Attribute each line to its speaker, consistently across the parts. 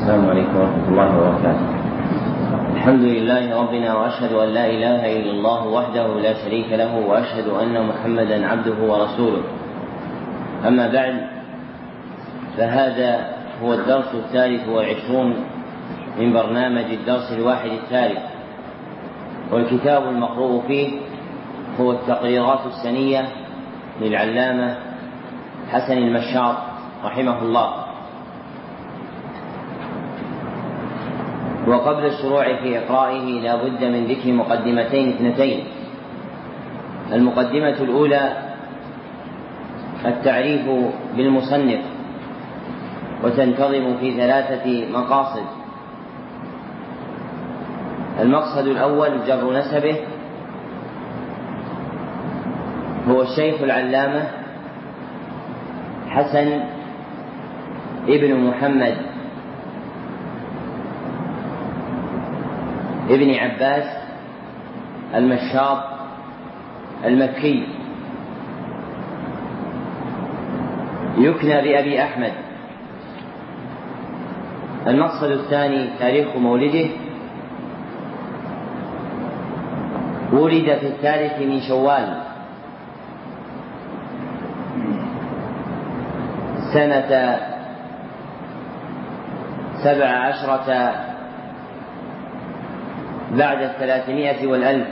Speaker 1: السلام عليكم ورحمة الله وبركاته. الحمد لله ربنا، وأشهد أن لا إله إلا الله وحده لا شريك له، وأشهد أن محمدا عبده ورسوله. أما بعد، فهذا هو الدرس 23 من برنامج الدرس الواحد الثالث، والكتاب المقروء فيه هو التقريرات السنية للعلامة حسن المشاط رحمه الله. وقبل الشروع في إقرائه لا بد من ذكر مقدمتين اثنتين. المقدمة الأولى التعريف بالمصنف، وتنتظم في 3 مقاصد. المقصد الأول جر نسبه، هو الشيخ العلامة حسن ابن محمد ابن عباس المشاط المكي، يكنى بأبي أحمد. المقصد الثاني تاريخ مولده، ولد في 3 من شوال سنة 17 بعد 300 والألف.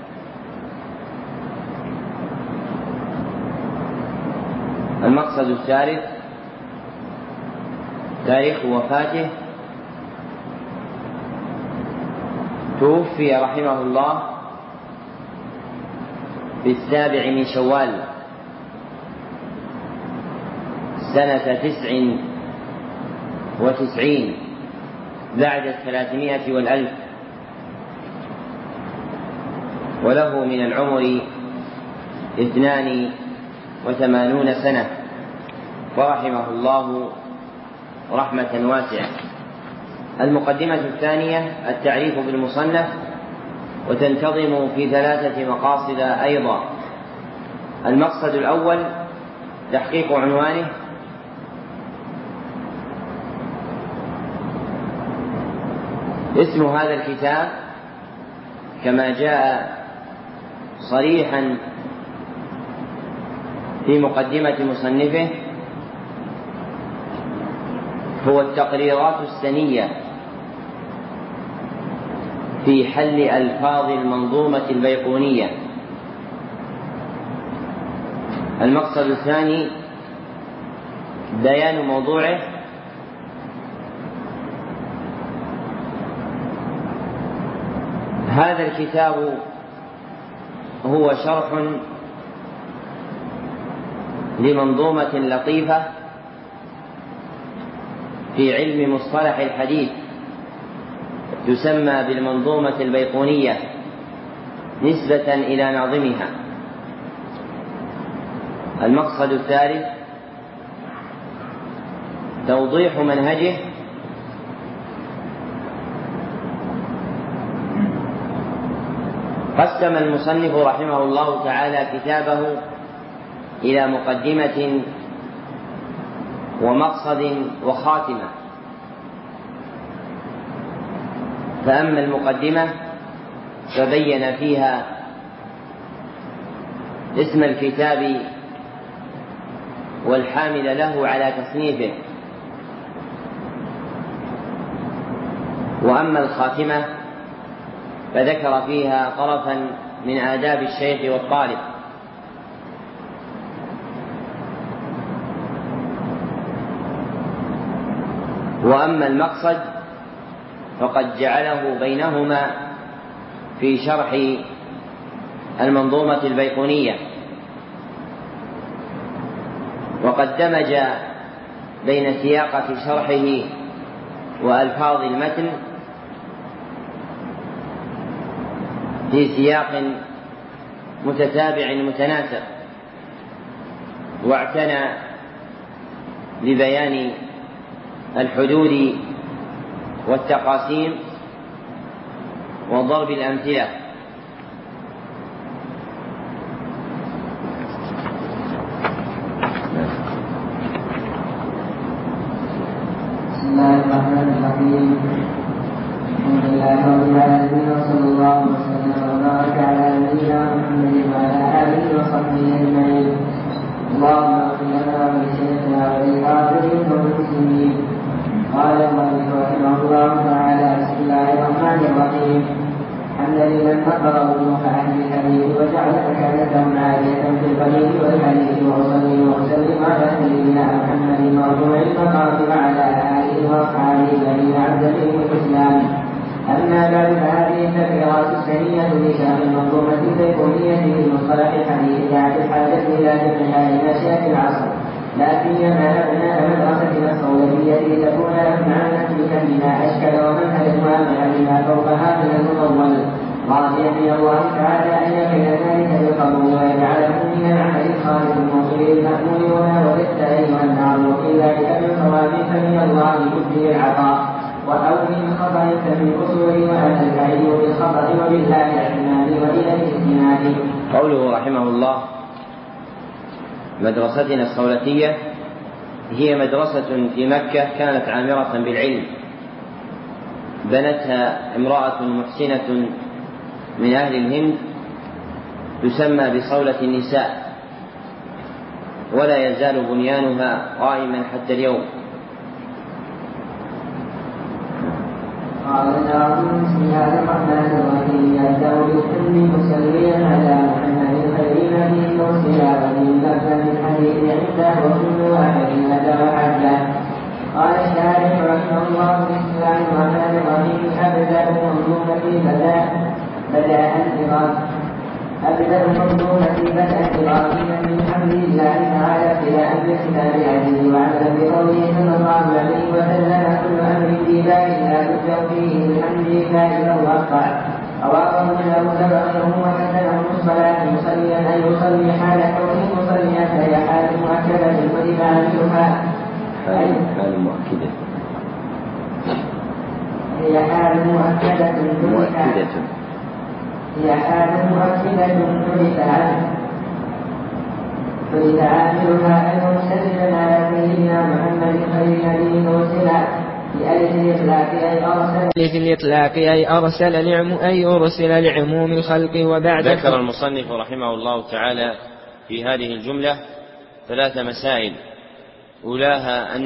Speaker 1: المقصد الثالث تاريخ وفاته، توفي رحمه الله في 7 من شوال سنة 99 بعد 300 والألف، وله من العمر 82 سنة، ورحمه الله رحمة واسعة. المقدمة الثانية التعريف بالمصنف، وتنتظم في 3 مقاصد أيضا. المقصد الأول تحقيق عنوانه، اسم هذا الكتاب كما جاء صريحا في مقدمة مصنفه هو التقريرات السنية في حل ألفاظ المنظومة البيقونية. المقصد الثاني بيان موضوعه، هذا الكتاب هو شرح لمنظومة لطيفة في علم مصطلح الحديث، تسمى بالمنظومة البيقونية نسبة إلى ناظمها. المقصد الثالث توضيح منهجه، قسم المصنف رحمه الله تعالى كتابه إلى مقدمة ومقصد وخاتمة. فأما المقدمة فبين فيها اسم الكتاب والحامل له على تصنيفه، وأما الخاتمة فذكر فيها طرفا من آداب الشيخ والطالب. وأما المقصد فقد جعله بينهما في شرح المنظومة البيقونية، وقد دمج بين سياقة شرحه وألفاظ المتن في سياق متتابع متناسق، واعتنى ببيان الحدود والتقاسيم وضرب الأمثلة.
Speaker 2: بسم الله الرحمن الرحيم. الحمد لله رب العالمين وصلى الله وسلم وبارك على نبينا محمد وعلى آله وصحبه أجمعين. اللهم اغفر لنا ولشيخنا وللحاضرين والمسلمين. قال المؤلف رحمه الله تعالى: بسم الله الرحمن الرحيم. حمدا لمن نقر وجوه أهل الحديث وجعل مكانتهم عالية في القليل والحديث، وأصلي وأسلم على سيدنا محمد مرفوع المقام وعلى آله وأصحابه الذين عز بهم الإسلام. أما بعد، فهذه التفسيرات السنية لشرح المنظومة البيقونية في مصطلح الحديث دعت الحاجة إلى جمعها لناشئة العصر، لا سيما أبناء مدرستنا الصولية لتكون أسمعا نسلكا بما أشكل ومنهجا واضحا لما فوقها من المطول، راضيا من الله تعالى أن يقل ذلك بالقبول ويجعله من العمل الخالص الموصول للمأمول. وما وجدت أيها النار في ذلك من صواب فمن الله مبدي العطاء، أو من خطأ فمن قصور، وأنا الكريم بالخطأ وبالله اعتمادي وإليه استنادي.
Speaker 1: قوله رحمه الله: مدرستنا الصولتية هي مدرسة في مكة كانت عامرة بالعلم، بنتها امرأة محسنة من أهل الهند تسمى بصولة النساء، ولا يزال بنيانها قائما حتى اليوم.
Speaker 2: قال الناظم: بسم الله الرحمن الرحيم. يبدأ بالحمد مسليا على محمد خير نبي مرسلا، ومن لفظ الحديث عنده وكل واحد لدى وحده. قال الشارح رحمه الله: بسم الله الرحمن الرحيم. أبدأ منظومتي بدأ إبراهيم من حمد الله تعالى ابتداء بالكتاب العزيز، وعملا بقوله صلى الله عليه وسلم: كل أمر ذي بال لا تبدأ فيه بالحمد لله إذا وقع. رواه ابن داود وغيره وحسنه الصلاة مصليا أن يصلي حال كونه مصليا، فهي حال مؤكدة كتب عنها هي حال مؤكدة فلتعاملها أن مسلما على سيدنا محمد خير نبي أرسل، بألف الإطلاق أي أرسل لعموم الخلق. وبعد
Speaker 1: ذكر المصنف رحمه الله تعالى في هذه الجملة 3 مسائل. أولاها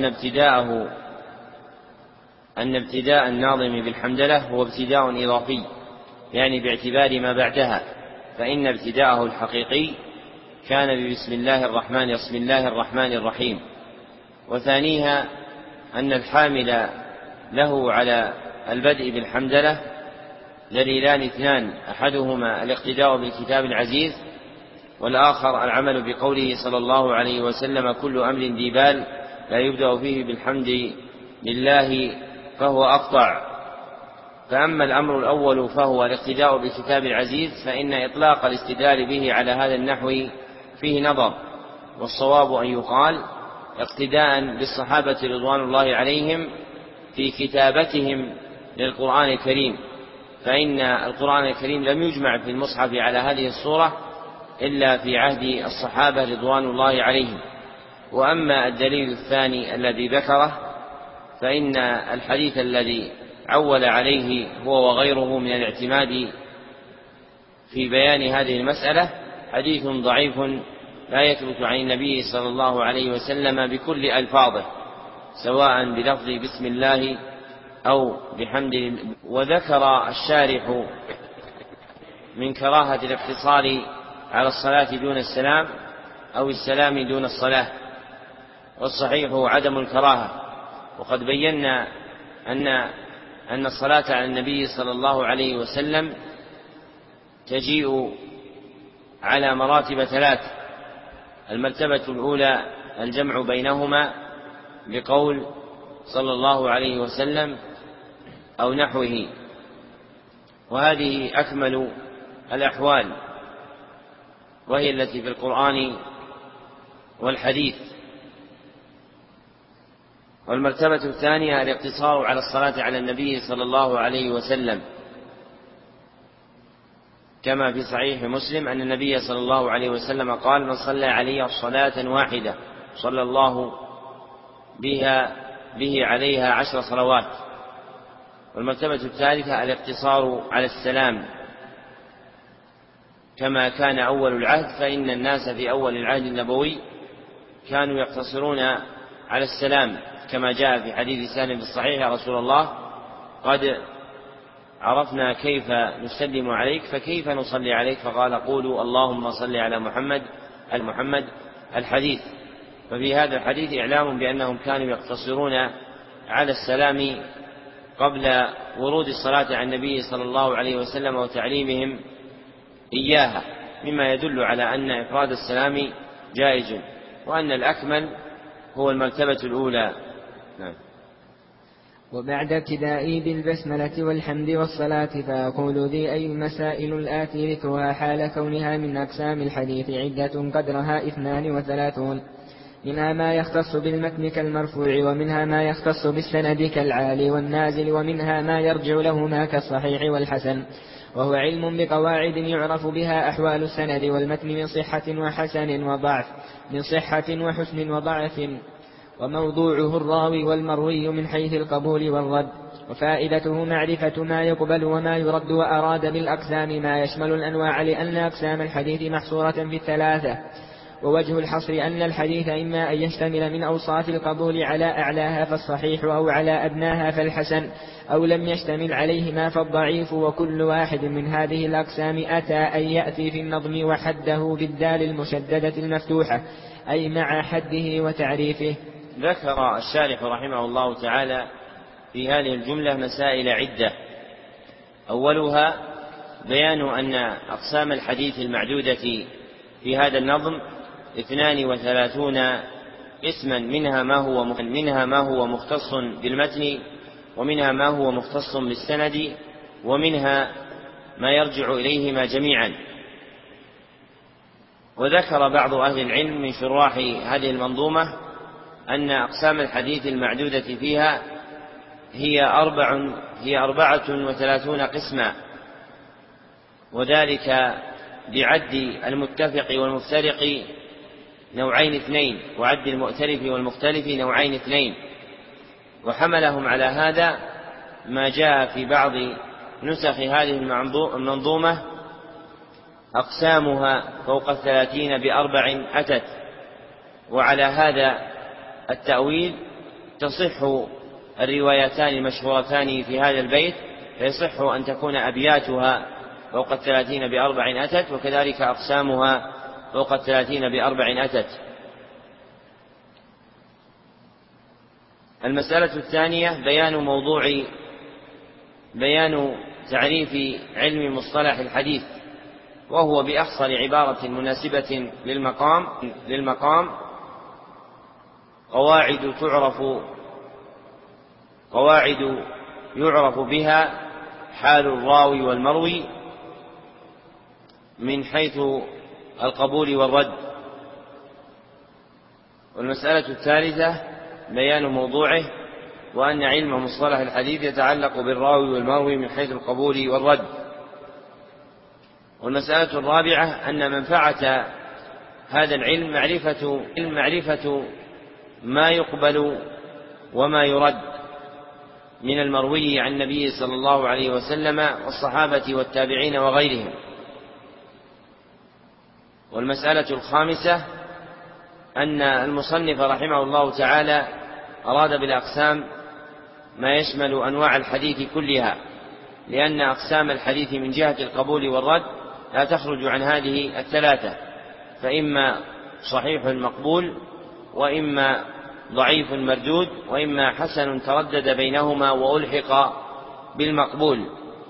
Speaker 1: أن ابتداء الناظم بالحمدلة هو ابتداء إضافي، يعني باعتبار ما بعدها، فإن ابتداءه الحقيقي كان ببسم الله الرحمن الرحيم. وثانيها أن الحامل له على البدء بالحمدلة دليلان 2: أحدهما الاقتداء بالكتاب العزيز، والآخر العمل بقوله صلى الله عليه وسلم: كل أمر ذي بال لا يبدأ فيه بالحمد لله فهو أقطع. فأما الأمر الأول فهو الاقتداء بالكتاب العزيز، فإن إطلاق الاستدلال به على هذا النحو فيه نظر، والصواب أن يقال اقتداء بالصحابة رضوان الله عليهم في كتابتهم للقرآن الكريم، فإن القرآن الكريم لم يجمع في المصحف على هذه الصورة إلا في عهد الصحابة رضوان الله عليهم. وأما الدليل الثاني الذي ذكره، فإن الحديث الذي عول عليه هو وغيره من الاعتماد في بيان هذه المسألة حديث ضعيف لا يثبت عن النبي صلى الله عليه وسلم بكل ألفاظه، سواء بلفظ بسم الله أو بحمد. وذكر الشارح من كراهة الاقتصار على الصلاة دون السلام أو السلام دون الصلاة، والصحيح عدم الكراهة. وقد بينا أن الصلاة على النبي صلى الله عليه وسلم تجيء على مراتب 3: المرتبة الأولى الجمع بينهما بقول صلى الله عليه وسلم أو نحوه، وهذه أكمل الأحوال، وهي التي في القرآن والحديث. والمرتبة الثانية الاقتصار على الصلاة على النبي صلى الله عليه وسلم، كما في صحيح مسلم أن النبي صلى الله عليه وسلم قال: من صلى علي صلاة واحدة صلى الله به عليها 10 صلوات. والمرتبة الثالثة الاقتصار على السلام كما كان أول العهد، فإن الناس في أول العهد النبوي كانوا يقتصرون على السلام، كما جاء في حديث سالم في الصحيح: يا رسول الله قد عرفنا كيف نسلم عليك فكيف نصلي عليك؟ فقال: قولوا اللهم صل على محمد الحديث. ففي هذا الحديث إعلام بأنهم كانوا يقتصرون على السلام قبل ورود الصلاة على النبي صلى الله عليه وسلم وتعليمهم إياها، مما يدل على أن إفراد السلام جائز، وأن الأكمل هو المرتبة الأولى. نعم.
Speaker 3: وبعد ابتدائي بالبسملة والحمد والصلاة فأقول ذي أي المسائل الآتي ذكرها حال كونها من أقسام الحديث عدة قدرها 32، منها ما يختص بالمتن كالمرفوع، ومنها ما يختص بالسند كالعالي والنازل، ومنها ما يرجع لهما كالصحيح والحسن، وهو علم بقواعد يعرف بها أحوال السند والمتن من صحة وحسن وضعف، من صحة وحسن وضعف، وموضوعه الراوي والمروي من حيث القبول والرد، وفائدته معرفة ما يقبل وما يرد. وأراد بالأقسام ما يشمل الأنواع، لأن أقسام الحديث محصورة في الثلاثة، ووجه الحصر أن الحديث إما أن يشتمل من أوصاف القبول على أعلاها فالصحيح، أو على أدناها فالحسن، أو لم يشتمل عليهما فالضعيف. وكل واحد من هذه الأقسام أتى أن يأتي في النظم وحده بالدال المشددة المفتوحة، أي مع حده وتعريفه.
Speaker 1: ذكر الشارح رحمه الله تعالى في هذه الجملة مسائل عدة. أولها بيان أن أقسام الحديث المعدودة في هذا النظم 32 قسما، منها ما هو مختص بالمتن، ومنها ما هو مختص بالسند، ومنها ما يرجع إليهما جميعا. وذكر بعض أهل العلم من شراح هذه المنظومة أن أقسام الحديث المعدودة فيها هي 34 قسما، وذلك بعد المتفق والمفترق نوعين اثنين، وعد المؤتلف والمختلف نوعين اثنين. وحملهم على هذا ما جاء في بعض نسخ هذه المنظومة أقسامها فوق 30 ب4 أتت. وعلى هذا التأويل تصح الروايتان المشهورتان في هذا البيت، فيصح أن تكون أبياتها فوق 30 ب4 أتت، وكذلك أقسامها فوق 30 ب4 أتت. المسألة الثانية بيان تعريف علم مصطلح الحديث، وهو بأحصر عبارة مناسبة للمقام قواعد يعرف بها حال الراوي والمروي من حيث القبول والرد. والمسألة الثالثة بيان موضوعه، وأن علم مصطلح الحديث يتعلق بالراوي والمروي من حيث القبول والرد. والمسألة الرابعة أن منفعة هذا العلم معرفة ما يقبل وما يرد من المروي عن النبي صلى الله عليه وسلم والصحابة والتابعين وغيرهم. والمسألة الخامسة أن المصنف رحمه الله تعالى أراد بالأقسام ما يشمل أنواع الحديث كلها، لأن أقسام الحديث من جهة القبول والرد لا تخرج عن هذه الثلاثة، فإما صحيح مقبول، وإما ضعيف مردود، وإما حسن تردد بينهما وألحق بالمقبول.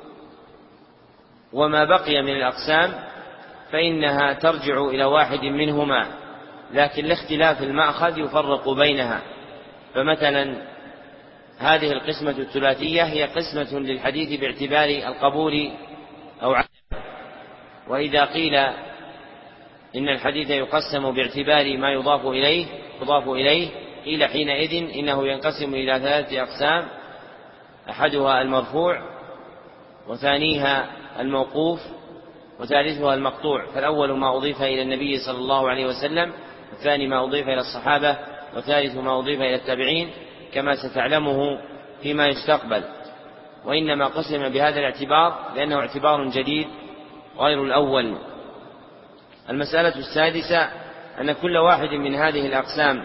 Speaker 1: وما بقي من الأقسام فإنها ترجع إلى واحد منهما، لكن لاختلاف المأخذ يفرق بينها. فمثلا هذه القسمة الثلاثية هي قسمة للحديث باعتبار القبول أو عدم. وإذا قيل إن الحديث يقسم باعتبار ما يضاف إليه قيل حينئذ إنه ينقسم إلى 3 أقسام: أحدها المرفوع، وثانيها الموقوف، وثالثها المقطوع. فالأول ما أضيف إلى النبي صلى الله عليه وسلم، والثاني ما أضيف إلى الصحابة، والثالث ما أضيف إلى التابعين، كما ستعلمه فيما يستقبل. وإنما قسم بهذا الاعتبار لأنه اعتبار جديد غير الأول. المسألة السادسة أن كل واحد من هذه الأقسام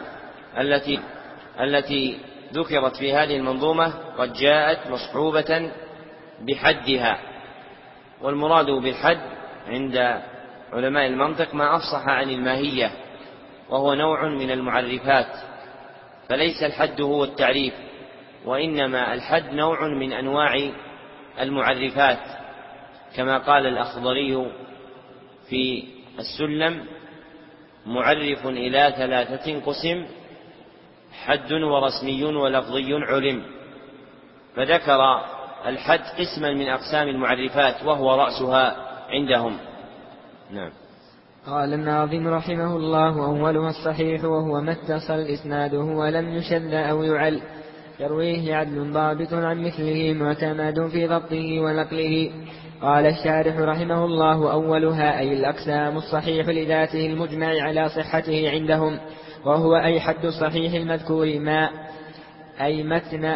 Speaker 1: التي ذكرت في هذه المنظومة قد جاءت مصحوبة بحدها، والمراد بالحد عند علماء المنطق ما أفصح عن الماهية، وهو نوع من المعرفات، فليس الحد هو التعريف، وإنما الحد نوع من أنواع المعرفات، كما قال الأخضري في السلم: معرف إلى 3 قسم، حد ورسمي ولفظي علم. فذكر الحد قسما من أقسام المعرفات وهو رأسها عندهم. نعم.
Speaker 3: قال الناظم رحمه الله: أولها الصحيح، وهو ما اتصل إسناده ولم يشذ أو يعل، يرويه عدل ضابط عن مثله معتمد في ضبطه ونقله. قال الشارح رحمه الله: أولها أي الأقسام الصحيح لذاته المجمع على صحته عندهم، وهو أي حد الصحيح المذكور ما أي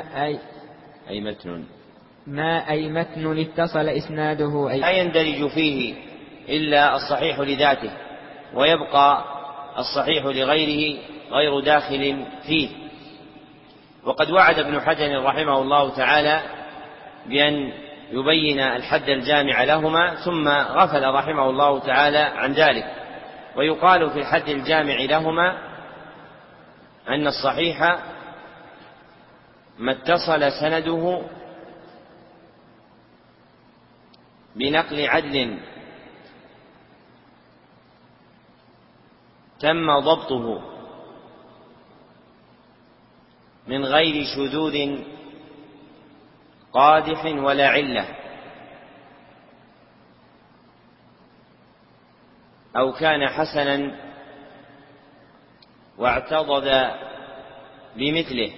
Speaker 3: متن اتصل إسناده
Speaker 1: لا يندرج فيه إلا الصحيح لذاته، ويبقى الصحيح لغيره غير داخل فيه. وقد وعد ابن حجر رحمه الله تعالى بأن يبين الحد الجامع لهما، ثم غفل رحمه الله تعالى عن ذلك. ويقال في الحد الجامع لهما أن الصحيح ما اتصل سنده بنقل عدل تم ضبطه من غير شذوذ قادح ولا علة، أو كان حسنا واعتضد بمثله.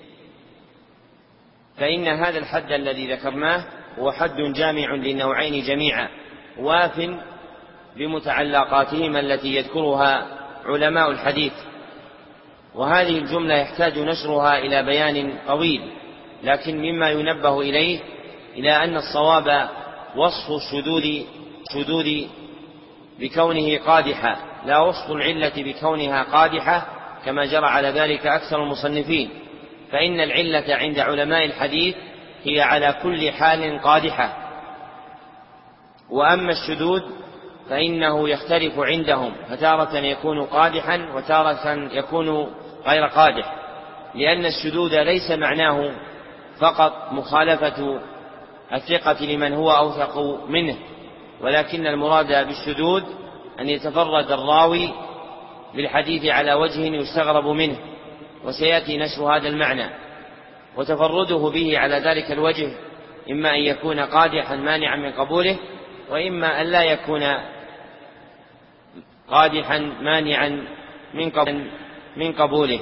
Speaker 1: فإن هذا الحد الذي ذكرناه هو حد جامع للنوعين جميعا، واف بمتعلقاتهما التي يذكرها علماء الحديث. وهذه الجملة يحتاج نشرها إلى بيان طويل، لكن مما ينبه إليه إلى أن الصواب وصف الشذوذ بكونه قادحا، لا وصف العلة بكونها قادحة كما جرى على ذلك أكثر المصنفين. فإن العلة عند علماء الحديث هي على كل حال قادحة، وأما الشذوذ فإنه يختلف عندهم، فتارة يكون قادحا وتارة يكون غير قادح، لأن الشذوذ ليس معناه فقط مخالفة الثقة لمن هو أوثق منه، ولكن المراد بالشذوذ أن يتفرد الراوي بالحديث على وجه يستغرب منه، وسيأتي نشر هذا المعنى. وتفرده به على ذلك الوجه إما أن يكون قادحا مانعا من قبوله، وإما أن لا يكون قادحا مانعا من قبوله.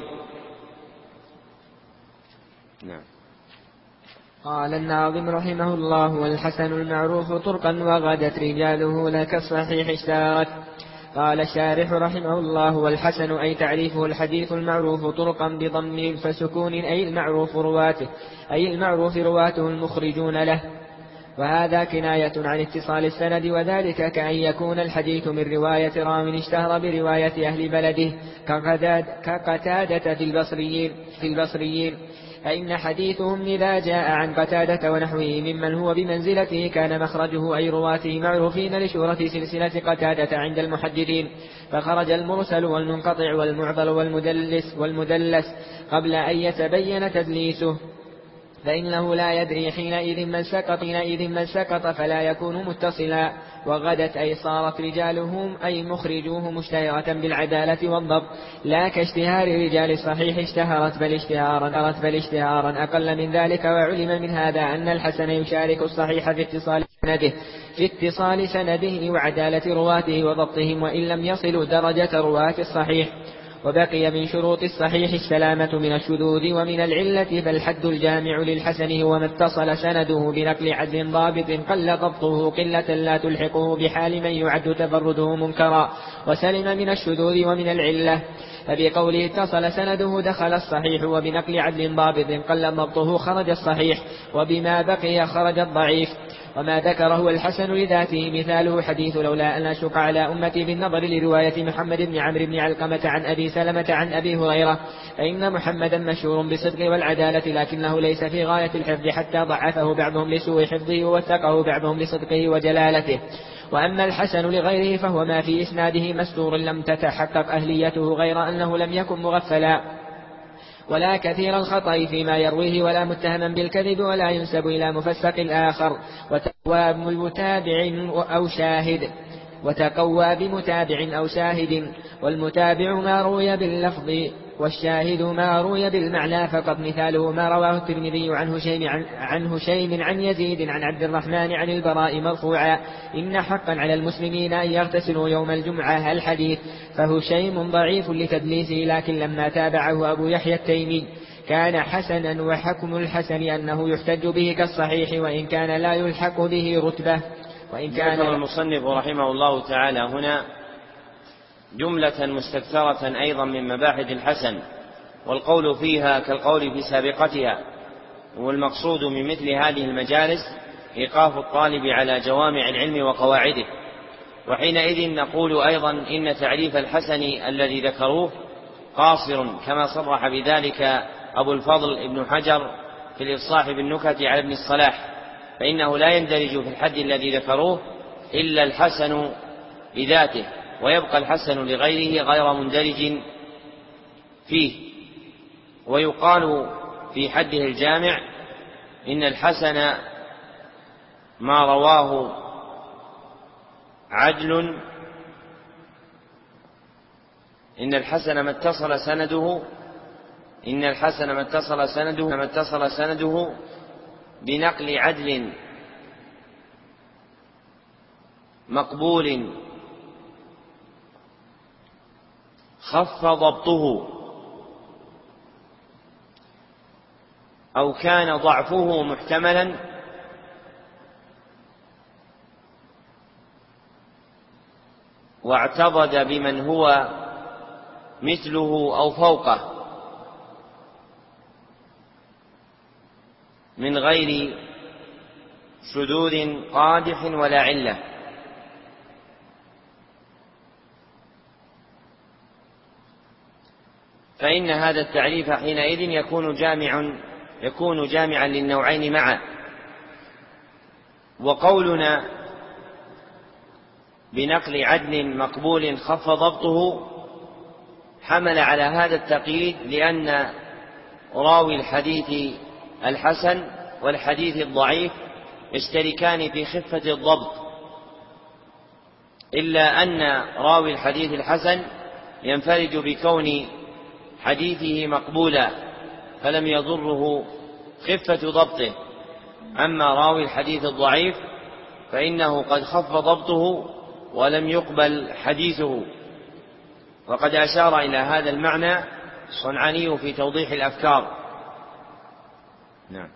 Speaker 1: نعم.
Speaker 3: قال الناظم رحمه الله: والحسن المعروف طرقا وغدت رجاله لك الصحيح اشتهرت. قال الشارح رحمه الله: والحسن أي تعريفه الحديث المعروف طرقا بضم فسكون أي المعروف رواته المخرجون له. وهذا كناية عن اتصال السند، وذلك كأن يكون الحديث من رواية راو اشتهر برواية أهل بلده كقتادة في البصريين، فإن حديثهم إذا جاء عن قتادة ونحوه ممن هو بمنزلته كان مخرجه أي رواته معروفين لشهرة سلسلة قتادة عند المحدثين، فخرج المرسل والمنقطع والمعضل والمدلس قبل أن يتبين تدليسه، فإنه لا يدري حينئذ من سقط فلا يكون متصلا. وغدت أي صارت رجالهم أي مخرجوه مشتهرة بالعدالة والضبط، لا كاشتهار رجال الصحيح اشتهرت بل اشتهارا أقل من ذلك. وعلم من هذا أن الحسن يشارك الصحيح في اتصال سنده وعدالة رواته وضبطهم، وإن لم يصلوا درجة رواة الصحيح. وبقي من شروط الصحيح السلامة من الشذوذ ومن العلة، فالحد الجامع للحسن هو ما اتصل سنده بنقل عدل ضابط قل ضبطه قلة لا تلحقه بحال من يعد تفرده منكرا، وسلم من الشذوذ ومن العلة. فبقوله اتصل سنده دخل الصحيح، وبنقل عدل ضابط قل ضبطه خرج الصحيح، وبما بقي خرج الضعيف. وما ذكره الحسن لذاته مثاله حديث لولا أن أشق على أمتي بالنظر لرواية محمد بن عمرو بن علقمة عن أبي سلمة عن أبي هريرة، فإن محمدا مشهور بالصدق والعدالة، لكنه ليس في غاية الحفظ حتى ضعفه بعضهم لسوء حفظه ووثقه بعضهم لصدقه وجلالته. وأما الحسن لغيره فهو ما في إسناده مستور لم تتحقق أهليته، غير أنه لم يكن مغفلا ولا كثير الخطأ فيما يرويه ولا متهما بالكذب ولا ينسب إلى مفسق آخر، وتقوى بمتابع أو شاهد، والمتابع ما روي باللفظ والشاهد ما روي بالمعنى فقط. مثاله ما رواه الترمذي عن هشيم عن يزيد عن عبد الرحمن عن البراء مرفوعا: إن حقا على المسلمين أن يغتسلوا يوم الجمعة. الحديث فهشيم ضعيف لتدليسه، لكن لما تابعه أبو يحيى التيمي كان حسنا. وحكم الحسن أنه يحتج به كالصحيح وإن كان لا يلحق به رتبة.
Speaker 1: ذكر المصنف رحمه الله تعالى هنا جملة مستكثرة أيضا من مباحث الحسن، والقول فيها كالقول في سابقتها، والمقصود من مثل هذه المجالس إيقاف الطالب على جوامع العلم وقواعده. وحينئذ نقول أيضا إن تعريف الحسن الذي ذكروه قاصر، كما صرح بذلك أبو الفضل ابن حجر في الإفصاح بالنكت على ابن الصلاح، فإنه لا يندرج في الحد الذي ذكروه إلا الحسن بذاته، ويبقى الحسن لغيره غير مندرج فيه. ويقال في حده الجامع إن الحسن ما رواه عدل، إن الحسن ما اتصل سنده بنقل عدل مقبول خف ضبطه أو كان ضعفه محتملا واعتضد بمن هو مثله أو فوقه من غير شذوذ قادح ولا علة. فإن هذا التعريف حينئذ يكون جامعا للنوعين معا. وقولنا بنقل عدل مقبول خف ضبطه حمل على هذا التقييد، لأن راوي الحديث الحسن والحديث الضعيف يشتركان في خفة الضبط، إلا أن راوي الحديث الحسن ينفرد بكون حديثه مقبولا فلم يضره خفة ضبطه، أما راوي الحديث الضعيف فإنه قد خف ضبطه ولم يقبل حديثه. وقد أشار إلى هذا المعنى الصنعاني في توضيح الأفكار. نعم.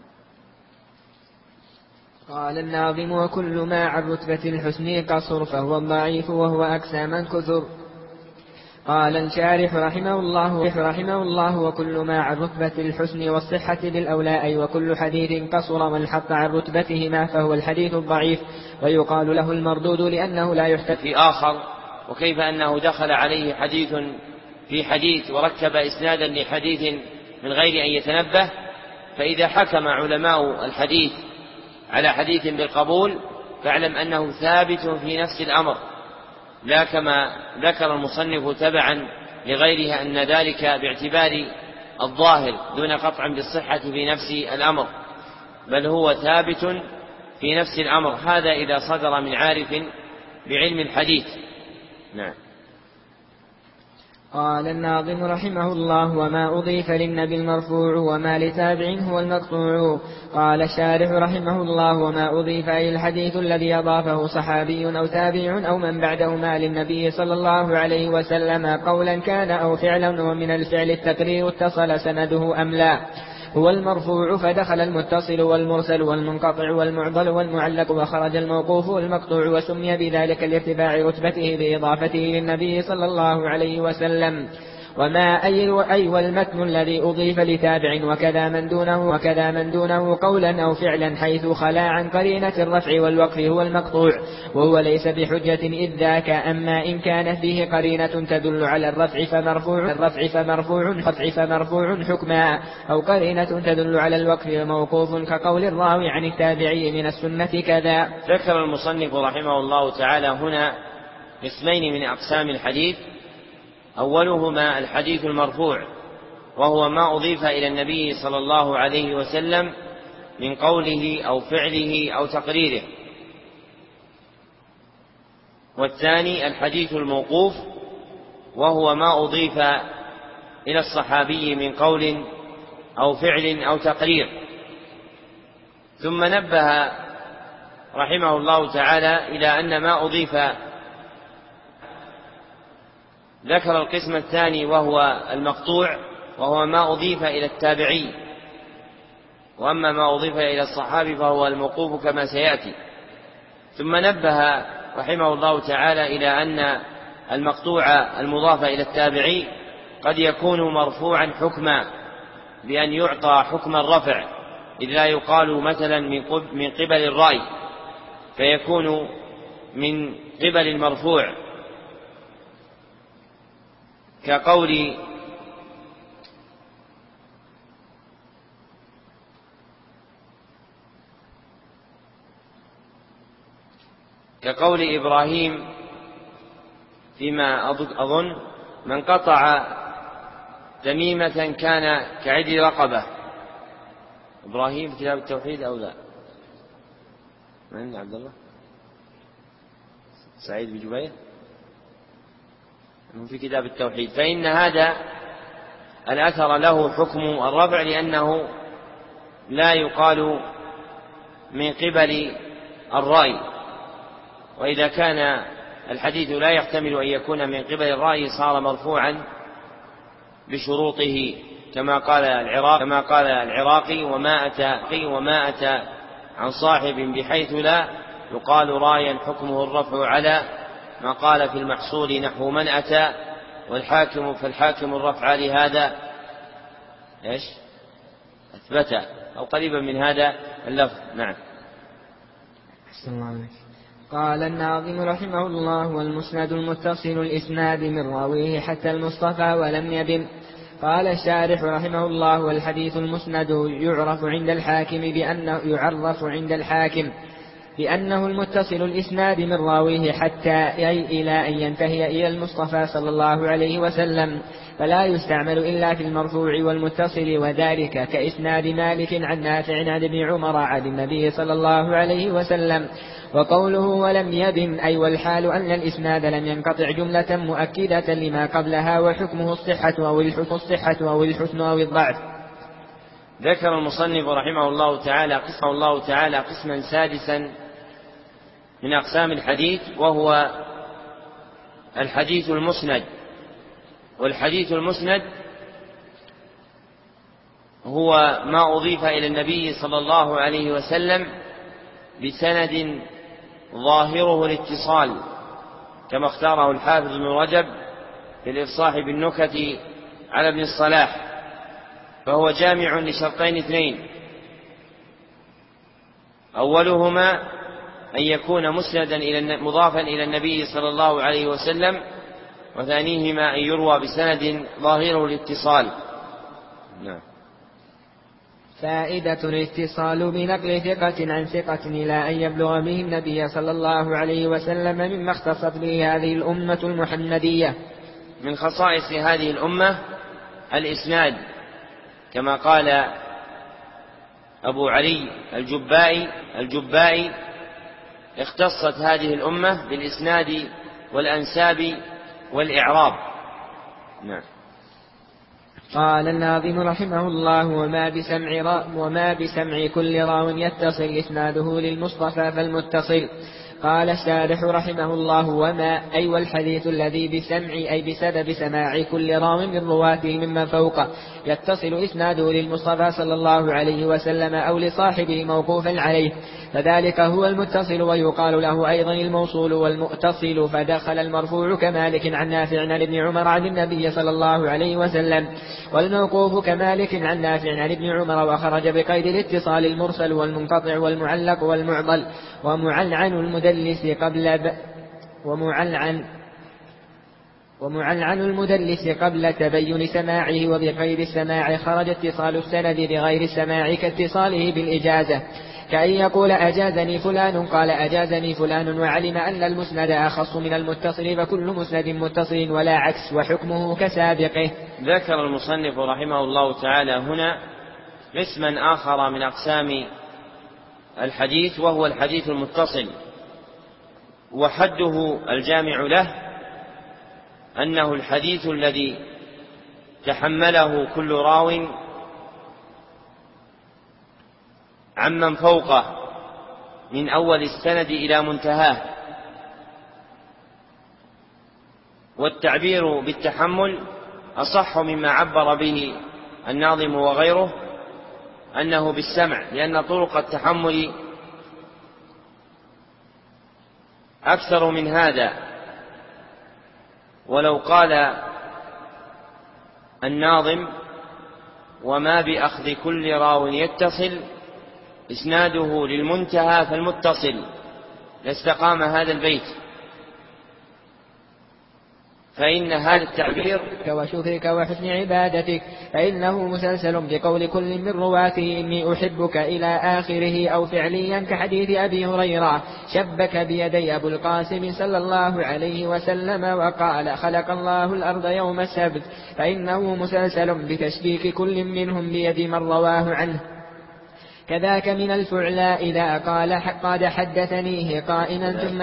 Speaker 3: قال الناظم: وكل ما عن رتبة الحسن قصر فهو الضعيف وهو أكسى من كثر. قال الشارح رحمه الله: وكل ما عن رتبة الحسن والصحة بالأولى، أي وكل حديث قصر وانحط عن رتبتهما فهو الحديث الضعيف، ويقال له المردود لأنه لا يحتج
Speaker 1: في آخر. وكيف أنه دخل عليه حديث في حديث وركب إسنادا لحديث من غير أن يتنبه، فإذا حكم علماء الحديث على حديث بالقبول فاعلم أنه ثابت في نفس الأمر، لا كما ذكر المصنف تبعا لغيرها أن ذلك باعتبار الظاهر دون قطع بالصحة في نفس الأمر، بل هو ثابت في نفس الأمر. هذا إذا صدر من عارف بعلم الحديث. نعم.
Speaker 3: قال الناظم رحمه الله: وما أضيف للنبي المرفوع وما لتابع هو المقطوع. قال الشارح رحمه الله: وما أضيف أي الحديث الذي أضافه صحابي أو تابع أو من بعدهما للنبي صلى الله عليه وسلم قولا كان أو فعلا، ومن الفعل التقرير اتصل سنده أم لا، هو المرفوع، فدخل المتصل والمرسل والمنقطع والمعضل والمعلق، وخرج الموقوف والمقطوع، وسمي بذلك لارتفاع رتبته بإضافته للنبي صلى الله عليه وسلم. وما أي والمتن الذي أضيف لتابع وكذا من دونه قولا أو فعلا حيث خلا عن قرينة الرفع والوقف هو المقطوع، وهو ليس بحجة إذ ذاك. أما إن كانت فيه قرينة تدل على الرفع فمرفوع حكما، أو قرينة تدل على الوقف موقوف كقول الراوي عن التابعي من السنة كذا.
Speaker 1: ذكر المصنف رحمه الله تعالى هنا قسمين من أقسام الحديث. أولهما الحديث المرفوع، وهو ما أضيف إلى النبي صلى الله عليه وسلم من قوله أو فعله أو تقريره. والثاني الحديث الموقوف، وهو ما أضيف إلى الصحابي من قول أو فعل أو تقرير. ثم نبه رحمه الله تعالى إلى أن ما أضيف، ذكر القسم الثاني وهو المقطوع، وهو ما أضيف إلى التابعي، وأما ما أضيف إلى الصحابي فهو الموقوف كما سيأتي. ثم نبه رحمه الله تعالى إلى أن المقطوع المضاف إلى التابعي قد يكون مرفوعا حكما بأن يعطى حكم الرفع، إذ لا يقال مثلا من قبل الرأي، فيكون من قبل المرفوع كقول إبراهيم فيما أظن: من قطع تميمة كان كعدل رقبة. إبراهيم في كتاب التوحيد أو لا؟ من عبد الله سعيد بن جبير في كتاب التوحيد. فإن هذا الأثر له حكم الرفع، لأنه لا يقال من قبل الرأي، وإذا كان الحديث لا يحتمل أن يكون من قبل الرأي صار مرفوعا بشروطه، كما قال العراقي: وما أتى عن صاحب بحيث لا يقال رايا حكمه الرفع على ما قال في المحصول نحو من أتى، والحاكم فالحاكم الرفع لهذا أثبت، أو قريبا من هذا اللفظ. نعم.
Speaker 3: قال الناظم رحمه الله: والمسند المتصل الإسناد من راويه حتى المصطفى ولم يبن. قال الشارح رحمه الله: والحديث المسند يعرف عند الحاكم بأنه المتصل الإسناد من راويه حتى إلى أن ينتهي إلى المصطفى صلى الله عليه وسلم، فلا يستعمل إلا في المرفوع والمتصل، وذلك كإسناد مالك عن نافع عن ابن عمر عن النبي صلى الله عليه وسلم. وقوله ولم يبن أي والحال أن الإسناد لم ينقطع جملة مؤكدة لما قبلها، وحكمه الصحة أو الحسن أو الضعف.
Speaker 1: ذكر المصنف رحمه الله تعالى قسما سادسا من أقسام الحديث، وهو الحديث المسند. والحديث المسند هو ما أضيف إلى النبي صلى الله عليه وسلم بسند ظاهره الاتصال، كما اختاره الحافظ ابن رجب في الإفصاح بالنكت على ابن الصلاح، فهو جامع لشرطين اثنين: أولهما أن يكون مسندا مضافا إلى النبي صلى الله عليه وسلم، وثانيهما أن يروى بسند ظاهره الاتصال. نعم.
Speaker 3: فائدة الاتصال بنقل ثقة عن ثقة إلى أن يبلغ به النبي صلى الله عليه وسلم مما اختصت به هذه الأمة المحمدية.
Speaker 1: من خصائص هذه الأمة الإسناد، كما قال أبو علي الجبائي: اختصت هذه الأمة بالإسناد والأنساب والإعراب. نعم.
Speaker 3: قال الناظم رحمه الله: وما بسمع كل راو يتصل إسناده للمصطفى فالمتصل. قال الشارح رحمه الله: وما أي والحديث الذي بسمع أي بسبب سماع كل راو من رواته ممن فوقه يتصل إسناده للمصطفى صلى الله عليه وسلم أو لصاحبه موقوفا عليه، فذلك هو المتصل. ويقال له أيضا الموصول والمؤتصل. فدخل المرفوع كمالك عن نافع عن ابن عمر عن النبي صلى الله عليه وسلم، والموقوف كمالك عن نافع عن ابن عمر، وخرج بقيد الاتصال المرسل والمنقطع والمعلق والمعضل. ومعلعن المدلس قبل تبين سماعه، وبغير السماع خرج اتصال السند بغير السماع كاتصاله بالإجازة، كأن يقول أجازني فلان قال أجازني فلان، وعلم أن المسند أخص من المتصل، فكل مسند متصل ولا عكس، وحكمه كسابقه.
Speaker 1: ذكر المصنف رحمه الله تعالى هنا قسما آخر من أقسام الحديث، وهو الحديث المتصل، وحده الجامع له أنه الحديث الذي تحمله كل راو عمن فوقه من أول السند إلى منتهاه. والتعبير بالتحمل أصح مما عبر به الناظم وغيره أنه بالسمع، لأن طرق التحمل أكثر من هذا. ولو قال الناظم: وما بأخذ كل راو يتصل إسناده للمنتهى فالمتصل، لاستقام هذا البيت، فإن هذا التعبير
Speaker 3: وشكرك وحسن عبادتك فإنه مسلسل بقول كل من رواته إني أحبك إلى آخره، أو فعليا كحديث أبي هريرة: شبك بيدي أبو القاسم صلى الله عليه وسلم وقال: خلق الله الأرض يوم السبت، فإنه مسلسل بتشبيك كل منهم بيد من رواه عنه. كذاك من الفعلى إذا قال قد حدثنيه قائما ثم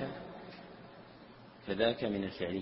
Speaker 1: كذاك من الفعلي.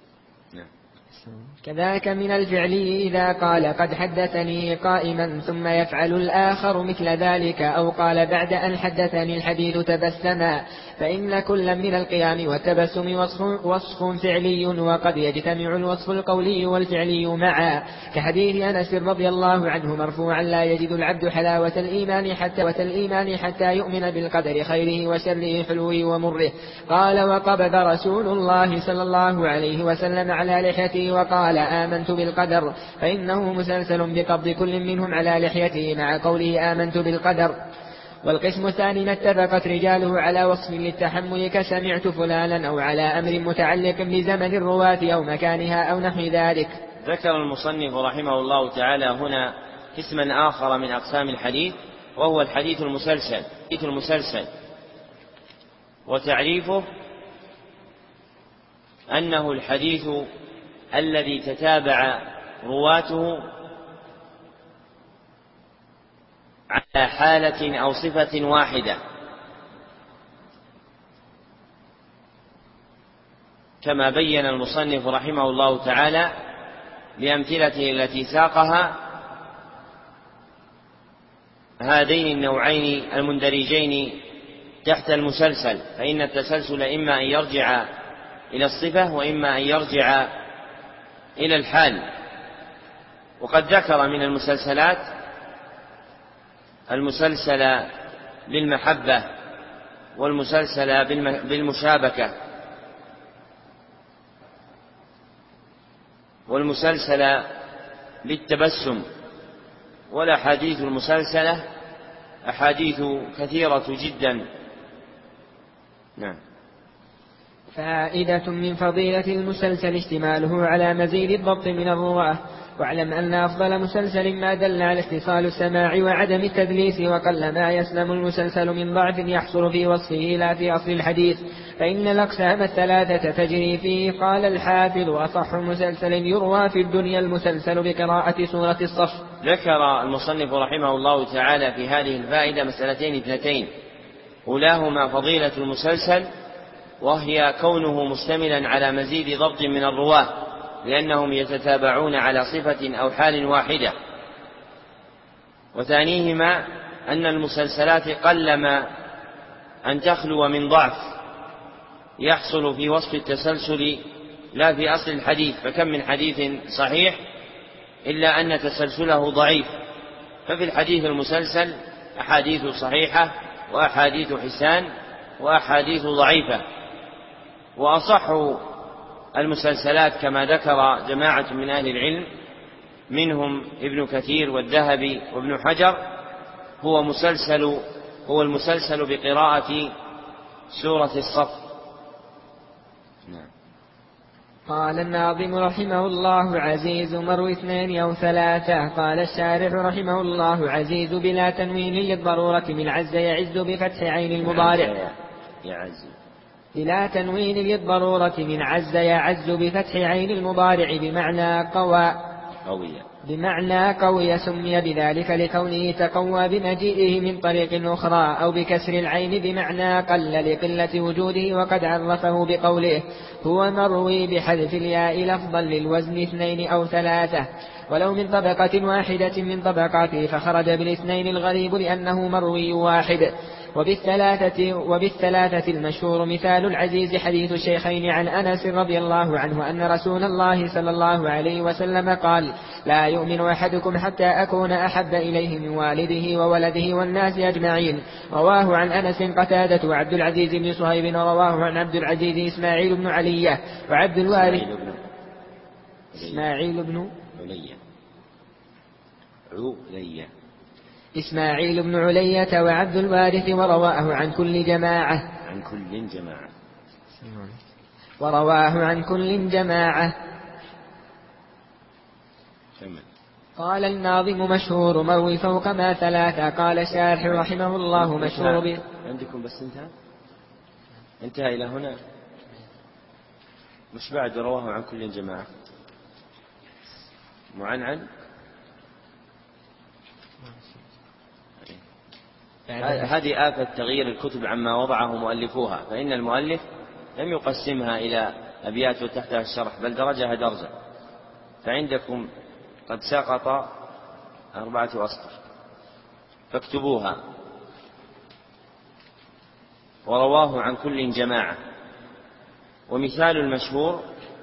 Speaker 3: كذاك من الفعلي إذا قال قد حدثني قائما ثم يفعل الآخر مثل ذلك، أو قال بعد أن حدثني الحديث تبسما، فإن كل من القيام والتبسم وصف فعلي، وقد يجتمع الوصف القولي والفعلي معا، كحديث أنس رضي الله عنه مرفوعا: لا يجد العبد حلاوة الإيمان حتى يؤمن بالقدر خيره وشره حلوه ومره. قال: وقبض رسول الله صلى الله عليه وسلم على لحيته وقال: آمنت بالقدر، فإنه مسلسل بقبض كل منهم على لحيته مع قوله آمنت بالقدر. والقسم الثاني ما اتفقت رجاله على وصف للتحمل كسمعت فلانا، أو على أمر متعلق بزمن الرواة أو مكانها أو نحو ذلك.
Speaker 1: ذكر المصنف رحمه الله تعالى هنا قسما آخر من أقسام الحديث، وهو الحديث المسلسل. وتعريفه أنه الحديث الذي تتابع رواته على حالة أو صفة واحدة، كما بين المصنف رحمه الله تعالى بأمثلته التي ساقها هذين النوعين المندرجين تحت المسلسل. فإن التسلسل إما أن يرجع إلى الصفة، وإما أن يرجع إلى الحال. وقد ذكر من المسلسلات المسلسل بالمحبة، والمسلسل بالمشابكة، والمسلسل بالتبسم. والأحاديث المسلسلة أحاديث كثيرة جدا. نعم.
Speaker 3: فائدة من فضيلة المسلسل اشتماله على مزيد الضبط من الرواة. واعلم أن أفضل مسلسل ما دل على اتصال السماع وعدم التدليس، وقل ما يسلم المسلسل من ضعف يحصل في وصفه لا في أصل الحديث، فإن الأقسام الثلاثة تجري فيه. قال الحافظ: أصح مسلسل يروى في الدنيا المسلسل بقراءة سورة الصف.
Speaker 1: ذكر المصنف رحمه الله تعالى في هذه الفائدة مسألتين اثنتين: أولاهما فضيلة المسلسل، وهي كونه مشتملا على مزيد ضبط من الرواة، لأنهم يتتابعون على صفة أو حال واحدة. وثانيهما أن المسلسلات قلما أن تخلو من ضعف يحصل في وصف التسلسل لا في أصل الحديث، فكم من حديث صحيح إلا أن تسلسله ضعيف. ففي الحديث المسلسل أحاديث صحيحة وأحاديث حسان وأحاديث ضعيفة. وأصح المسلسلات كما ذكر جماعة من أهل العلم منهم ابن كثير والذهبي وابن حجر هو المسلسل بقراءة سورة الصف.
Speaker 3: قال الناظم رحمه الله: عزيز مروي 2 أو 3. قال الشارح رحمه الله: عزيز بلا تنوين للضرورة من عز يعز بفتح عين المضارع. بلا تنوين للضرورة من عز يعز بفتح عين المضارع بمعنى قوي سمي بذلك لكونه تقوى بمجيئه من طريق أخرى، أو بكسر العين بمعنى قل لقلة وجوده، وقد عرفه بقوله: هو مروي بحذف الياء لفظا للوزن 2 أو 3، ولو من طبقة واحدة من طبقاته فخرج بالاثنين الغريب لأنه مروي واحد. وبالثلاثة المشهور مثال العزيز حديث الشيخين عن أنس رضي الله عنه أن رسول الله صلى الله عليه وسلم قال: لا يؤمن أحدكم حتى أكون أحب إليه من والده وولده والناس أجمعين. رواه عن أنس قتادة وعبد العزيز بن صهيب، ورواه عن عبد العزيز إسماعيل بن علية وعبد الوارث إسماعيل بن علية وعبد الوارث، ورواه عن كل جماعة. قال الناظم: مشهور مروي فوق ما 3. قال الشارح رحمه الله: مشهور
Speaker 1: عندكم بس انتهى إلى هنا، مش بعد رواه عن كل جماعة معنعن. هذه آفة تغيير الكتب عما وضعه مؤلفوها، فإن المؤلف لم يقسمها إلى أبيات تحتها الشرح بل درجها درجة، فعندكم قد سقط 4 أسطر فاكتبوها. ورواه عن كل جماعة. ومثال المشهور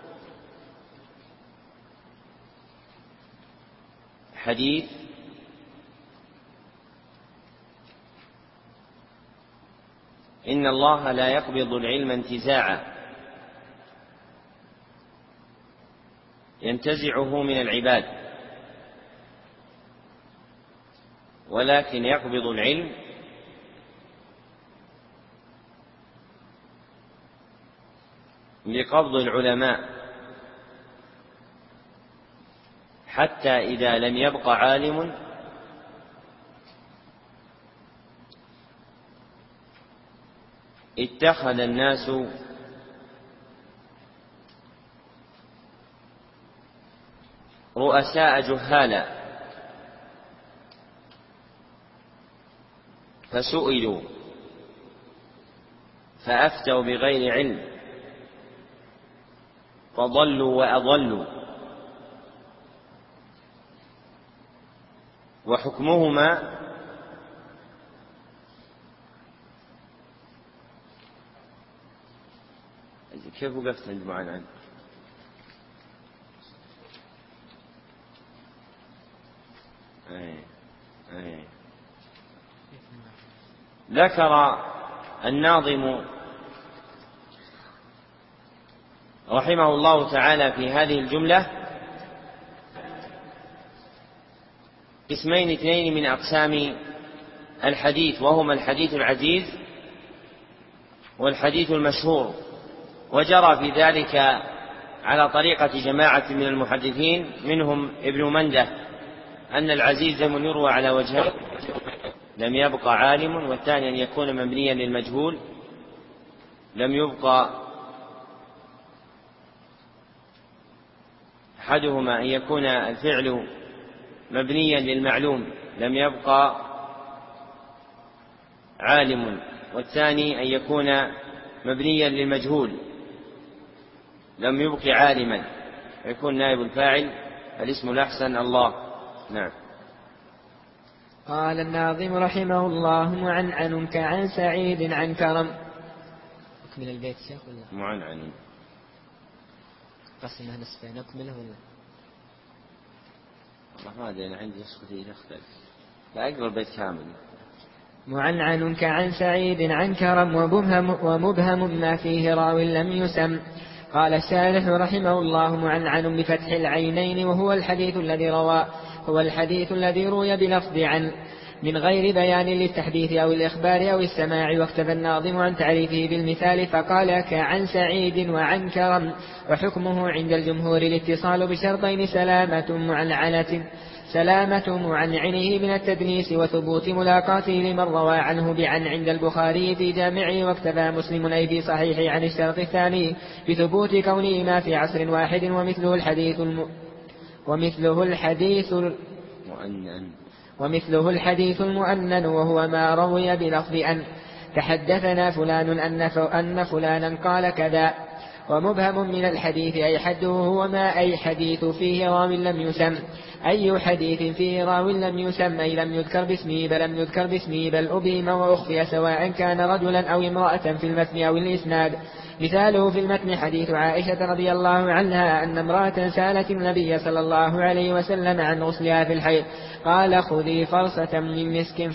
Speaker 1: حديث إن الله لا يقبض العلم انتزاعا ينتزعه من العباد، ولكن يقبض العلم بقبض العلماء، حتى إذا لم يبق عالم اتخذ الناس رؤساء جهالا فسئلوا فأفتوا بغير علم فضلوا وأضلوا، وحكمهما كيف وقفت عند معنى؟ ذكر الناظم رحمه الله تعالى في هذه الجملة قسمين 2 من أقسام الحديث، وهما الحديث العزيز والحديث المشهور. وجرى في ذلك على طريقة جماعة من المحدثين منهم ابن منده أن العزيز من يروى على وجهين: لم يبق عالم، والثاني أن يكون مبنيا للمجهول، لم يبق أحدهما أن يكون الفعل مبنيا للمعلوم لم يبق عالم، والثاني أن يكون مبنيا للمجهول لم يبق عالما. يكون نائب الفاعل الاسم الأحسن الله. نعم.
Speaker 3: قال الناظم رحمه الله: معنعن كعن سعيد عن كرم. أكمل البيت شيخ ولا؟
Speaker 1: معنعن
Speaker 3: قسمها نصفين، أكمله ولا؟
Speaker 1: ما أدري، أنا عندي نسختي تختلف، لا أقرأ البيت كامل.
Speaker 3: معنعن كعن سعيد عن كرم ومبهم ما فيه راو لم يسم. قال الشارح رحمه الله: معنعن بفتح العينين، وهو الحديث الذي روي بلفظ عن من غير بيان للتحديث أو الإخبار أو السماع. واكتب الناظم عن تعريفه بالمثال فقال: كعن سعيد وعن كرم. وحكمه عند الجمهور الاتصال بشرطين: سلامة معنعنه من التدنيس، وثبوت ملاقاته لمن روى عنه بعن عند البخاري في جامعه. واكتفى مسلم أي في صحيحه عن الشرط الثاني بثبوت كونهما في عصر واحد. ومثله الحديث المؤنن، وهو ما روي بلفظ أن تحدثنا فلان أن فلانا قال كذا. ومبهم من الحديث أي حده هو ما أي حديث فيه راو لم يسم. أي حديث فيه راو لم يسم أي لم يذكر باسمه بل أبهم وأخفي، سواء كان رجلا أو امرأة في المتن أو الإسناد. مثاله في المتن حديث عائشة رضي الله عنها أن امرأة سألت النبي صلى الله عليه وسلم عن غسلها في الحيض، قال: خذي فرصة من مسك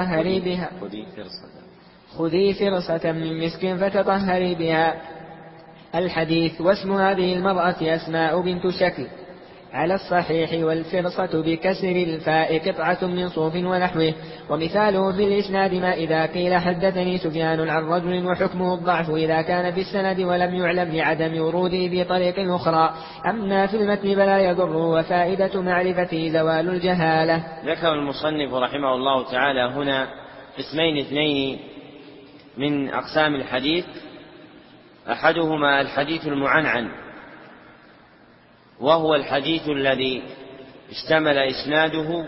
Speaker 3: فتطهري بها. الحديث. واسم هذه المرأة أسماء بنت شكل على الصحيح، والفرصة بكسر الفاء قطعة من صوف ونحوه. ومثاله في الإسناد ما إذا قيل حدثني سفيان عن رجل، وحكمه الضعف إذا كان في السند ولم يعلم لعدم وروده في طريق أخرى. أما في المتن فلا يضر، وفائدة معرفته زوال الجهالة.
Speaker 1: ذكر المصنف رحمه الله تعالى هنا قسمين اثنين من أقسام الحديث: أحدهما الحديث المعنعن، وهو الحديث الذي اشتمل إسناده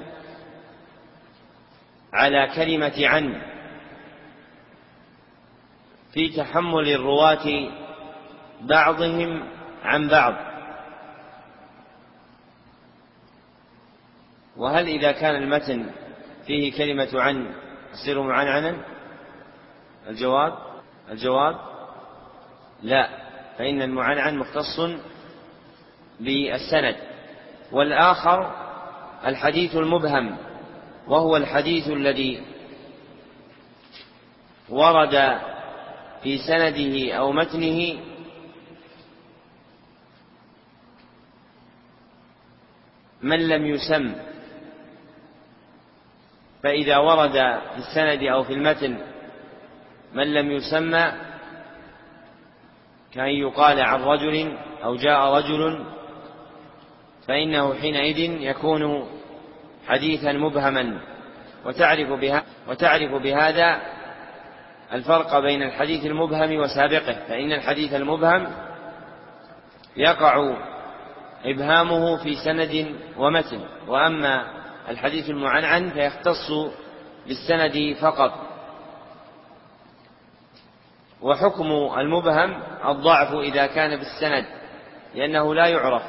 Speaker 1: على كلمة عن في تحمل الرواة بعضهم عن بعض. وهل إذا كان المتن فيه كلمة عن يصير معنعنا؟ الجواب لا، فإن المعنعن مختص بالسند. والآخر الحديث المبهم، وهو الحديث الذي ورد في سنده أو متنه من لم يسم. فإذا ورد في السند أو في المتن من لم يسمى، كأن يقال عن رجل أو جاء رجل، فإنه حينئذ يكون حديثا مبهما. وتعرف بهذا الفرق بين الحديث المبهم وسابقه، فإن الحديث المبهم يقع إبهامه في سند ومتن، وأما الحديث المعنعن فيختص بالسند فقط. وحكم المبهم الضعف إذا كان بالسند، لأنه لا يعرف.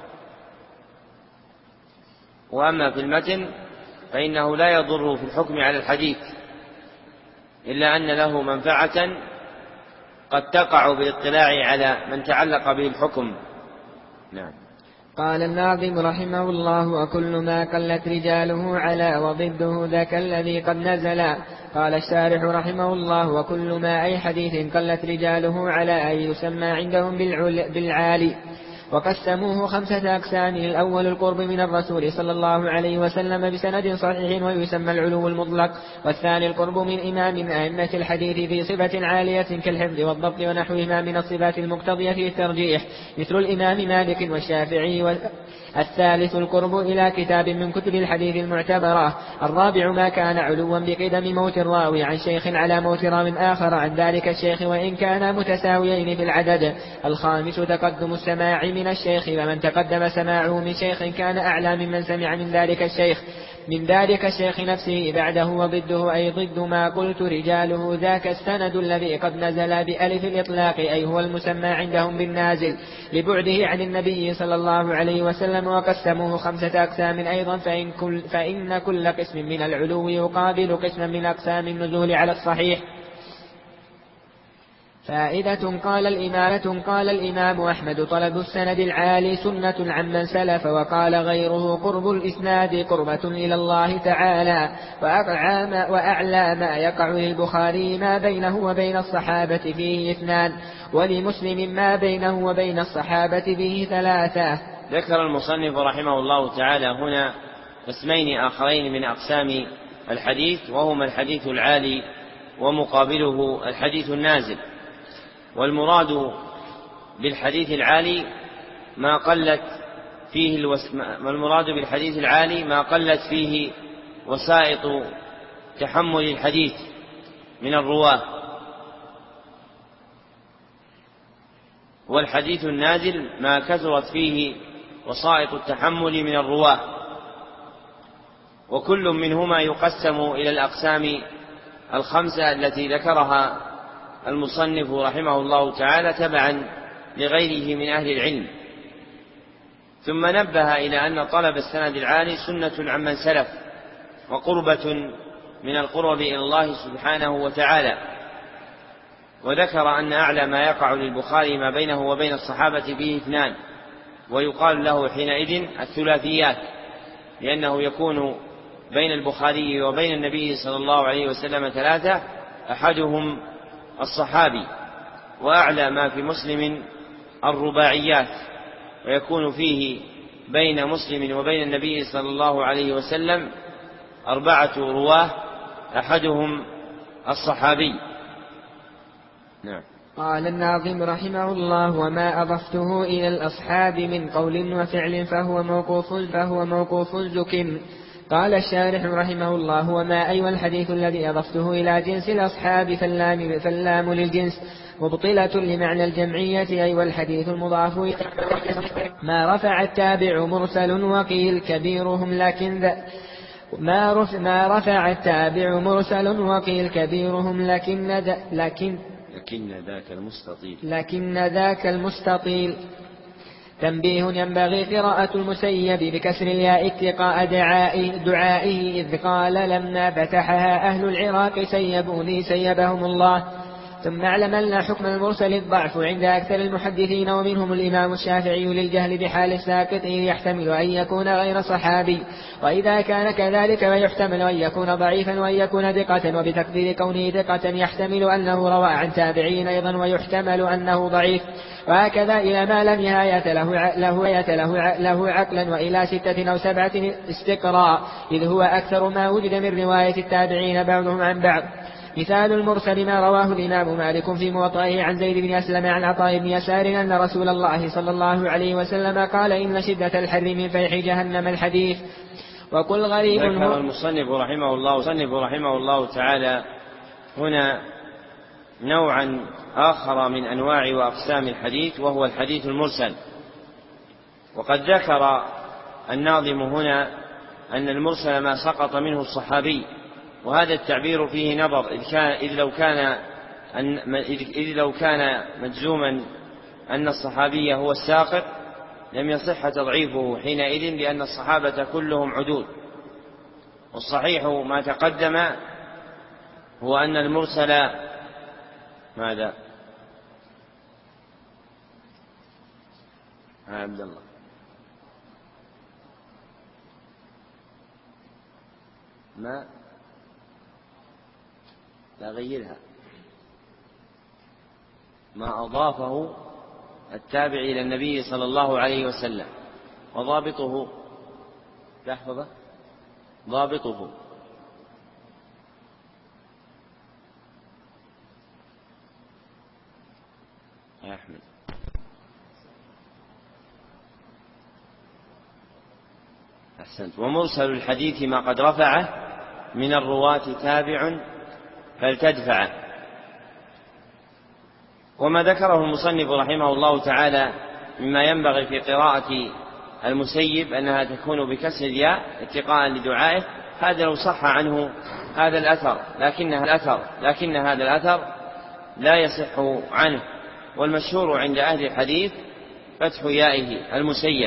Speaker 1: وأما في المتن فإنه لا يضر في الحكم على الحديث، إلا أن له منفعة قد تقع بالاطلاع على من تعلق به الحكم. نعم.
Speaker 3: قال الناظم رحمه الله: وكل ما قلت رجاله على وضده ذاك الذي قد نزل. قال الشارح رحمه الله: وكل ما أي حديث قلت رجاله على أن يسمى عندهم بالعالي. وقسموه 5 أقسام: الأول القرب من الرسول صلى الله عليه وسلم بسند صحيح ويسمى العلو المطلق. والثاني القرب من إمام من أئمة الحديث في صفة عالية كالحفظ والضبط ونحوهما من الصفات المقتضية في الترجيح، مثل الإمام مالك والشافعي. الثالث القرب إلى كتاب من كتب الحديث المعتبرة. الرابع ما كان علوا بقدم موت الراوي عن شيخ على موت راو آخر عن ذلك الشيخ وإن كانا متساويين في العدد. الخامس تقدم السماع من الشيخ، ومن تقدم سماعه من شيخ كان أعلى ممن سمع من ذلك الشيخ. من ذلك الشيخ نفسه بعده وضده أي ضد ما قلت رجاله ذاك السند الذي قد نزل بألف الإطلاق أي هو المسمى عندهم بالنازل لبعده عن النبي صلى الله عليه وسلم. وقسموه 5 أقسام أيضا فإن كل قسم من العلو يقابل قسما من أقسام النزول على الصحيح. فائدة قال الإمام أحمد طلب السند العالي سنة عمن سلف. وقال غيره قرب الإسناد قربة إلى الله تعالى. وأعلى ما يقع للبخاري ما بينه وبين الصحابة فيه 2 ولمسلم ما بينه وبين الصحابة فيه 3.
Speaker 1: ذكر المصنف رحمه الله تعالى هنا قسمين آخرين من أقسام الحديث وهما الحديث العالي ومقابله الحديث النازل. والمراد بالحديث العالي ما قلت فيه وسائط تحمل الحديث من الرواة. والحديث النازل ما كثرت فيه وسائط التحمل من الرواة. وكل منهما يقسم إلى الأقسام 5 التي ذكرها المصنف رحمه الله تعالى تبعا لغيره من أهل العلم. ثم نبه إلى أن طلب السند العالي سنة عمن سلف وقربة من القرب إلى الله سبحانه وتعالى. وذكر أن أعلى ما يقع للبخاري ما بينه وبين الصحابة فيه 2 ويقال له حينئذ الثلاثيات لأنه يكون بين البخاري وبين النبي صلى الله عليه وسلم 3 أحدهم الصحابي. وأعلى ما في مسلم الرباعيات ويكون فيه بين مسلم وبين النبي صلى الله عليه وسلم 4 رواه أحدهم الصحابي. نعم.
Speaker 3: قال الناظم رحمه الله وما أضفته إلى الأصحاب من قول وفعل فهو موقوف زكم. قال الشارح رحمه الله وما أيوة الحديث الذي أضفته إلى جنس الأصحاب فاللام للجنس مبطلة لمعنى الجمعية أيوة الحديث المضاف ما رفع التابع مرسل وقيل كبيرهم ما رفع التابع مرسل وقيل كبيرهم لكن ذاك المستطيل. تنبيه ينبغي قراءة المسيب بكسر الياء اتقاء دعائه إذ قال لما فتحها أهل العراق سيبوني سيبهم الله. ثم اعلم أن حكم المرسل الضعف عند أكثر المحدثين ومنهم الإمام الشافعي للجهل بحال الساقط يحتمل أن يكون غير صحابي. وإذا كان كذلك فيحتمل أن يكون ضعيفا وأن يكون ثقة وبتقدير كونه ثقة يحتمل أنه روى عن تابعين أيضا ويحتمل أنه ضعيف. وهكذا إلى ما لم نهاية له عقلا وإلى 6 أو 7 استقراء إذ هو أكثر ما وجد من رواية التابعين بعضهم عن بعض. مثال المرسل ما رواه الإمام مالك في موطئه عن زيد بن أسلم عن عطاء بن يسار أن رسول الله صلى الله عليه وسلم قال إن شدة الحر من فيح جهنم الحديث. وقل غريب.
Speaker 1: ذكر المصنف رحمه الله تعالى هنا نوعا آخر من أنواع وأقسام الحديث وهو الحديث المرسل. وقد ذكر الناظم هنا أن المرسل ما سقط منه الصحابي وهذا التعبير فيه نظر إذ لو كان مجزوما أن الصحابي هو الساقط لم يصح تضعيفه حينئذ لأن الصحابة كلهم عدول. والصحيح ما تقدم هو أن المرسل ماذا؟ عبد الله ما لا غيرها ما أضافه التابع إلى النبي صلى الله عليه وسلم وضابطه تحفظه ضابطه يا أحمد أحسنت. ومرسل الحديث ما قد رفعه من الرواة تابع فلتدفعه. وما ذكره المصنف رحمه الله تعالى مما ينبغي في قراءة المسيب أنها تكون بكسر الياء اتقاء لدعائه هذا لو صح عنه هذا الأثر، لكن هذا الأثر لا يصح عنه. والمشهور عند أهل الحديث فتح يائه المسيب.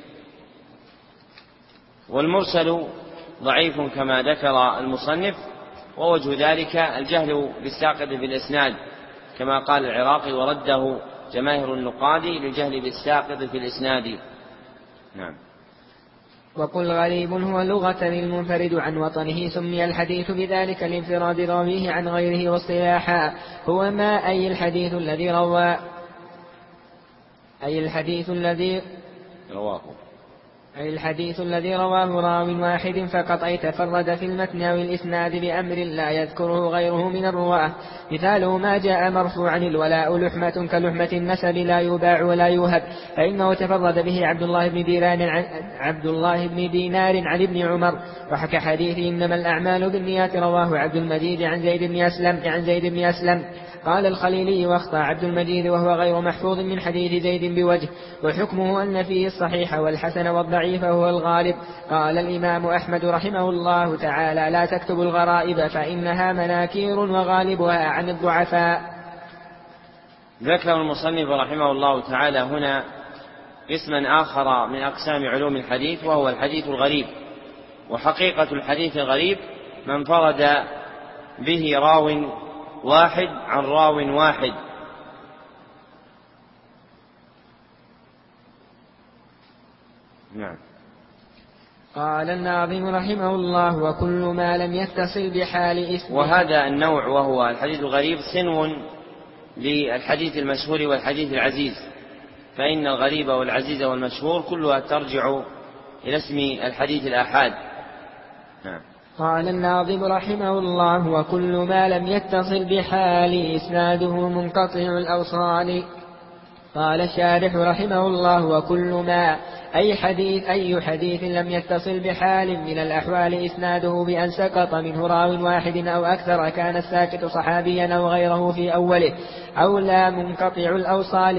Speaker 1: والمرسل ضعيف كما ذكر المصنف، ووجه ذلك الجهل بالساقط بالإسناد كما قال العراقي، ورده جماهير النقاد للجهل بالساقط في الإسناد. نعم.
Speaker 3: وقل غريب هو لغة المنفرد عن وطنه، سمي الحديث بذلك لانفراد راويه عن غيره، واصطلاحا هو ما أي الحديث الذي رواه راو واحد فقط، أي تفرد في المتن أو الإسناد بأمر لا يذكره غيره من الرواة. مثاله ما جاء مرفوعا الولاء لحمة كلحمة النسب لا يباع ولا يوهب، فإنه تفرد به عبد الله بن دينار عن ابن عمر. وحكى حديث إنما الأعمال بالنيات رواه عبد المجيد عن زيد بن أسلم. قال الخليلي واخطأ عبد المجيد وهو غير محفوظ من حديث زيد بوجه، وحكمه أن فيه الصحيح والحسن والضعيف هو الغالب. قال الإمام أحمد رحمه الله تعالى لا تكتب الغرائب فإنها مناكير وغالبها عن الضعفاء.
Speaker 1: ذكر المصنف رحمه الله تعالى هنا قسما آخر من أقسام علوم الحديث، وهو الحديث الغريب. وحقيقة الحديث الغريب من انفرد به راو واحد عن راو واحد. نعم.
Speaker 3: قال الناظم رحمه الله وكل ما لم يتصل بحال اسمه.
Speaker 1: وهذا النوع وهو الحديث الغريب صنو للحديث المشهور والحديث العزيز، فإن الغريب والعزيز والمشهور كلها ترجع إلى اسم الحديث الآحاد. نعم.
Speaker 3: قال الناظم رحمه الله وكل ما لم يتصل بحال إسناده منقطع الأوصال. قال الشارح رحمه الله وكل ما أي حديث لم يتصل بحال من الأحوال إسناده بأن سقط منه راو واحد أو أكثر، كان الساكت صحابيا أو غيره في أوله، أو لا منقطع الأوصال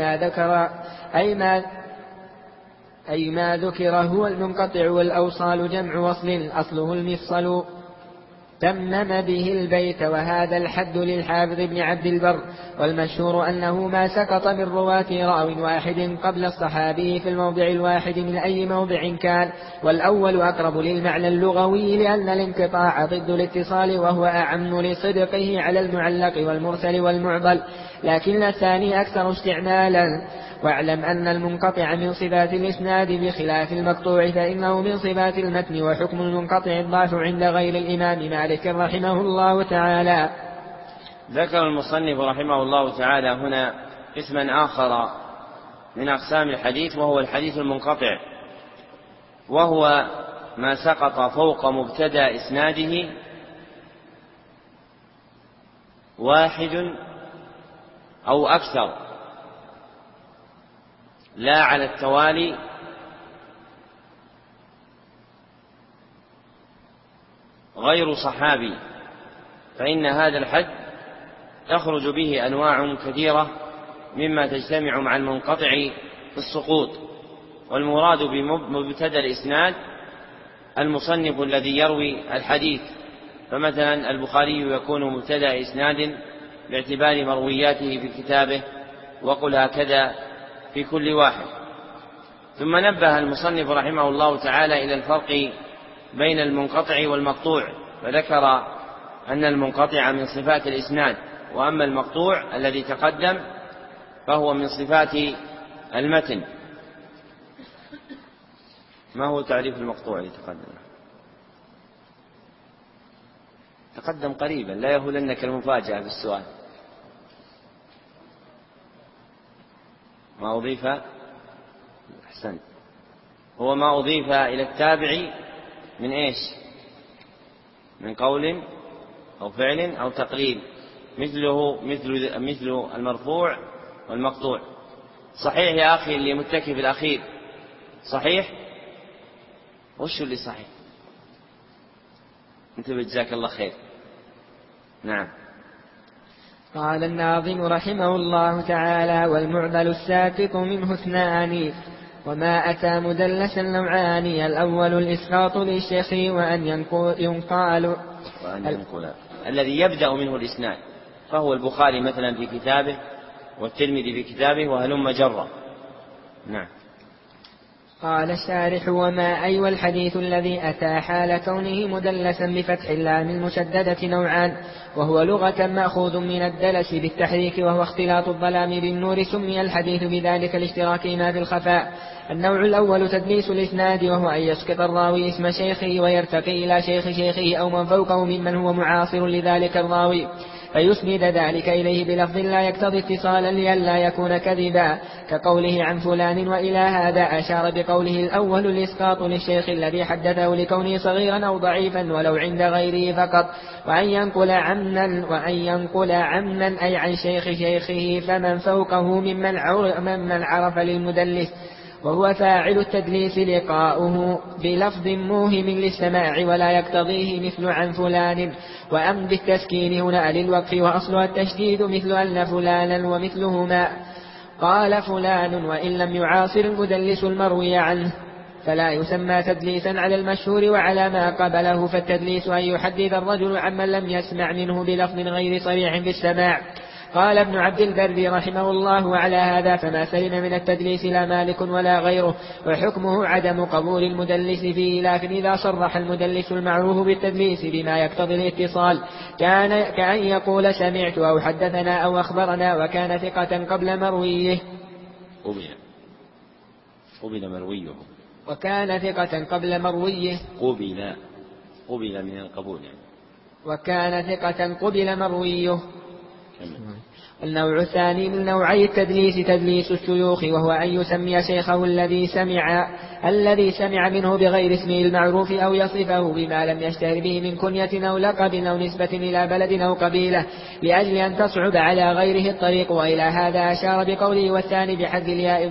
Speaker 3: أي ما ذكر هو المنقطع، والأوصال جمع وصل أصله المفصل. تمم به البيت وهذا الحد للحافظ بن عبد البر. والمشهور أنه ما سقط من رواة راو واحد قبل الصحابي في الموضع الواحد من أي موضع كان، والأول أقرب للمعنى اللغوي لأن الانقطاع ضد الاتصال، وهو أعم لصدقه على المعلق والمرسل والمعضل، لكن الثاني أكثر استعمالا. واعلم أن المنقطع من صفات الإسناد بخلاف المقطوع، فإنه من صفات المتن، وحكم المنقطع الضعف عند غير الإمام مالك رحمه الله تعالى.
Speaker 1: ذكر المصنف رحمه الله تعالى هنا قسما آخر من أقسام الحديث، وهو الحديث المنقطع، وهو ما سقط فوق مبتدأ إسناده واحد أو أكثر، لا على التوالي، غير صحابي، فإن هذا الحد تخرج به أنواع كثيرة مما تجتمع مع المنقطع في السقوط. والمراد بمبتدأ الإسناد المصنف الذي يروي الحديث، فمثلا البخاري يكون مبتدأ إسناد باعتبار مروياته في كتابه، وقل هكذا في كل واحد. ثم نبه المصنف رحمه الله تعالى إلى الفرق بين المنقطع والمقطوع، فذكر أن المنقطع من صفات الإسناد، وأما المقطوع الذي تقدم فهو من صفات المتن. ما هو تعريف المقطوع الذي تقدم قريبا، لا يهولنك المفاجأة بالسؤال. ما أضيف أحسنت، هو ما أضيف إلى التابع من إيش؟ من قول أو فعل أو تقرير، مثل المرفوع والمقطوع. صحيح يا أخي اللي متكي في الأخير؟ صحيح؟ وش اللي صحيح؟ أنت بجزاك الله خير. نعم.
Speaker 3: قال الناظم رحمه الله تعالى والمعضل الساقط منه اثنان، وما أتى مدلسا نوعان: الأول الإسقاط للشيخ وأن ينقال
Speaker 1: الذي يبدأ منه الإسناد، فهو البخاري مثلا في كتابه، والترمذي في كتابه، وهلم جرا. نعم.
Speaker 3: قال الشارح: وما أي والحديث الذي أتى حال كونه مدلسا بفتح اللام المشددة نوعان: وهو لغة مأخوذ من الدلس بالتحريك، وهو اختلاط الظلام بالنور، سمي الحديث بذلك لاشتراكهما في الخفاء. النوع الأول تدليس الإسناد، وهو أن يسقط الراوي اسم شيخه ويرتقي إلى شيخ شيخه أو من فوقه ممن هو معاصر لذلك الراوي، فيسند ذلك إليه بلفظ لا يقتضي اتصالا لئلا يكون كذبا، كقوله عن فلان. وإلى هذا أشار بقوله الأول الإسقاط للشيخ الذي حدثه لكونه صغيرا أو ضعيفا ولو عند غيره فقط، وأن ينقل عمنا أي عن شيخ شيخه فمن فوقه ممن عرف للمدلس، وهو فاعل التدليس لقاؤه بلفظ موهم للسماع ولا يقتضيه مثل عن فلان. وأم بالتسكين هنا للوقف، وأصلها التشديد مثل أن فلانا ومثلهما. قال فلان وإن لم يعاصر المدلس المروي عنه فلا يسمى تدليسا على المشهور وعلى ما قبله، فالتدليس أن يحدث الرجل عمن لم يسمع منه بلفظ غير صريح في السماع. قال ابن عبد البر رحمه الله: وعلى هذا فما سلم من التدليس لا مالك ولا غيره، وحكمه عدم قبول المدلس فيه، لكن إذا صرح المدلس المعروف بالتدليس بما يقتضي الاتصال كأن يقول سمعت أو حدثنا أو أخبرنا، وكان ثقة قبل مرويه
Speaker 1: قبل من القبول
Speaker 3: وكان ثقة قبل مرويه. النوع الثاني من نوعي التدليس تدليس الشيوخ، وهو أن يسمي شيخه الذي سمع منه بغير اسمه المعروف، أو يصفه بما لم يشتهر به من كنية أو لقب أو نسبة إلى بلد أو قبيلة، لأجل أن تصعب على غيره الطريق. وإلى هذا أشار بقوله والثاني بحذف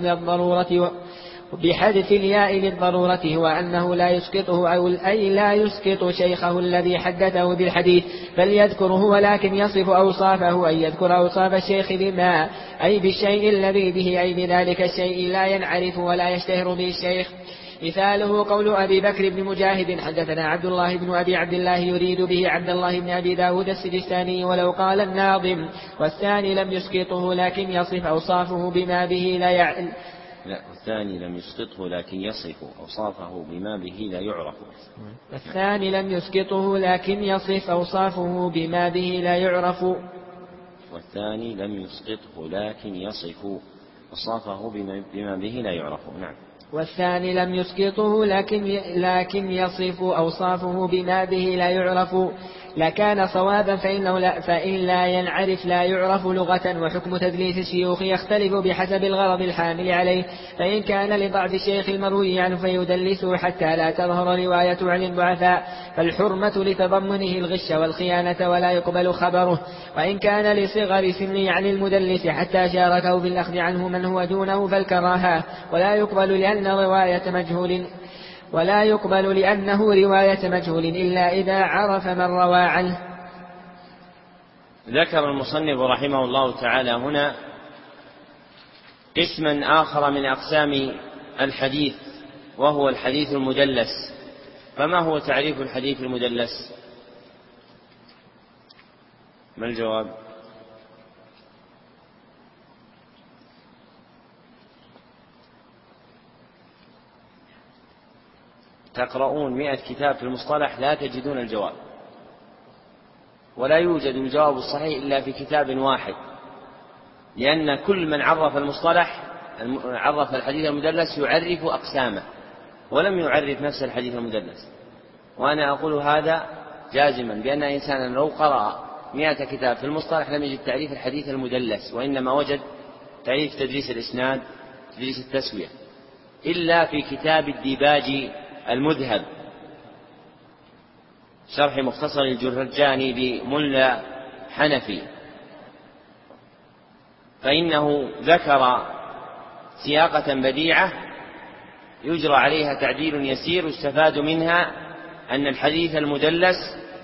Speaker 3: الياء للضرورة، هو أنه لا يسقطه أي لا يسقط شيخه الذي حدثه بالحديث، بل يذكره ولكن يصف أوصافه، أي يذكر أوصاف الشيخ بما أي بالشيء الذي به أي بذلك الشيء لا ينعرف ولا يشتهر به الشيخ. مثاله قول أبي بكر بن مجاهد: حدثنا عبد الله بن أبي عبد الله، يريد به عبد الله بن أبي داود السجستاني. ولو قال الناظم والثاني لم يسقطه لكن يصف أوصافه بما به لا يعلم.
Speaker 1: الثاني لم يسقطه لكن يصف أوصافه بما به لا يعرف.
Speaker 3: الثاني لم يسقطه لكن يصف أوصافه بما به لا يعرف.
Speaker 1: والثاني لم يسقطه لكن يصف أوصافه بما به لا يعرف. نعم.
Speaker 3: والثاني لم يسقطه لكن يصف أوصافه بما به لا يعرف لكان صوابا، فإن لا ينعرف لا يعرف لغة. وحكم تدليس الشيوخ يختلف بحسب الغرض الحامل عليه، فإن كان لضعف الشيخ المروي عنه فيدلسه حتى لا تظهر رواية عن الضعفاء، فالحرمة لتضمنه الغش والخيانة ولا يقبل خبره. وإن كان لصغر سنه عن المدلس حتى شاركه بالأخذ عنه من هو دونه فالكراهة، ولا يقبل لأنه رواية مجهول إلا إذا عرف من روى عنه.
Speaker 1: ذكر المصنف رحمه الله تعالى هنا قسما آخر من أقسام الحديث، وهو الحديث المدلس. فما هو تعريف الحديث المدلس؟ ما الجواب؟ تقرؤون 100 كتاب في المصطلح لا تجدون الجواب، ولا يوجد الجواب الصحيح إلا في كتاب واحد، لأن كل من عرف المصطلح عرف الحديث المدلس يعرف أقسامه ولم يعرف نفس الحديث المدلس. وأنا أقول هذا جازما بأن إنسانا لو قرأ 100 كتاب في المصطلح لم يجد تعريف الحديث المدلس، وإنما وجد تعريف تدليس الإسناد، تدليس التسوية، إلا في كتاب الديباجي المذهب شرح مختصر الجرجاني بملا حنفي، فإنه ذكر سياقة بديعة يجرى عليها تعديل يسير يستفاد منها أن الحديث المدلس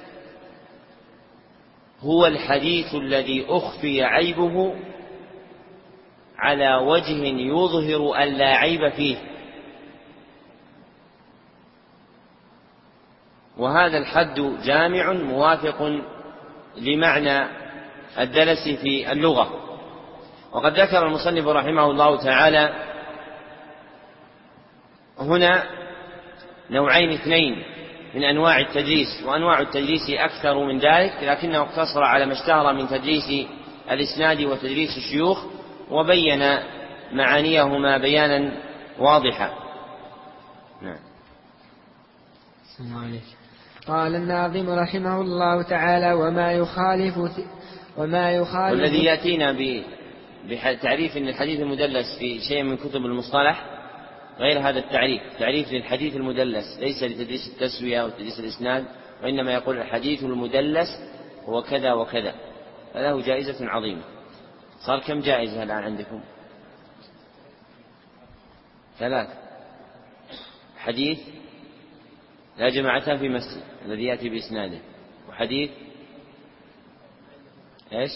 Speaker 1: هو الحديث الذي أخفي عيبه على وجه يظهر أن لا عيب فيه، وهذا الحد جامع موافق لمعنى الدلس في اللغة. وقد ذكر المصنف رحمه الله تعالى هنا نوعين اثنين من أنواع التدليس، وأنواع التدليس أكثر من ذلك، لكنه اقتصر على ما اشتهر من تدليس الإسناد وتدليس الشيوخ، وبين معانيهما بيانا واضحا. نعم.
Speaker 3: قال الناظم رحمه الله تعالى: وما يخالف
Speaker 1: والذي يأتينا بتعريف أن الحديث المدلس في شيء من كتب المصطلح غير هذا التعريف، تعريف للحديث المدلس ليس لتدليس التسوية وتدليس الإسناد، وإنما يقول الحديث المدلس هو كذا وكذا، فله جائزة عظيمة. صار كم جائزة الآن عندكم؟ 3. حديث لا جماعتها في مسجد الذي يأتي بإسناده، وحديث إيش؟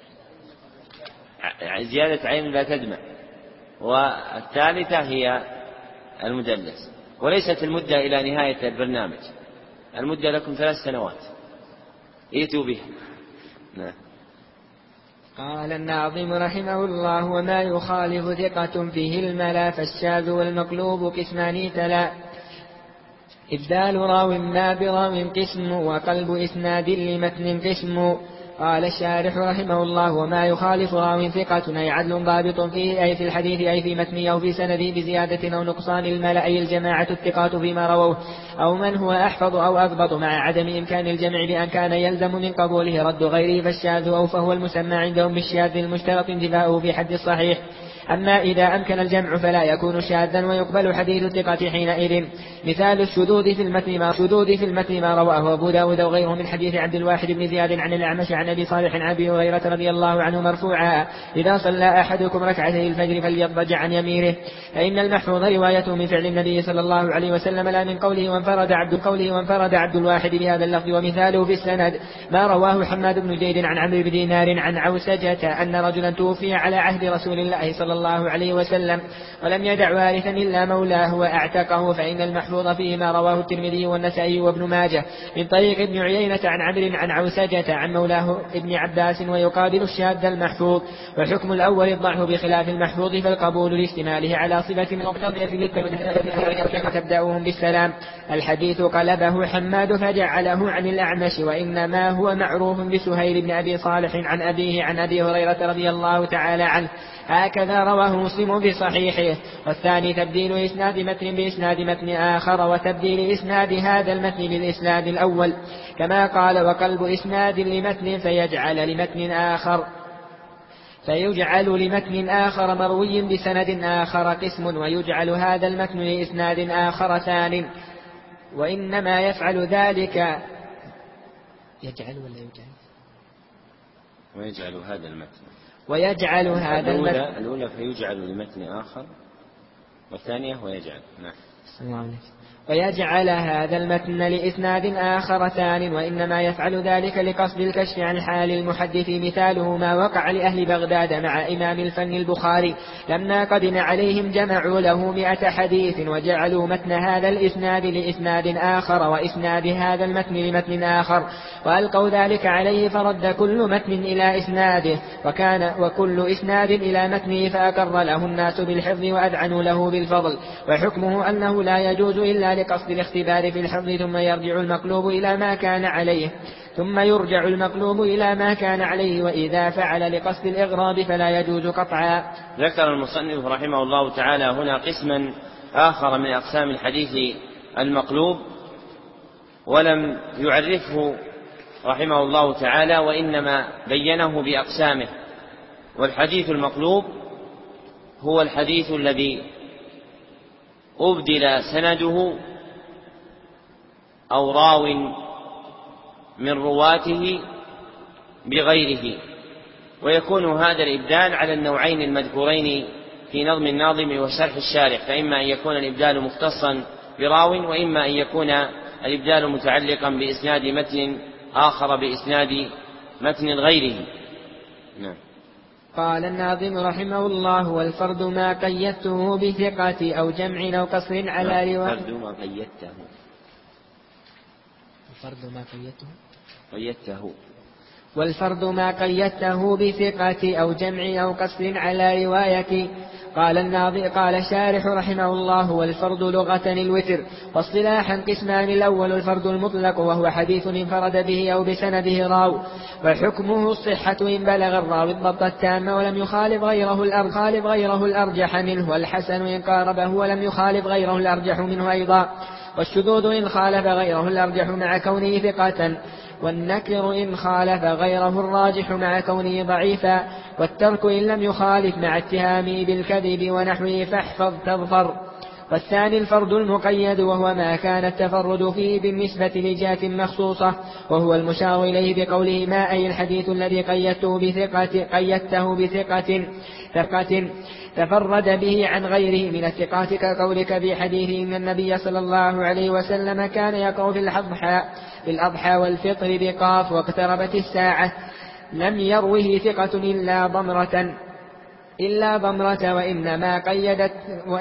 Speaker 1: زيادة عين لا تدمع، والثالثة هي المدلس. وليست المدة إلى نهاية البرنامج، المدة لكم 3 سنوات، ائتوا بها. نعم.
Speaker 3: قال الناظم رحمه الله: وما يخالف ثقة فيه الملا، فالشاذ والمقلوب قسمان تلا. إبدال راو ما براو قسم، وقلب إسناد لمتن قسم. قال الشارح رحمه الله: وما يخالف راو ثقة أي عدل ضابط فيه، أي في الحديث أي في متنه أو في سنده بزيادة أو نقصان الملا، أي الجماعة الثقات فيما رووه، أو من هو أحفظ أو أضبط مع عدم إمكان الجمع بأن كان يلزم من قبوله رد غيره، فالشاذ أو فهو المسمى عندهم بالشاذ المشترط انتفاؤه في حد الصحيح. أما إذا أمكن الجمع فلا يكون شاذا، ويقبل حديث الثقة حينئذ. مثال الشذوذ في المتن ما رواه أبو داود وغيره من حديث عبد الواحد بن زياد عن الأعمش عن أبي صالح عن أبي هريرة رضي الله عنه مرفوعا: إذا صلى أحدكم ركعتي الفجر فليضطجع عن يمينه، فإن المحفوظ روايته من فعل النبي صلى الله عليه وسلم لا من قوله وانفرد عبد الواحد بهذا اللفظ. ومثاله في السند ما رواه حماد بن زيد عن عمرو بن دينار عن عوسجة أن رجلا توفي على عهد رسول الله صلى الله عليه وسلم ولم يدع وارثا إلا مولاه وأعتقه، فإن المحفوظ فيه ما رواه الترمذي والنسائي وابن ماجه من طريق ابن عيينة عن عمرو عن عوسجة عن مولاه ابن عباس، ويقابل الشاذ المحفوظ. وحكم الأول الضعف بخلاف المحفوظ، فالقبول لاستماله على صفة مقتضية تبدأهم بالسلام. الحديث قلبه حماد فجعله عن الأعمش، وإنما هو معروف بسهيل بن أبي صالح عن أبيه عن أبي هريرة رضي الله تعالى عنه، هكذا رواه مسلم بصحيحه. والثاني تبديل إسناد متن بإسناد متن آخر، وتبديل إسناد هذا المتن بالإسناد الأول، كما قال: وقلب إسناد لمتن فيجعل لمتن آخر مروي بسند آخر قسم، ويجعل هذا المتن لإسناد آخر ثان. وإنما يفعل ذلك ويجعل هذا المتن
Speaker 1: الأولى فيجعل لمتن آخر، والثانية ويجعل. نعم.
Speaker 3: ويجعل هذا المتن لإسناد آخر ثان، وإنما يفعل ذلك لقصد الكشف عن حال المحدث. مثاله ما وقع لأهل بغداد مع إمام الفن البخاري، لما قدم عليهم جمعوا له 100 حديث، وجعلوا متن هذا الإسناد لإسناد آخر، وإسناد هذا المتن لمتن آخر، وألقوا ذلك عليه، فرد كل متن إلى إسناده، وكل إسناد إلى متنه، فأقر له الناس بالحفظ وأذعنوا له بالفضل. وحكمه أنه لا يجوز إلا لقصد الاختبار في الحفظ، ثم يرجع المقلوب إلى ما كان عليه، وإذا فعل لقصد الإغراب فلا يجوز قطعا.
Speaker 1: ذكر المصنف رحمه الله تعالى هنا قسما آخر من أقسام الحديث المقلوب، ولم يعرفه رحمه الله تعالى، وإنما بينه بأقسامه. والحديث المقلوب هو الحديث الذي أبدل سنده أو راو من رواته بغيره، ويكون هذا الإبدال على النوعين المذكورين في نظم الناظم وشرح الشارح، فإما أن يكون الإبدال مختصا براو، وإما أن يكون الإبدال متعلقا بإسناد متن آخر بإسناد متن غيره. نعم.
Speaker 3: قال الناظم رحمه الله: والفرد ما قيدته بثقة أو جمع أو قصر على رواية. والفرد ما قيدته بثقة أو جمع أو قصر على رواية. قال الشارح رحمه الله: والفرد لغة الوتر، واصطلاحا قسمان: الأول الفرد المطلق وهو حديث انفرد به أو بسنده راو، وحكمه الصحة إن بلغ الراوي الضبط التام ولم يخالف غيره الأرجح منه، والحسن إن قاربه ولم يخالف غيره الأرجح منه أيضا، والشذوذ إن خالف غيره الأرجح مع كونه ثقة، والنكر إن خالف غيره الراجح مع كونه ضعيفا، والترك إن لم يخالف مع اتهامه بالكذب ونحوه فاحفظ تظفر. والثاني الفرد المقيد، وهو ما كان التفرد فيه بالنسبة لجهة مخصوصة، وهو المشار إليه بقوله: ما أي الحديث الذي قيدته بثقة تفرد به عن غيره من الثقات، كقولك في حديث إن النبي صلى الله عليه وسلم كان يقرأ في الأضحى والفطر بقاف واقتربت الساعة، لم يروه ثقة إلا ضمرة وإنما قيدت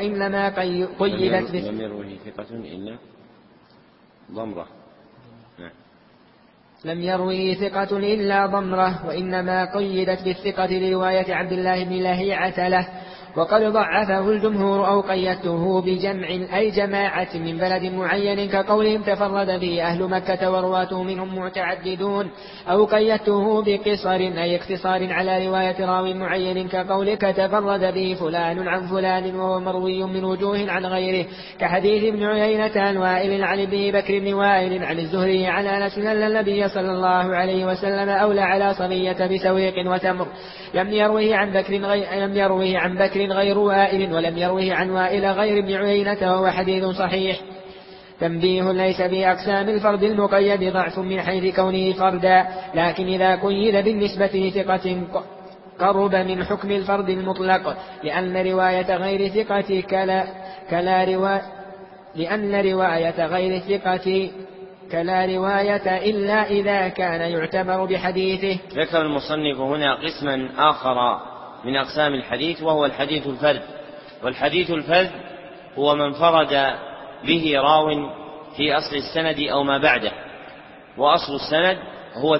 Speaker 1: لم يروه ثقة إلا ضمرة.
Speaker 3: لم يروه ثقة إلا ضمرة، وإنما قيدت بالثقة لرواية عبد الله بن لهيعة له، وقد ضعفه الجمهور أو قيدته بجمع أي جماعة من بلد معين، كقولهم تفرد به أهل مكة ورواته منهم متعددون، أو قيدته بقصر أي اقتصار على رواية راوي معين، كقولك تفرد به فلان عن فلان وهو مروي من وجوه عن غيره، كحديث ابن عيينة عن وائل عن ابن بكر بن وائل عن الزهري عن أنس أن النبي صلى الله عليه وسلم أولى على صبية بسويق وتمر، لم يروه عن بكر غير وائل، ولم يروه عن وائل غير ابن عيينة، وهو حديث صحيح. تنبيه: ليس بأقسام الفرد المقيد ضعف من حيث كونه فردا، لكن إذا قيد بالنسبة لثقة قرب من حكم الفرد المطلق، لأن رواية غير الثقة كلا رواية إلا إذا كان يعتبر بحديثه.
Speaker 1: ذكر المصنف هنا قسما آخر من أقسام الحديث، وهو الحديث الفرد. والحديث الفرد هو من فرد به راو في أصل السند أو ما بعده، وأصل السند هو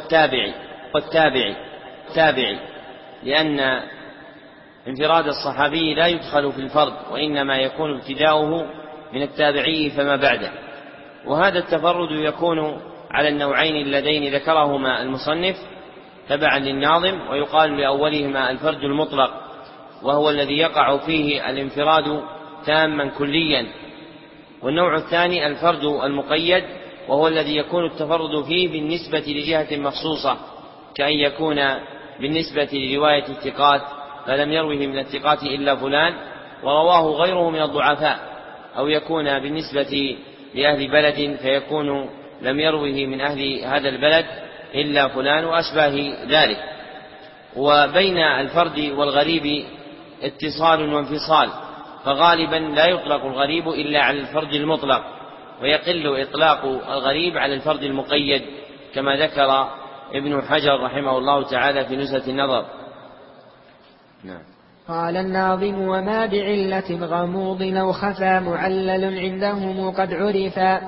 Speaker 1: التابعي، لأن انفراد الصحابي لا يدخل في الفرد، وإنما يكون ابتداؤه من التابعي فما بعده. وهذا التفرد يكون على النوعين اللذين ذكرهما المصنف تبعا للناظم، ويقال لأولهما الفرد المطلق، وهو الذي يقع فيه الانفراد تاما كليا، والنوع الثاني الفرد المقيد، وهو الذي يكون التفرد فيه بالنسبة لجهة مخصوصة، كأن يكون بالنسبة لرواية الثقات فلم يروه من الثقات إلا فلان ورواه غيره من الضعفاء، أو يكون بالنسبة لأهل بلد فيكون لم يروه من أهل هذا البلد إلا فلان وأشباه ذلك. وبين الفرد والغريب اتصال وانفصال، فغالبا لا يطلق الغريب إلا على الفرد المطلق، ويقل إطلاق الغريب على الفرد المقيد، كما ذكر ابن حجر رحمه الله تعالى في نزهة النظر. نعم.
Speaker 3: قال الناظم: وما بعلة غموض أو خفى معلل عندهم قد عرفا.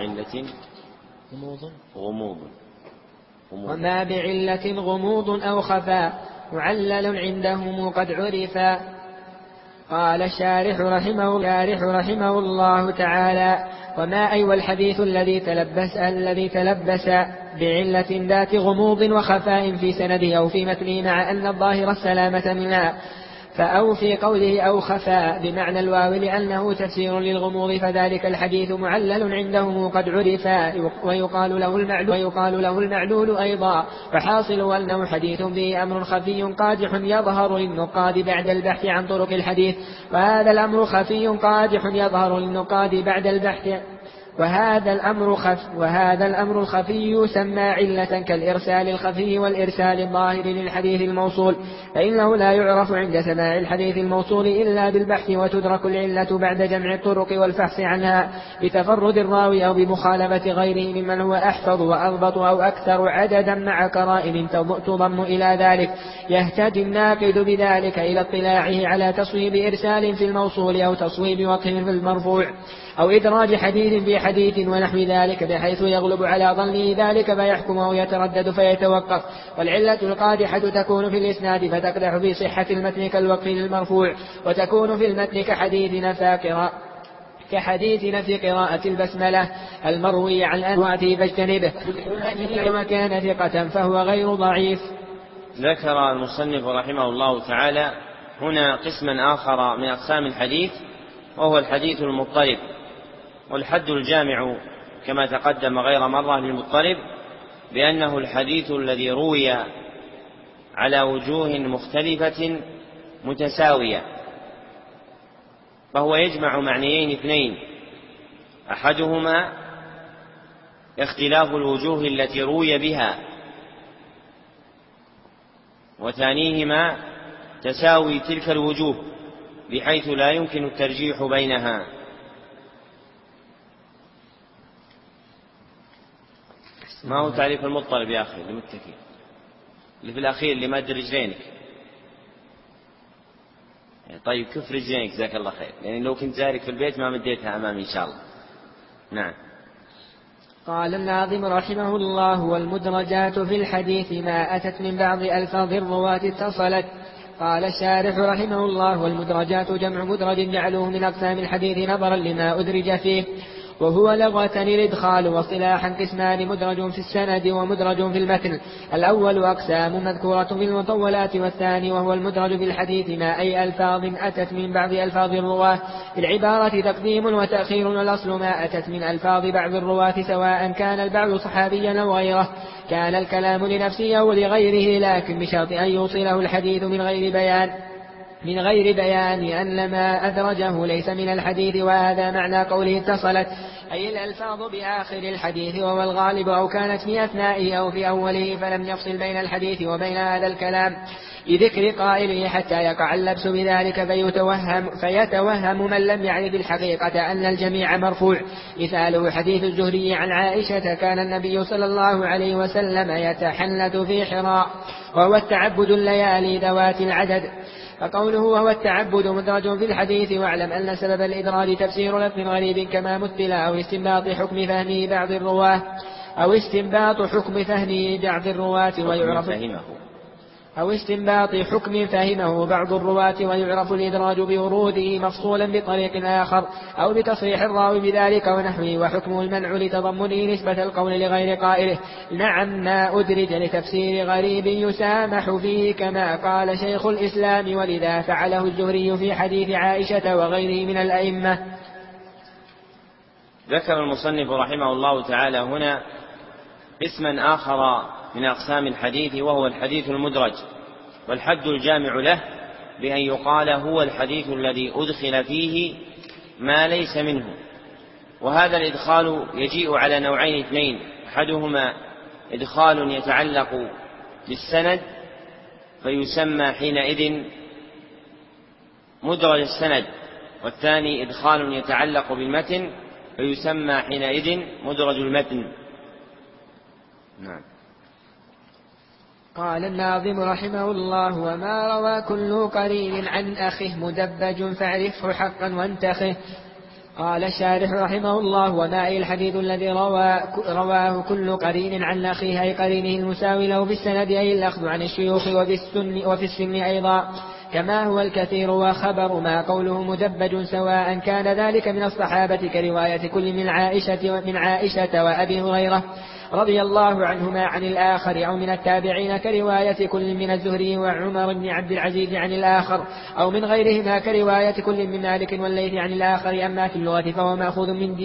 Speaker 3: وما بعلة غموض أو خفى معلل عندهم قد عرفا. قال الشارح رحمه الله تعالى: وما أي والحديث الذي تلبس بعلة ذات غموض وخفاء في سنده أو في متنه، مع أن الظاهر السلامة منها، فأو في قوله أو خفاء بمعنى الواو لأنه تفسير للغموض، فذلك الحديث معلل عندهم قد عرفا، ويقال له المعلول أيضا، فحاصل أنه حديث به أمر خفي قادح يظهر للنقاد بعد البحث عن طرق الحديث، وهذا الأمر خفي قادح يظهر للنقاد بعد البحث، وهذا الأمر الخفي يسمى علة، كالإرسال الخفي والإرسال الظاهر للحديث الموصول، فإنه لا يعرف عند سماع الحديث الموصول إلا بالبحث، وتدرك العلة بعد جمع الطرق والفحص عنها بتفرد الراوي أو بمخالفة غيره ممن هو أحفظ وأضبط أو أكثر عددا مع قرائن تضم إلى ذلك. يهتدي الناقد بذلك إلى اطلاعه على تصويب إرسال في الموصول أو تصويب وقف في المرفوع، أو إدراج حديث في حديث ونحو ذلك بحيث يغلب على ظنه ذلك فيحكم أو يتردد فيتوقف. والعلة القادحة تكون في الإسناد فتقدح في صحة المتن كالوقف للمرفوع، وتكون في المتن كحديثنا في قراءة البسملة المروي عن أنواته فاجتنبه، وكان ثقة فهو غير ضعيف.
Speaker 1: ذكر المصنف رحمه الله تعالى هنا قسما آخر من أقسام الحديث، وهو الحديث المضطرب. والحد الجامع كما تقدم غير مرة للمضطرب بأنه الحديث الذي روي على وجوه مختلفة متساوية، فهو يجمع معنيين اثنين: أحدهما اختلاف الوجوه التي روي بها، وثانيهما تساوي تلك الوجوه بحيث لا يمكن الترجيح بينها. ما هو تعريف المضطرب يا أخي المتكي اللي في الأخير اللي مد رجلينك؟ طيب كف رجلينك جزاك الله خير، يعني لو كنت زارك في البيت ما مديتها أمامي إن شاء الله. نعم.
Speaker 3: قال الناظم رحمه الله: والمدرجات في الحديث ما أتت من بعض ألفاظ الرواة اتصلت. قال الشارح رحمه الله: والمدرجات جمع مدرج جعلوه من أقسام الحديث نظرا لما أدرج فيه، وهو لغة الإدخال، واصطلاحا قسمان: مدرج في السند ومدرج في المتن. الأول أقسام مذكورة في المطولات، والثاني وهو المدرج في الحديث ما أي ألفاظ أتت من بعض ألفاظ الرواة. في العبارة تقديم وتأخير، والأصل ما أتت من ألفاظ بعض الرواة سواء كان البعض صحابيا أو غيره، كان الكلام لنفسه أو لغيره، لكن بشرط أن يوصله الحديث من غير بيان أن ما أدرجه ليس من الحديث. وهذا معنى قوله اتصلت، أي الألفاظ بآخر الحديث، وهو الغالب، أو كانت في أثنائه أو في أوله، فلم يفصل بين الحديث وبين هذا الكلام لذكر قائله حتى يقع اللبس بذلك فيتوهم من لم يعرف الحقيقة أن الجميع مرفوع. مثاله حديث الزهري عن عائشة: كان النبي صلى الله عليه وسلم يتحنث في حراء، وهو التعبد الليالي ذوات العدد. فقوله وهو التعبد مدرج في الحديث. واعلم أن سبب الإدراج تفسير لفظ غريب كما مثل، أو استنباط حكم فهمه بعض الرواة ويعرف أو استنباط حكم فهمه بعض الرواة ويعرف الإدراج بوروده مفصولا بطريق آخر، أو بتصريح الراوي بذلك ونحوه. وحكمه المنع لتضمنه نسبة القول لغير قائله. نعم، ما أدرج لتفسير غريب يسامح فيه، كما قال شيخ الإسلام، ولذا فعله الزهري في حديث عائشة وغيره من الأئمة.
Speaker 1: ذكر المصنف رحمه الله تعالى هنا اسما آخر من أقسام الحديث، وهو الحديث المدرج. والحد الجامع له بأن يقال هو الحديث الذي أدخل فيه ما ليس منه. وهذا الإدخال يجيء على نوعين اثنين: أحدهما إدخال يتعلق بالسند فيسمى حينئذ مدرج السند، والثاني إدخال يتعلق بالمتن فيسمى حينئذ مدرج المتن. نعم.
Speaker 3: قال الناظم رحمه الله: وما روى كل قرين عن أخيه مدبج فاعرفه حقا وانتخه. قال الشارح رحمه الله: وما أي الحديث الذي رواه كل قرين عن أخيه، أي قرينه المساوي له في السند، أي الأخذ عن الشيوخ وفي السن أيضا، كما هو الكثير. وخبر ما قوله مدبج، سواء كان ذلك من الصحابة كرواية كل من عائشة وأبي هريرة رضي الله عنهما عن الآخر، أو من التابعين كرواية كل من الزهري وعمر بن عبد العزيز عن الآخر، أو من غيرهما كرواية كل من مالك والليث عن الآخر. أما في اللغة فهو مأخوذ من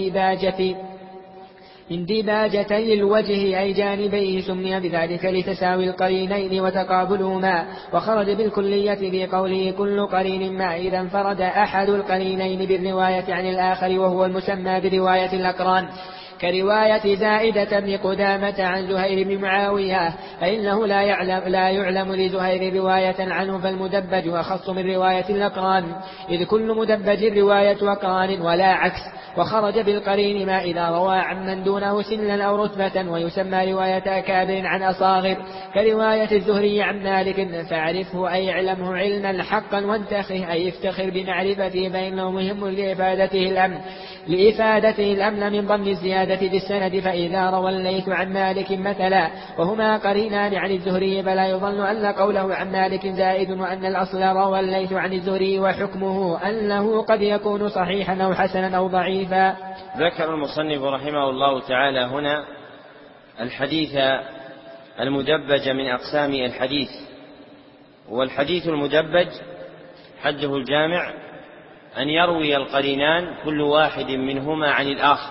Speaker 3: ديباجتي الوجه، أي جانبيه، سمي بذلك لتساوي القرينين وتقابلهما. وخرج بالكلية بقوله كل قرين ما إذا انفرد أحد القرينين بالرواية عن الآخر، وهو المسمى برواية الأقران، كرواية زائدة بن قدامة عن زهير بن معاوية، فإنه لا يعلم لزهير رواية عنه، فالمدبج أخص من رواية الأقران، إذ كل مدبج رواية أقران ولا عكس. وخرج بالقرين ما إذا روى عن من دونه سنا أو رتبة، ويسمى رواية أكابر عن أصاغر، كرواية الزهري عن مالك، فاعرفه أي اعلمه علما حقا وانتخه، أي افتخر بمعرفته، فإنه مهم لإفادته الأمن. لإفادته الأمن من ضمن الزيادة بالسند. فإذا روى الليث عن مالك مثلا وهما قرينان عن الزهري فلا يظن أن قوله عن مالك زائد، وأن الأصل روى الليث عن الزهري وحكمه أنه قد يكون صحيحا أو حسنا أو ضعيفا.
Speaker 1: ذكر المصنف رحمه الله تعالى هنا الحديث المدبج من أقسام الحديث. والحديث المدبج حده الجامع أن يروي القرينان كل واحد منهما عن الآخر،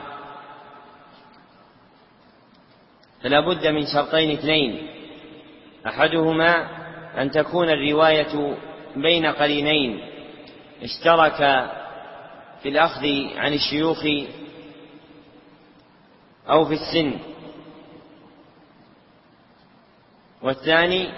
Speaker 1: فلا بد من شرطين اثنين: أحدهما أن تكون الرواية بين قرينين اشترك في الأخذ عن الشيوخ أو في السن، والثاني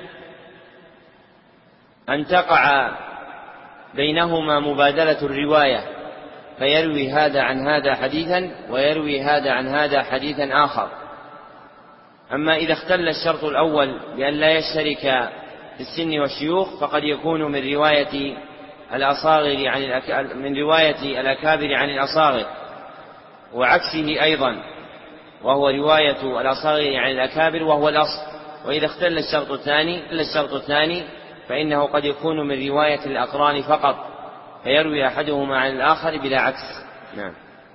Speaker 1: أن تقع بينهما مبادلة الرواية، فيروي هذا عن هذا حديثا ويروي هذا عن هذا حديثا آخر. أما إذا اختل الشرط الأول بأن لا يشترك في السن والشيوخ فقد يكون من رواية الأكابر عن الأصاغر، وعكسه أيضا وهو رواية الأصاغر عن الأكابر وهو الأصل. وإذا اختل الشرط الثاني فإنه قد يكون من رواية الأقران فقط، فيروي أحدهما عن الآخر بلا عكس. نعم.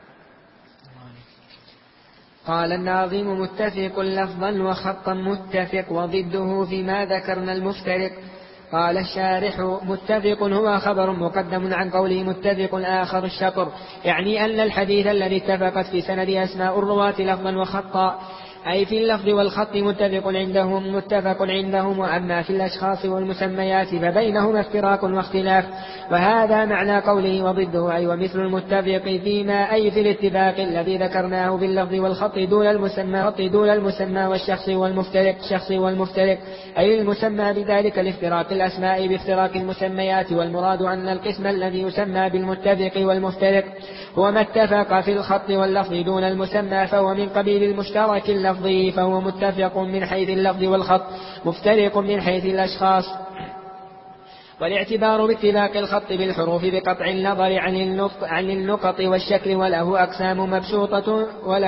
Speaker 3: قال الناظم: متفق لفظا وخطا متفق، وضده فيما ذكرنا المفترق. قال الشارح: متفق هو خبر مقدم عن قوله متفق آخر الشطر، يعني أن الحديث الذي اتفقت في سند أسماء الرواة لفظا وخطا، أي في اللفظ والخط متفق عندهم، وأما في الأشخاص والمسميات فبينهما افتراق واختلاف. وهذا معنى قوله وضده، أي ومثل المتفق فيما، أي في الاتفاق الذي ذكرناه باللفظ والخط دون المسمى والشخص والمفترق، أي المسمى بذلك لافتراق الأسماء بافتراق المسميات. والمراد أن القسم الذي يسمى بالمتفق والمفترق هو ما اتفق في الخط واللفظ دون المسمى، فهو من قبيل المشترك اللفظي، فهو متفق من حيث اللفظ والخط، مفترق من حيث الأشخاص. والاعتبار باتفاق الخط بالحروف بقطع النظر عن النقط والشكل، وله أقسام مبسوطة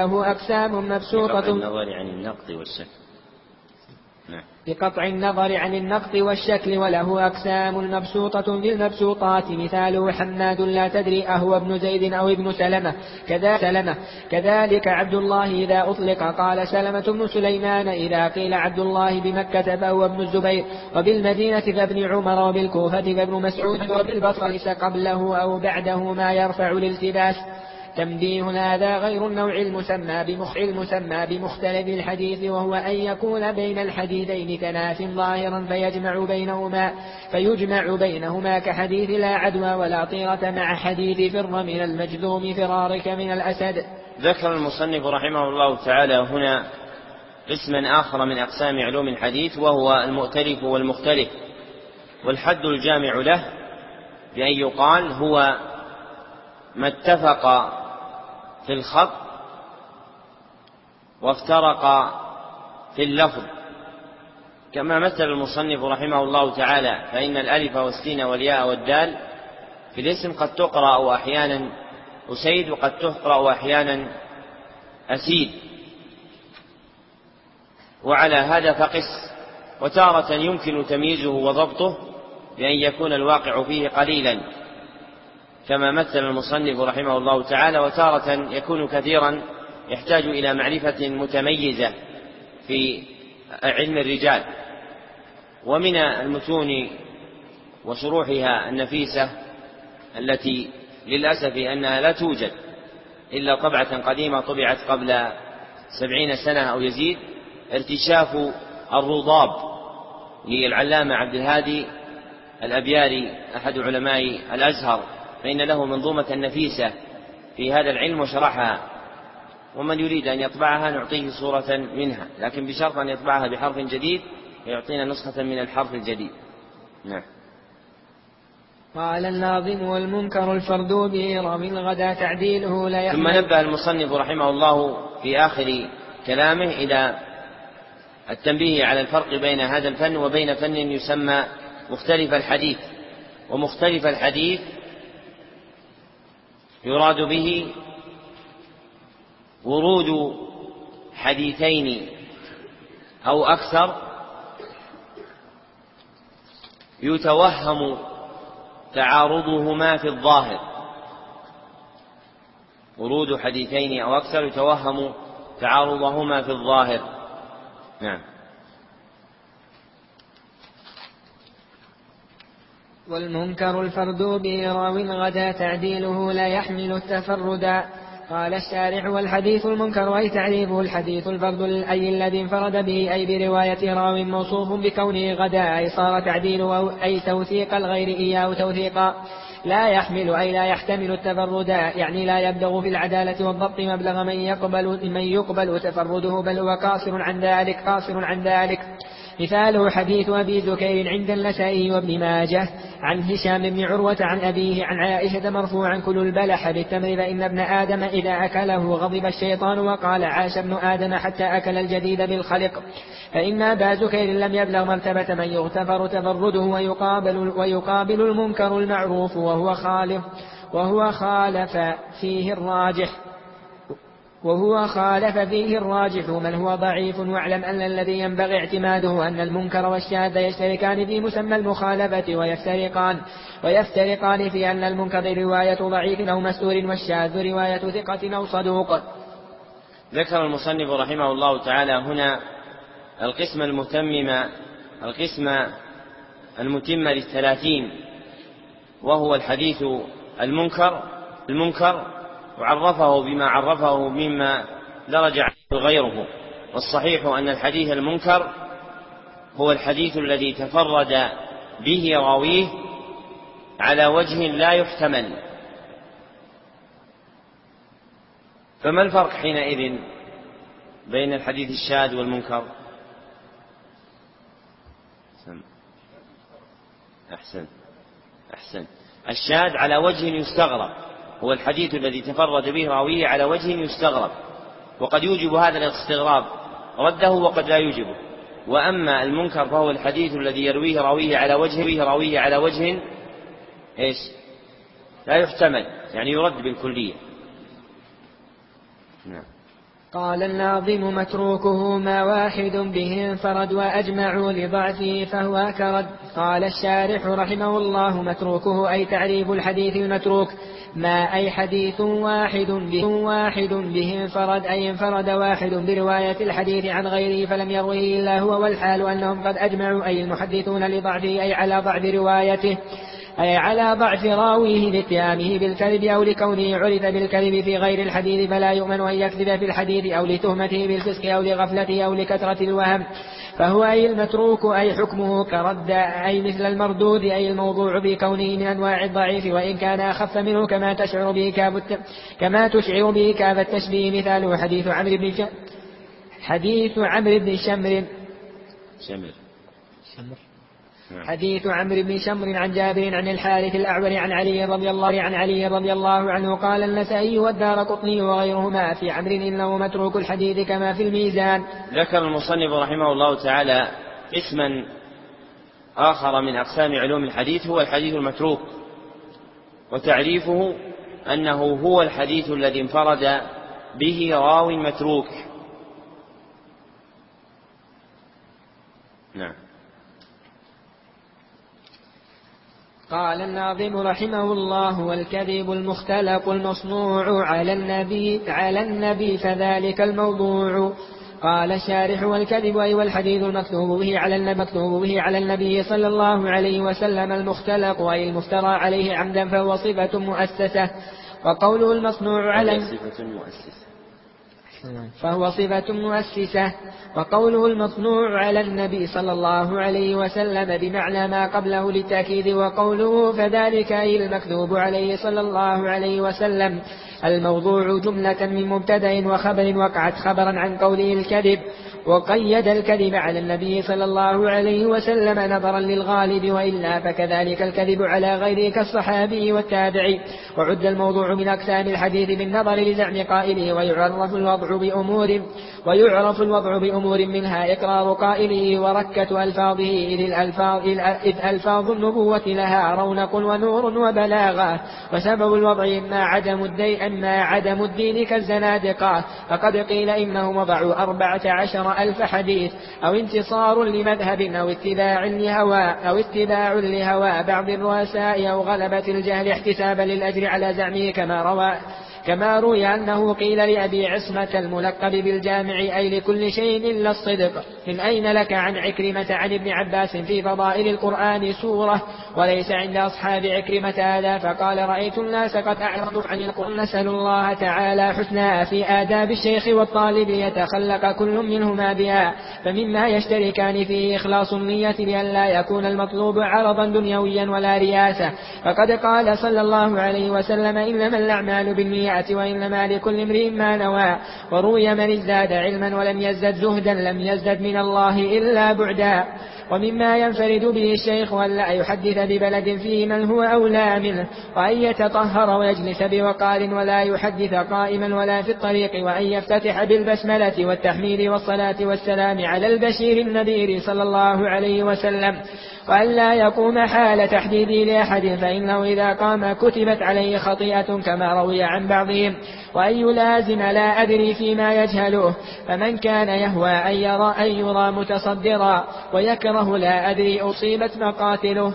Speaker 3: بقطع النظر عن النقط والشكل، وله أقسام مبسوطة بالمبسوطات، مثاله حماد لا تدري أهو ابن زيد أو ابن سلمة، كذلك عبد الله إذا أطلق قال سلمة بن سليمان، إذا قيل عبد الله بمكة فهو ابن الزبير، وبالمدينة فابن عمر، وبالكوفة فابن مسعود، وبالبصرة ليس قبله أو بعده ما يرفع الالتباس. تنبيه: هذا غير النوع المسمى بمختلف الحديث، وهو أن يكون بين الحديثين تناف ظاهرا فيجمع بينهما كحديث لا عدوى ولا طيرة مع حديث فر من المجذوم فرارك من الأسد.
Speaker 1: ذكر المصنف رحمه الله تعالى هنا قسما آخر من أقسام علوم الحديث، وهو المؤتلف والمختلف. والحد الجامع له بأن يقال هو ما اتفق في الخط وافترق في اللفظ، كما مثل المصنف رحمه الله تعالى، فإن الألف والسين والياء والدال في الاسم قد تقرأ أحيانا أسيد وقد تقرأ أحيانا أسيد، وعلى هذا فقس. وتارة يمكن تمييزه وضبطه بأن يكون الواقع فيه قليلا كما مثل المصنف رحمه الله تعالى، وتارة يكون كثيرا يحتاج إلى معرفة متميزة في علم الرجال. ومن المتون وشروحها النفيسة التي للأسف أنها لا توجد إلا طبعة قديمة طبعت قبل 70 سنة أو يزيد، ارتشاف الرضاب للعلامة عبد الهادي الأبياري أحد علماء الأزهر، فإن له منظومة نفيسة في هذا العلم وشرحها، ومن يريد أن يطبعها نعطيه صورة منها، لكن بشرط أن يطبعها بحرف جديد ويعطينا نسخة من الحرف الجديد. نعم.
Speaker 3: قال الناظم: والمنكر الفرد بإيرام الغدا تعديله لا يحمل.
Speaker 1: ثم نبه المصنف رحمه الله في آخر كلامه إلى التنبيه على الفرق بين هذا الفن وبين فن يسمى مختلف الحديث. ومختلف الحديث يراد به ورود حديثين أو أكثر يتوهم تعارضهما في الظاهر، ورود حديثين أو أكثر يتوهم تعارضهما في الظاهر. نعم.
Speaker 3: والمنكر الفرد به راو غدا تعديله لا يحمل التفردا. قال الشارح: والحديث المنكر أي تعريفه الحديث الفرد أي الذي انفرد به أي برواية راو موصوف بكونه غدا أي صار تعديله أي توثيق الغير إياه توثيقا. لا يحمل أي لا يحتمل التفردا يعني لا يبلغ في العدالة والضبط مبلغ من يقبل تفرده بل هو قاصر عن ذلك. مثاله حديث أبي زكير عند النسائي وابن ماجه عن هشام بن عروة عن أبيه عن عائشة مرفوعا: كلوا البلح بالتمر فإن ابن آدم إذا أكله غضب الشيطان وقال: عاش ابن آدم حتى أكل الجديد بالخلق. فإن أبا زكير لم يبلغ مرتبة من يغتفر تفرده ويقابل المنكر المعروف وهو خالف فيه الراجح من هو ضعيف. واعلم أن الذي ينبغي اعتماده أن المنكر والشاذ يشتركان في مسمى المخالفة ويفترقان في أن المنكر رواية ضعيف أو مستور والشاذ رواية ثقة أو صدوق.
Speaker 1: ذكر المصنف رحمه الله تعالى هنا القسم المتم للثلاثين، وهو الحديث المنكر وعرفه بما عرفه مما درج عليه غيره. والصحيح أن الحديث المنكر هو الحديث الذي تفرد به راويه على وجه لا يحتمل. فما الفرق حينئذ بين الحديث الشاذ والمنكر؟ أحسن. الشاذ على وجه يستغرب، هو الحديث الذي تفرد به راويه على وجه يستغرب، وقد يوجب هذا الاستغراب رده وقد لا يوجبه. وأما المنكر فهو الحديث الذي يرويه راويه على وجه لا يحتمل، يعني يرد بالكلية. نعم.
Speaker 3: قال الناظم: متروكه ما واحد به انفرد وأجمعوا لضعفه فهو كرد. قال الشارح رحمه الله: متروكه أي تعريف الحديث المتروك ما أي حديث واحد به انفرد أي انفرد واحد برواية الحديث عن غيره فلم يروه إلا هو، والحال أنهم قد أجمعوا أي المحدثون لضعفه أي على ضعف روايته أي على ضعف راويه لاتهامه بالكذب أو لكونه عرف بالكذب في غير الحديث فلا يؤمن أن يكذب في الحديث أو لتهمته بالفسق أو لغفلته أو لكثرة الوهم. فهو أي المتروك أي حكمه كرد أي مثل المردود أي الموضوع بكونه من أنواع الضعيف وإن كان أخف منه كما تشعر به كاف التشبيه. مثاله حديث عمرو بن شمر حديث عمرو بن شمر عن جابر عن الحارث الأعور عن علي رضي الله عنه. قال النسائي والدارقطني وغيرهما في عمرو إنه متروك الحديث كما في الميزان.
Speaker 1: ذكر المصنف رحمه الله تعالى اسما آخر من أقسام علوم الحديث هو الحديث المتروك، وتعريفه أنه هو الحديث الذي انفرد به راو متروك. نعم.
Speaker 3: قال الناظم رحمه الله: والكذب المختلق المصنوع على النبي فذلك الموضوع. قال الشارح: والكذب أي والحديث المكتوب به على النبي صلى الله عليه وسلم المختلق أي المفترى عليه عمدا فهو صفة مؤسسة. وقوله المصنوع على وقوله المصنوع على النبي صلى الله عليه وسلم بمعنى ما قبله للتأكيد. وقوله فذلك أي المكذوب عليه صلى الله عليه وسلم الموضوع جملة من مبتدأ وخبر وقعت خبرا عن قوله الكذب. وقيد الكذب على النبي صلى الله عليه وسلم نظرا للغالب، وإلا فكذلك الكذب على غيره كالصحابي والتابعي. وعد الموضوع من أقسام الحديث بالنظر لزعم قائله، ويعرف الوضع بأمور منها إقرار قائله وركة ألفاظه، إذ ألفاظ النبوة لها رونق ونور وبلاغة. وسبب الوضع إما عدم الدين كالزنادقة، فقد قيل إنهم وضعوا 14,000 حديث، أو انتصار لمذهب، أو اتباع لهوى بعض الرؤساء، أو غلبة الجهل احتسابا للأجر على زعمه، كما روي أنه قيل لأبي عصمة الملقب بالجامع أي لكل شيء إلا الصدق: من أين لك عن عكرمة عن ابن عباس في فضائل القرآن سورة؟ وليس عند أصحاب عكرمة هذا. فقال: رأيت الناس قد أعرضوا عن القرآن. نسأل الله تعالى حسنها في آداب الشيخ والطالب يتخلق كل منهما بها. فمما يشتركان فيه إخلاص النية بأن لا يكون المطلوب عرضا دنيويا ولا رياسة. فقد قال صلى الله عليه وسلم: إنما الأعمال بالنيات وإنما لكل امرئ ما نوى. وروي: من ازداد علما ولم يزدد زهدا لم يزدد من الله إلا بعدا. ومما ينفرد به الشيخ أن لا يحدث ببلد فيه من هو أولى منه، وأن يتطهر ويجلس بوقار ولا يحدث قائما ولا في الطريق، وأن يفتتح بالبسملة والتحميد والصلاة والسلام على البشير النذير صلى الله عليه وسلم، وأن لا يقوم حال تحديده لأحد، فإنه إذا قام كتبت عليه خطيئة كما روي عن بعضهم. وأن يلازم لا أدري فيما يجهله، فمن كان يهوى أن يرى متصدرا ويكره لا أدري أصيبت مقاتله.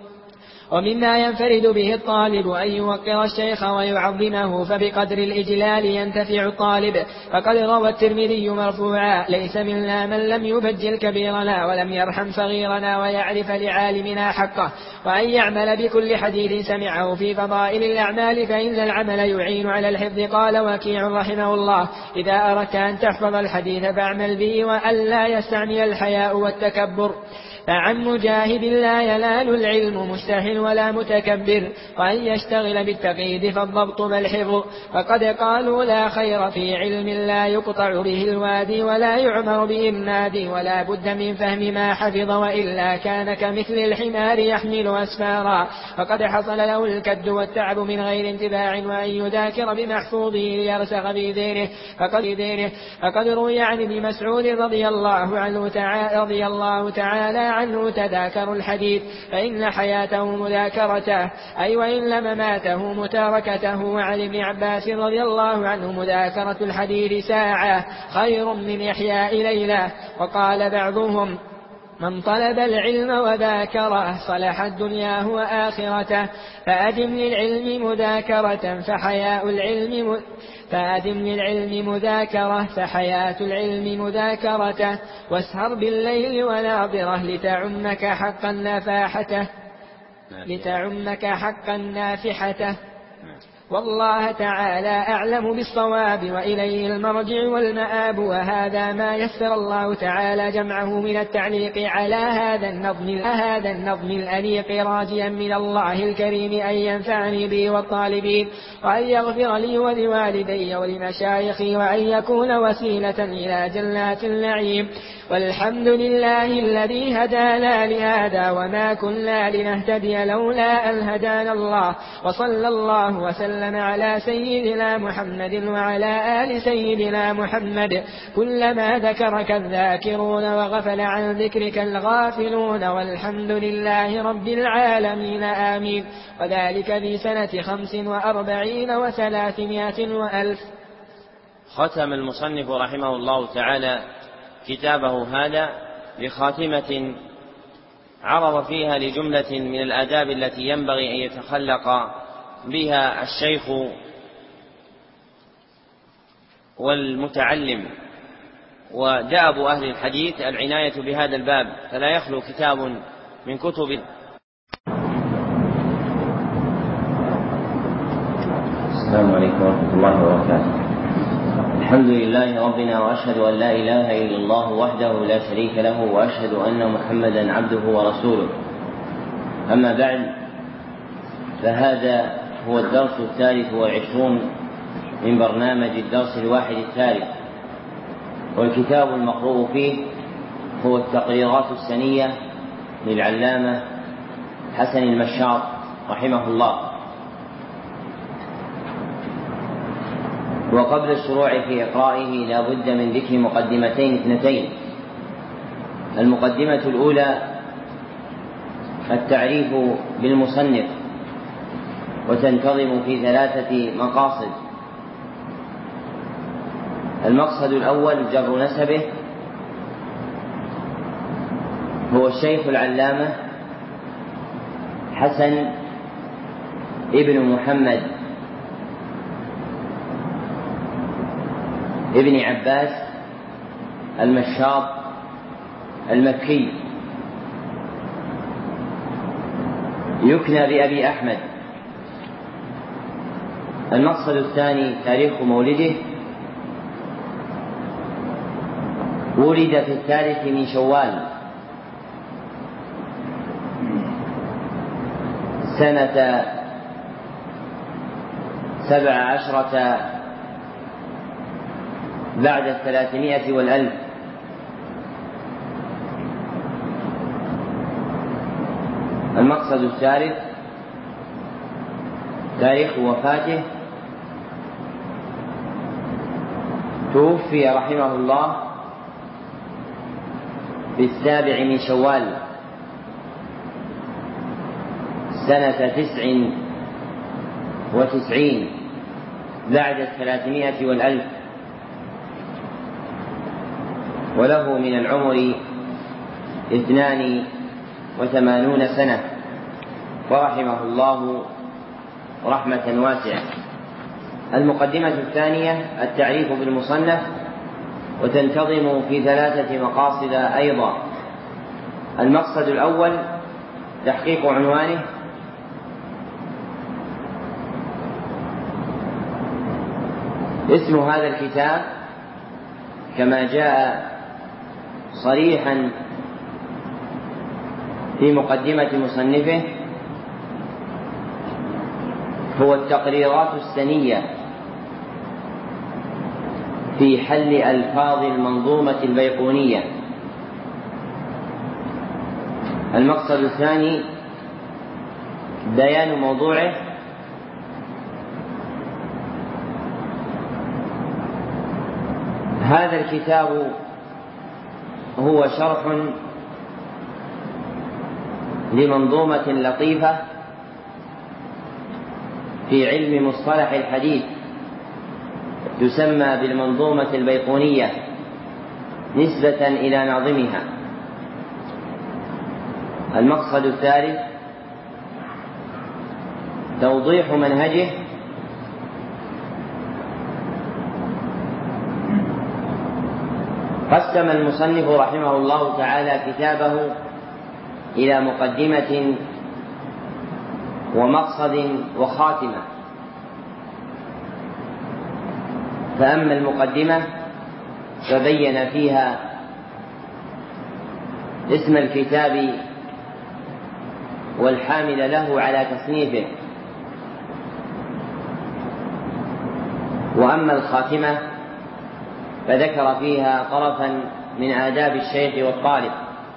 Speaker 3: ومما ينفرد به الطالب أن يوقر الشيخ ويعظمه، فبقدر الإجلال ينتفع الطالب. فقد روى الترمذي مرفوعا: ليس منا من لم يبجل كبيرنا ولم يرحم صغيرنا ويعرف لعالمنا حقه. وأن يعمل بكل حديث سمعه في فضائل الأعمال، فإن العمل يعين على الحفظ. قال وكيع رحمه الله: إذا أردت أن تحفظ الحديث فاعمل به، وأن لا يستعمل الحياء والتكبر. فعن مجاهد: لا ينال العلم مستحل ولا متكبر. وأن يشتغل بالتقييد فالضبط بالحفظ. فقد قالوا: لا خير في علم لا يقطع به الوادي ولا يعمر به النادي، ولا بد من فهم ما حفظ، وإلا كان كمثل الحمار يحمل أسفارا. فقد حصل له الكد والتعب من غير انتباع، وأن يذاكر بمحفوظه ليرسخ في ذهنه. فقد روي عن ابن مسعود رضي الله تعالى عنه: تذاكروا الحديث فإن حياته مذاكرته، أي وإن مماته متاركته. وعن ابن عباس رضي الله عنه: مذاكرة الحديث ساعة خير من إحياء ليلة. وقال بعضهم: من طلب العلم وذاكره صلحت دنياه وآخرته. فأدم للعلم مذاكرة فحياة العلم مذاكرته. واسهر بالليل وناظره لتعمك حقا نافحته. والله تعالى أعلم بالصواب، وإليه المرجع والمآب. وهذا ما يسر الله تعالى جمعه من التعليق على هذا النظم الأنيق، راجيا من الله الكريم أن ينفعني به والطالبين، وأن يغفر لي ولوالدي ولمشايخي، وأن يكون وسيلة إلى جنات النعيم. والحمد لله الذي هدانا لهذا، وما كنا لنهتدي لولا أن هدانا الله. وصلى الله وسلم على سيدنا محمد وعلى آل سيدنا محمد. كلما ذكرك الذاكرون وغفل عن ذكرك الغافلون، والحمد لله رب العالمين، آمين. وذلك في سنة 45 و300 وألف.
Speaker 1: ختم المصنف رحمه الله تعالى كتابه هذا بخاتمة عرض فيها لجملة من الآداب التي ينبغي أن يتخلق بها الشيخ والمتعلم. ودأب أهل الحديث العناية بهذا الباب، فلا يخلو كتاب من كتب.
Speaker 4: السلام عليكم ورحمة الله وبركاته. الحمد لله ربنا، وأشهد أن لا إله إلا الله وحده لا شريك له، وأشهد أن محمدا عبده ورسوله. أما بعد، فهذا هو الدرس 23 من برنامج الدرس 31
Speaker 1: والكتاب المقروء فيه هو التقريرات السنية للعلامة حسن المشاط رحمه الله. وقبل الشروع في إقرائه لا بد من ذكر مقدمتين اثنتين. المقدمة الأولى التعريف بالمصنف، وتنتظم في 3 مقاصد. المقصد الأول جر نسبه، هو الشيخ العلامة حسن ابن محمد ابن عباس المشاط المكي، يكنى بأبي أحمد. المقصد الثاني تاريخ مولده، ولد في 3 من شوال سنة 17 بعد 300 والألف. المقصد الثالث تاريخ وفاته، توفي رحمه الله في 7 من شوال سنة 99 بعد 300 والألف، وله من العمر 82 سنة، ورحمه الله رحمة واسعة. المقدمة الثانية التعريف بالمصنف، وتنتظم في 3 مقاصد أيضا. المقصد الأول تحقيق عنوانه، اسم هذا الكتاب كما جاء صريحا في مقدمة مصنفه هو التقريرات السنية في حل ألفاظ المنظومة البيقونية. المقصد الثاني بيان موضوعه، هذا الكتاب هو شرح لمنظومة لطيفة في علم مصطلح الحديث تسمى بالمنظومة البيقونية نسبة إلى ناظمها. المقصد الثالث توضيح منهجه، قسم المصنف رحمه الله تعالى كتابه إلى مقدمة ومقصد وخاتمة. فأما المقدمة فبين فيها اسم الكتاب والحامل له على تصنيفه، وأما الخاتمة فذكر فيها طرفا من آداب الشيخ والطالب.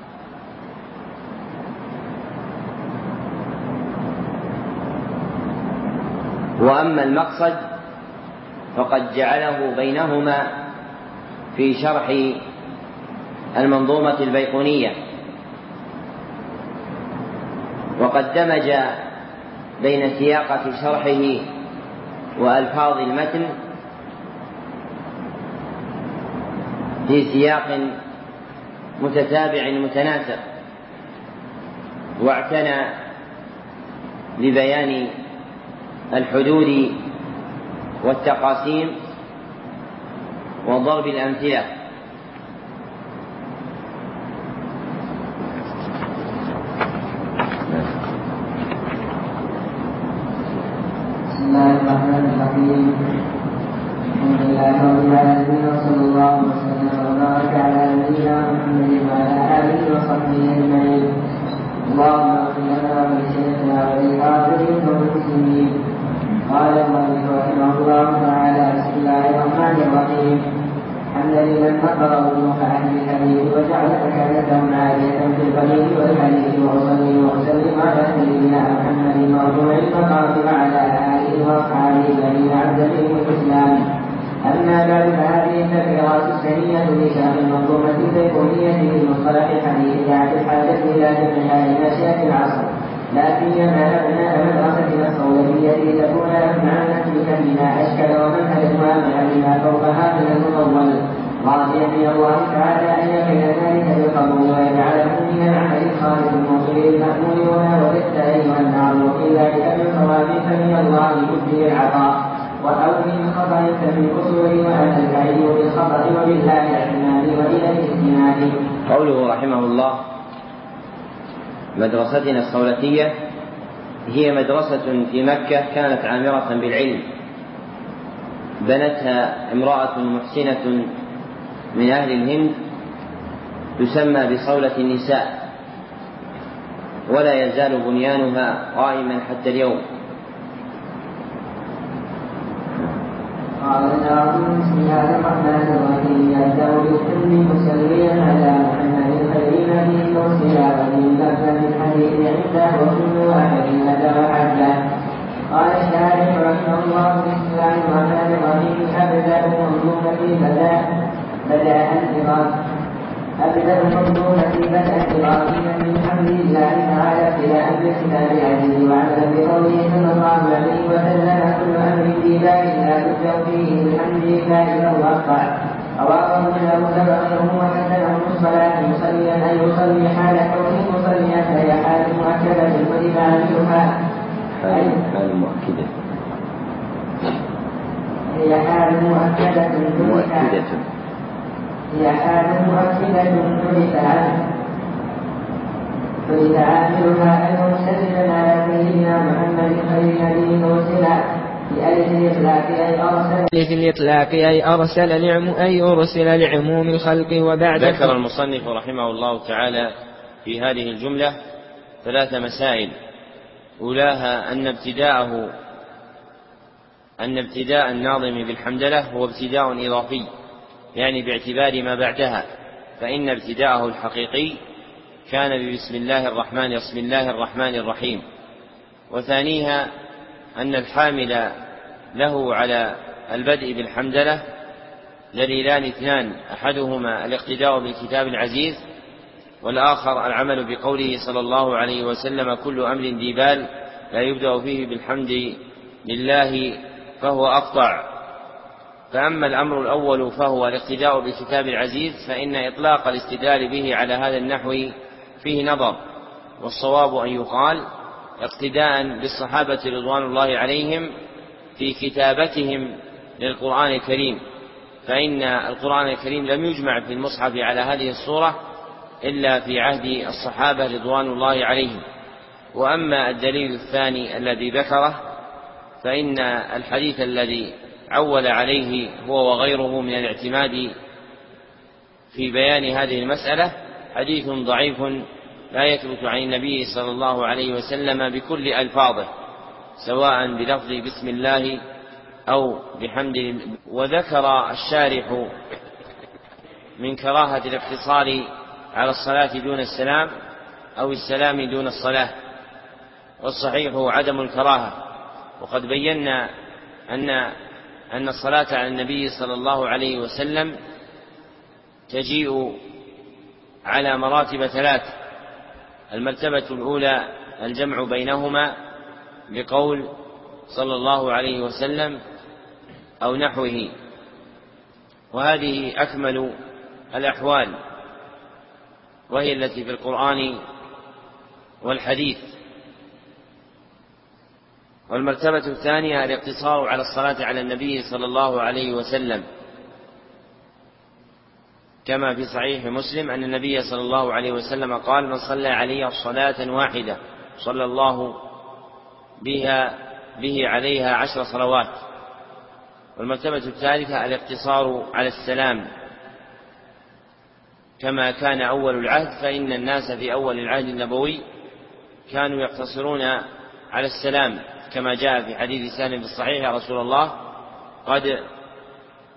Speaker 1: وأما المقصد فقد جعله بينهما في شرح المنظومة البيقونية، وقد دمج بين سياقة شرحه وألفاظ المتن في سياق متتابع متناسق، واعتنى ببيان الحدود والتقاسيم وضرب الأمثلة.
Speaker 2: بسم الله الرحمن الرحيم. الحمد لله رب العالمين، وصلى الله وسلم وبارك على نبينا محمد وعلى آله وصحبه أجمعين. اللهم اغفر لنا ولشيخنا وللحاضرين والمسلمين. قال المؤلف رحمه الله تعالى: بسم الله الرحمن الرحيم. الحمد لمن فقر وجوه أهل الحديث وجعل مكانتهم عالية في القليل والحديث وأصلي وأسلم على سيدنا محمد مرفوع المقام وعلى آله وأصحابه الذين عز بهم الإسلام. أما بعد فهذه التفسيرات السنية لشرح المنظومة البيقونية في مصطلح الحديث دعت الحاجة إلى جمعها لناشئة العصر، لا سيما أبناء مدرستنا الصولية لتكون أجمع نسلكا بما أشكل ومنهجا وأملا بما فوقها من المطول، راضيا من الله تعالى أن يقل ذلك بالقبول ويجعله من العمل الخالص الموصول للمأمول وما وجدت أيها المعروف في ذلك من صواب فمن الله يبدي العطاء، أو من خطأ فمن قصور وأنا البعيد بالخطأ وبالله الاعتماد وإلى الاستناد.
Speaker 1: قوله رحمه الله: مدرستنا الصولتية هي مدرسة في مكة كانت عامرة بالعلم، بنتها امرأة محسنة من أهل الهند تسمى بصولة النساء، ولا يزال بنيانها قائما حتى اليوم.
Speaker 2: قال الناظم: بسم الله الرحمن الرحيم. يبدأ بالحمد مسليا على محمد خير نبي مرسل ومن لفظ الحديث عنده وكل واحد لدى وحده. قال الشارح رحمه الله: بسم الله الرحمن الرحيم. أبدأ منظومتي بدء إبراهيم من حمد الله تعالى ابتداء بالكتاب العزيز وعملا بقوله صلى الله عليه وسلم: كل أمر في بال لا تبدأ فيه بالحمد لله له أقطع. رواه ابن داود وغيره وحسنه الصلاة مصليا أن يصلي حال كونه مصليا فهي حال مؤكدة وتعاملها هي حال مؤكدة فلتعاملها أن مسلما على سيدنا محمد خير نبي أرسل بألف
Speaker 3: الإطلاق أي أرسل لعموم الخلق. وبعد
Speaker 1: ذكر المصنف رحمه الله تعالى في هذه الجملة 3 مسائل. أولاها أن ابتداء الناظم بالحمدلة هو ابتداء إضافي، يعني باعتبار ما بعدها، فإن ابتداءه الحقيقي كان ببسم الله الرحمن الرحيم. وثانيها أن الحامل له على البدء بالحمدلة دليلان 2: أحدهما الاقتداء بالكتاب العزيز، والآخر العمل بقوله صلى الله عليه وسلم: كل أمر ذي بال لا يبدأ فيه بالحمد لله فهو أقطع. فأما الأمر الأول فهو الاقتداء بالكتاب العزيز، فإن إطلاق الاستدلال به على هذا النحو فيه نظر، والصواب أن يقال اقتداء بالصحابة رضوان الله عليهم في كتابتهم للقرآن الكريم، فإن القرآن الكريم لم يجمع في المصحف على هذه الصورة إلا في عهد الصحابة رضوان الله عليهم. وأما الدليل الثاني الذي ذكره فإن الحديث الذي عول عليه هو وغيره من الاعتماد في بيان هذه المسألة حديث ضعيف لا يثبت عن النبي صلى الله عليه وسلم بكل ألفاظه، سواء بلفظ بسم الله أو بحمد. وذكر الشارح من كراهة الاقتصار على الصلاة دون السلام أو السلام دون الصلاة، والصحيح عدم الكراهة. وقد بينا أن الصلاة على النبي صلى الله عليه وسلم تجيء على مراتب 3: المرتبة الأولى الجمع بينهما بقول صلى الله عليه وسلم أو نحوه، وهذه أكمل الأحوال، وهي التي في القرآن والحديث. والمرتبة الثانية الاقتصار على الصلاة على النبي صلى الله عليه وسلم، كما في صحيح مسلم أن النبي صلى الله عليه وسلم قال: من صلى علي صلاة واحدة صلى الله به عليها 10 صلوات. والمرتبة الثالثة الاقتصار على السلام، كما كان أول العهد، فإن الناس في أول العهد النبوي كانوا يقتصرون على السلام، كما جاء في حديث سالم في الصحيح: يا رسول الله قد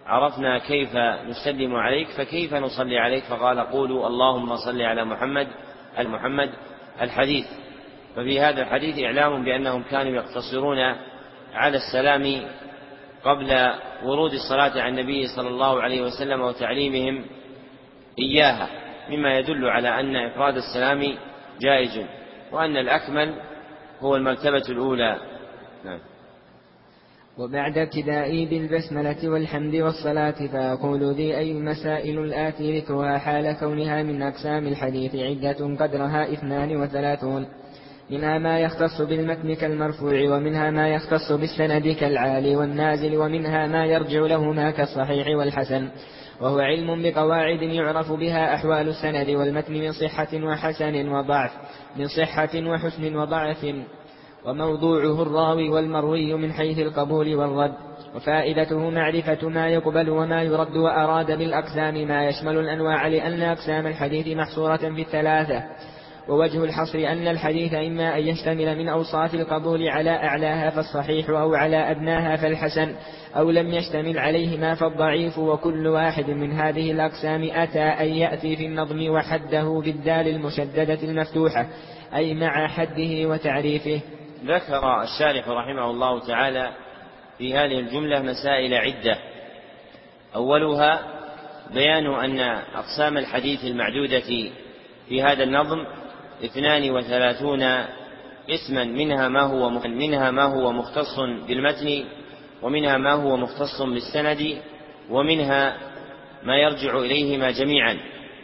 Speaker 4: عرفنا كيف نسلم عليك فكيف نصلي عليك؟ فقال قولوا اللهم صل على محمد الحديث. ففي هذا الحديث إعلام بأنهم كانوا يقتصرون على السلام قبل ورود الصلاة على النبي صلى الله عليه وسلم وتعليمهم إياها، مما يدل على أن إفراد السلام جائز، وأن الأكمل هو المرتبة الأولى. نعم.
Speaker 3: وبعد ابتدائي بالبسملة والحمد والصلاة فأقول ذي أي المسائل الآتي ذكرها حال كونها من أقسام الحديث عدة قدرها 32، منها ما يختص بالمتن كالمرفوع، ومنها ما يختص بالسند كالعالي والنازل، ومنها ما يرجع لهما كالصحيح والحسن، وهو علم بقواعد يعرف بها أحوال السند والمتن من صحة وحسن وضعف، من صحة وحسن وضعف، وموضوعه الراوي والمروي من حيث القبول والرد، وفائدته معرفة ما يقبل وما يرد. وأراد بالأقسام ما يشمل الأنواع، لأن أقسام الحديث محصورة في الثلاثة، ووجه الحصر أن الحديث إما أن يشتمل من أوصاف القبول على أعلاها فالصحيح، أو على أدناها فالحسن، أو لم يشتمل عليهما فالضعيف. وكل واحد من هذه الأقسام أتى أن يأتي في النظم وحده بالدال المشددة المفتوحة، أي مع حده وتعريفه.
Speaker 4: ذكر الشارح رحمه الله تعالى في هذه الجملة مسائل عدة. أولها بيان أن أقسام الحديث المعدودة في هذا النظم 32 قسما، منها ما هو مختص بالمتن، ومنها ما هو مختص بالسند، ومنها ما يرجع إليهما جميعا.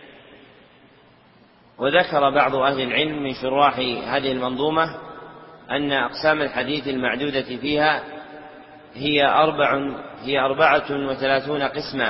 Speaker 4: وذكر بعض أهل العلم من شراح هذه المنظومة أن أقسام الحديث المعدودة فيها هي 34 قسما،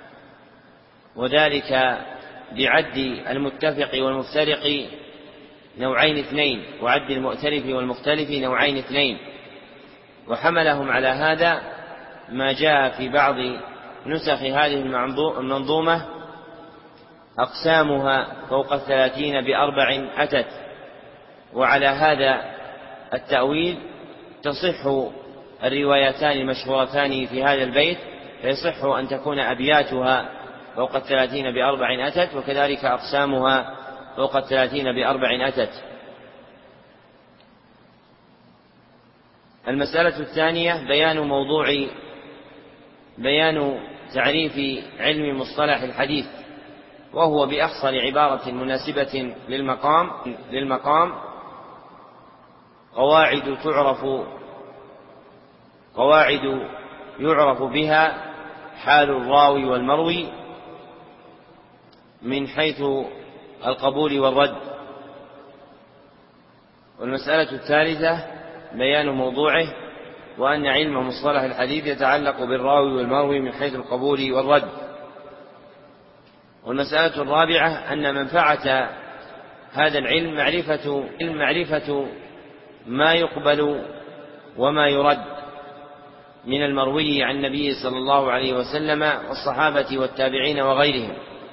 Speaker 4: وذلك بعد المتفق والمفترق نوعين اثنين، وعد المؤتلف والمختلف نوعين اثنين. وحملهم على هذا ما جاء في بعض نسخ هذه المنظومة أقسامها فوق 30 ب4 أتت. وعلى هذا التأويل تصح الروايتان المشهورتان في هذا البيت، فيصح أن تكون أبياتها فوق 30 ب4 أتت، وكذلك أقسامها فوق 30 ب4 أتت. المسألة الثانية بيان تعريف علم مصطلح الحديث، وهو بأحصر عبارة مناسبة للمقام قواعد يعرف بها حال الراوي والمروي من حيث القبول والرد. والمسألة الثالثة بيان موضوعه، وأن علم مصطلح الحديث يتعلق بالراوي والمروي من حيث القبول والرد. والمسألة الرابعة أن منفعة هذا العلم معرفة ما يقبل وما يرد من المروي عن النبي صلى الله عليه وسلم والصحابة والتابعين وغيرهم.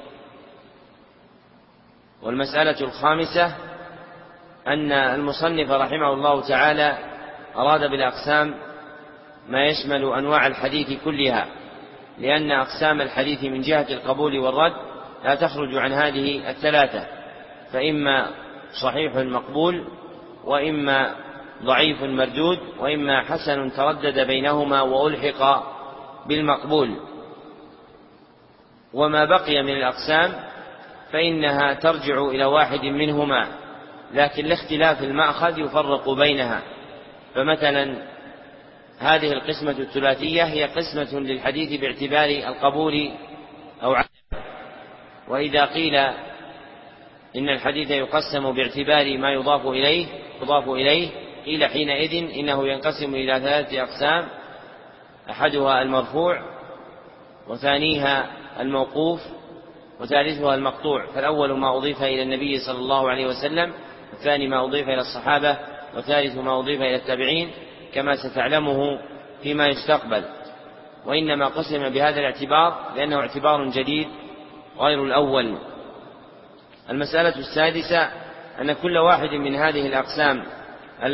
Speaker 4: والمسألة الخامسة أن المصنف رحمه الله تعالى أراد بالأقسام ما يشمل أنواع الحديث كلها، لأن أقسام الحديث من جهة القبول والرد لا تخرج عن هذه الثلاثة، فإما صحيح مقبول، وإما ضعيف مردود، وإما حسن تردد بينهما وألحق بالمقبول. وما بقي من الأقسام فإنها ترجع إلى واحد منهما، لكن لاختلاف المأخذ يفرق بينها. فمثلا هذه القسمة الثلاثية هي قسمة للحديث باعتبار القبول أو عدم. وإذا قيل إن الحديث يقسم باعتبار ما يضاف إليه قيل حينئذ إنه ينقسم إلى 3 أقسام: أحدها المرفوع، وثانيها الموقوف، وثالثها المقطوع. فالأول ما أضيف إلى النبي صلى الله عليه وسلم، والثاني ما أضيف إلى الصحابة، والثالث ما أضيف إلى التابعين، كما ستعلمه فيما يستقبل. وإنما قسم بهذا الاعتبار لأنه اعتبار جديد غير الأول. المسألة السادسة أن كل واحد من هذه الأقسام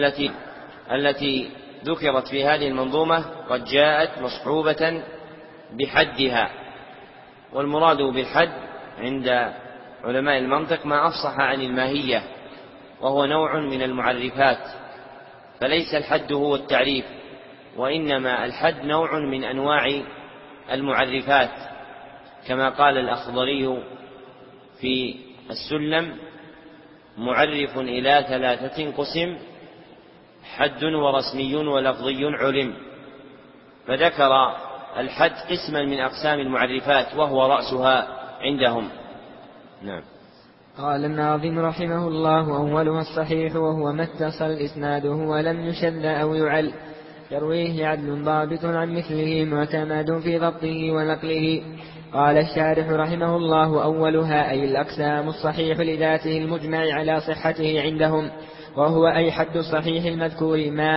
Speaker 4: التي ذكرت في هذه المنظومة قد جاءت مصحوبة
Speaker 5: بحدها. والمراد بالحد عند علماء المنطق ما أفصح عن الماهية، وهو نوع من المعرفات، فليس الحد هو التعريف، وإنما الحد نوع من أنواع المعرفات، كما قال الأخضري في السلم: معرف إلى 3 قسم، حد ورسمي ولفظي علم. فذكر الحد قسما من أقسام المعرفات وهو رأسها عندهم. نعم.
Speaker 3: قال الناظم رحمه الله: أولها الصحيح، وهو ما اتصل إسناده ولم يشذ أو يعل، يرويه عدل ضابط عن مثله معتمد في ضبطه ونقله. قال الشارح رحمه الله: أولها أي الأقسام الصحيح لذاته المجمع على صحته عندهم، وهو أي حد الصحيح المذكور ما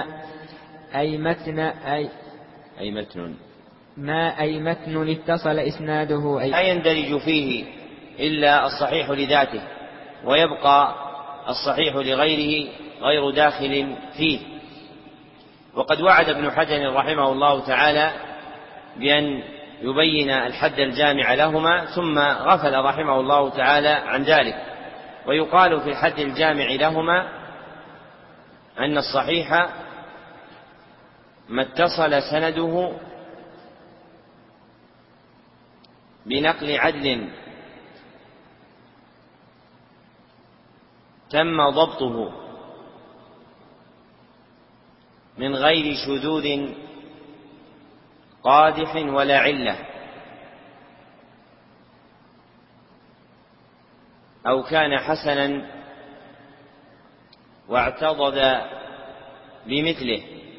Speaker 3: أي متن اتصل إسناده
Speaker 5: لا يندرج فيه إلا الصحيح لذاته، ويبقى الصحيح لغيره غير داخل فيه. وقد وعد ابن حجر رحمه الله تعالى بأن يبين الحد الجامع لهما، ثم غفل رحمه الله تعالى عن ذلك. ويقال في الحد الجامع لهما أن الصحيح ما اتصل سنده بنقل عدل تم ضبطه من غير شذوذ قادح ولا علة، أو كان حسنا واعتضد بمثله.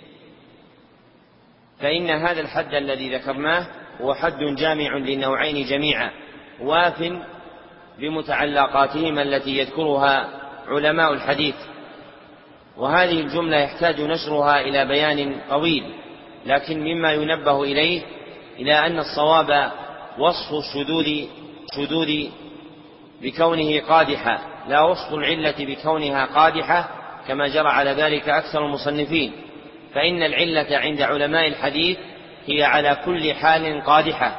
Speaker 5: فإن هذا الحد الذي ذكرناه هو حد جامع للنوعين جميعا، واف بمتعلقاتهما التي يذكرها علماء الحديث. وهذه الجملة يحتاج نشرها إلى بيان طويل، لكن مما ينبه إليه إلى أن الصواب وصف الشذوذ بكونه قادحا، لا وصف العلة بكونها قادحة كما جرى على ذلك أكثر المصنفين. فإن العلة عند علماء الحديث هي على كل حال قادحة،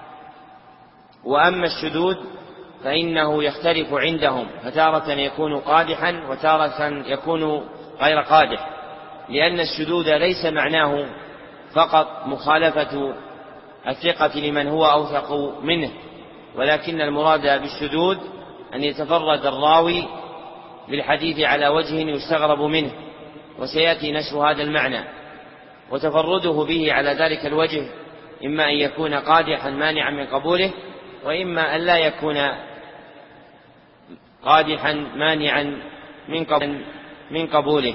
Speaker 5: وأما الشذوذ فإنه يختلف عندهم، فتارة يكون قادحا وتارة يكون غير قادح، لأن الشذوذ ليس معناه فقط مخالفة الثقة لمن هو أوثق منه، ولكن المراد بالشذوذ أن يتفرد الراوي بالحديث على وجه يستغرب منه، وسيأتي نشر هذا المعنى. وتفرده به على ذلك الوجه إما أن يكون قادحا مانعا من قبوله، وإما أن لا يكون قادحا مانعا من قبوله.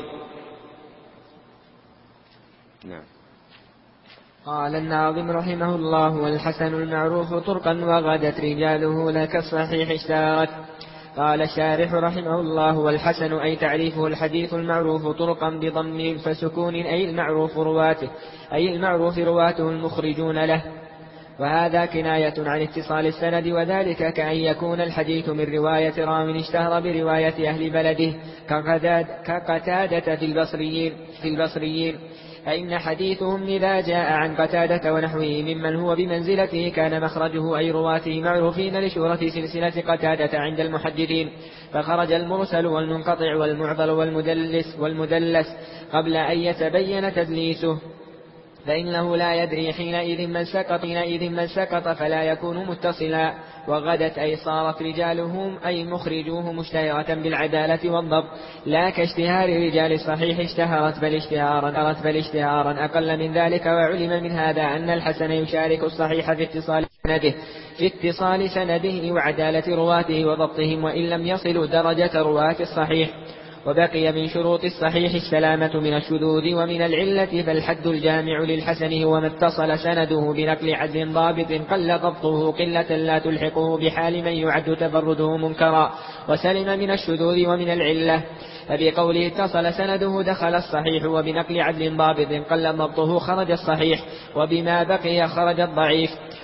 Speaker 5: نعم.
Speaker 3: قال الناظم رحمه الله: والحسن المعروف طرقا وغدت رجاله لك الصحيح اشتهرت. قال الشارح رحمه الله: والحسن أي تعريفه الحديث المعروف طرقا بضم فسكون أي المعروف رواته المخرجون له. وهذا كناية عن اتصال السند، وذلك كأن يكون الحديث من رواية راو اشتهر برواية أهل بلده كقتادة في البصريين، فإن حديثهم إذا جاء عن قتادة ونحوه ممن هو بمنزلته كان مخرجه أي رواته معروفين لشهرة سلسلة قتادة عند المحدثين، فخرج المرسل والمنقطع والمعضل والمدلس قبل أن يتبين تدليسه، فإنه لا يدري حينئذ من سقط فلا يكون متصلا. وغدت أي صارت رجالهم أي مخرجوه مشتهرة بالعدالة والضبط، لا كاشتهار رجال الصحيح اشتهرت بل اشتهارا أقل من ذلك. وعلم من هذا أن الحسن يشارك الصحيح في اتصال سنده وعدالة رواته وضبطهم، وإن لم يصلوا درجة رواة الصحيح. وبقي من شروط الصحيح السلامة من الشذوذ ومن العلة، فالحد الجامع للحسن هو ما اتصل سنده بنقل عدل ضابط قل ضبطه قلة لا تلحقه بحال من يعد تفرده منكرا، وسلم من الشذوذ ومن العلة. فبقوله اتصل سنده دخل الصحيح، وبنقل عدل ضابط قل ضبطه خرج الصحيح، وبما بقي خرج الضعيف.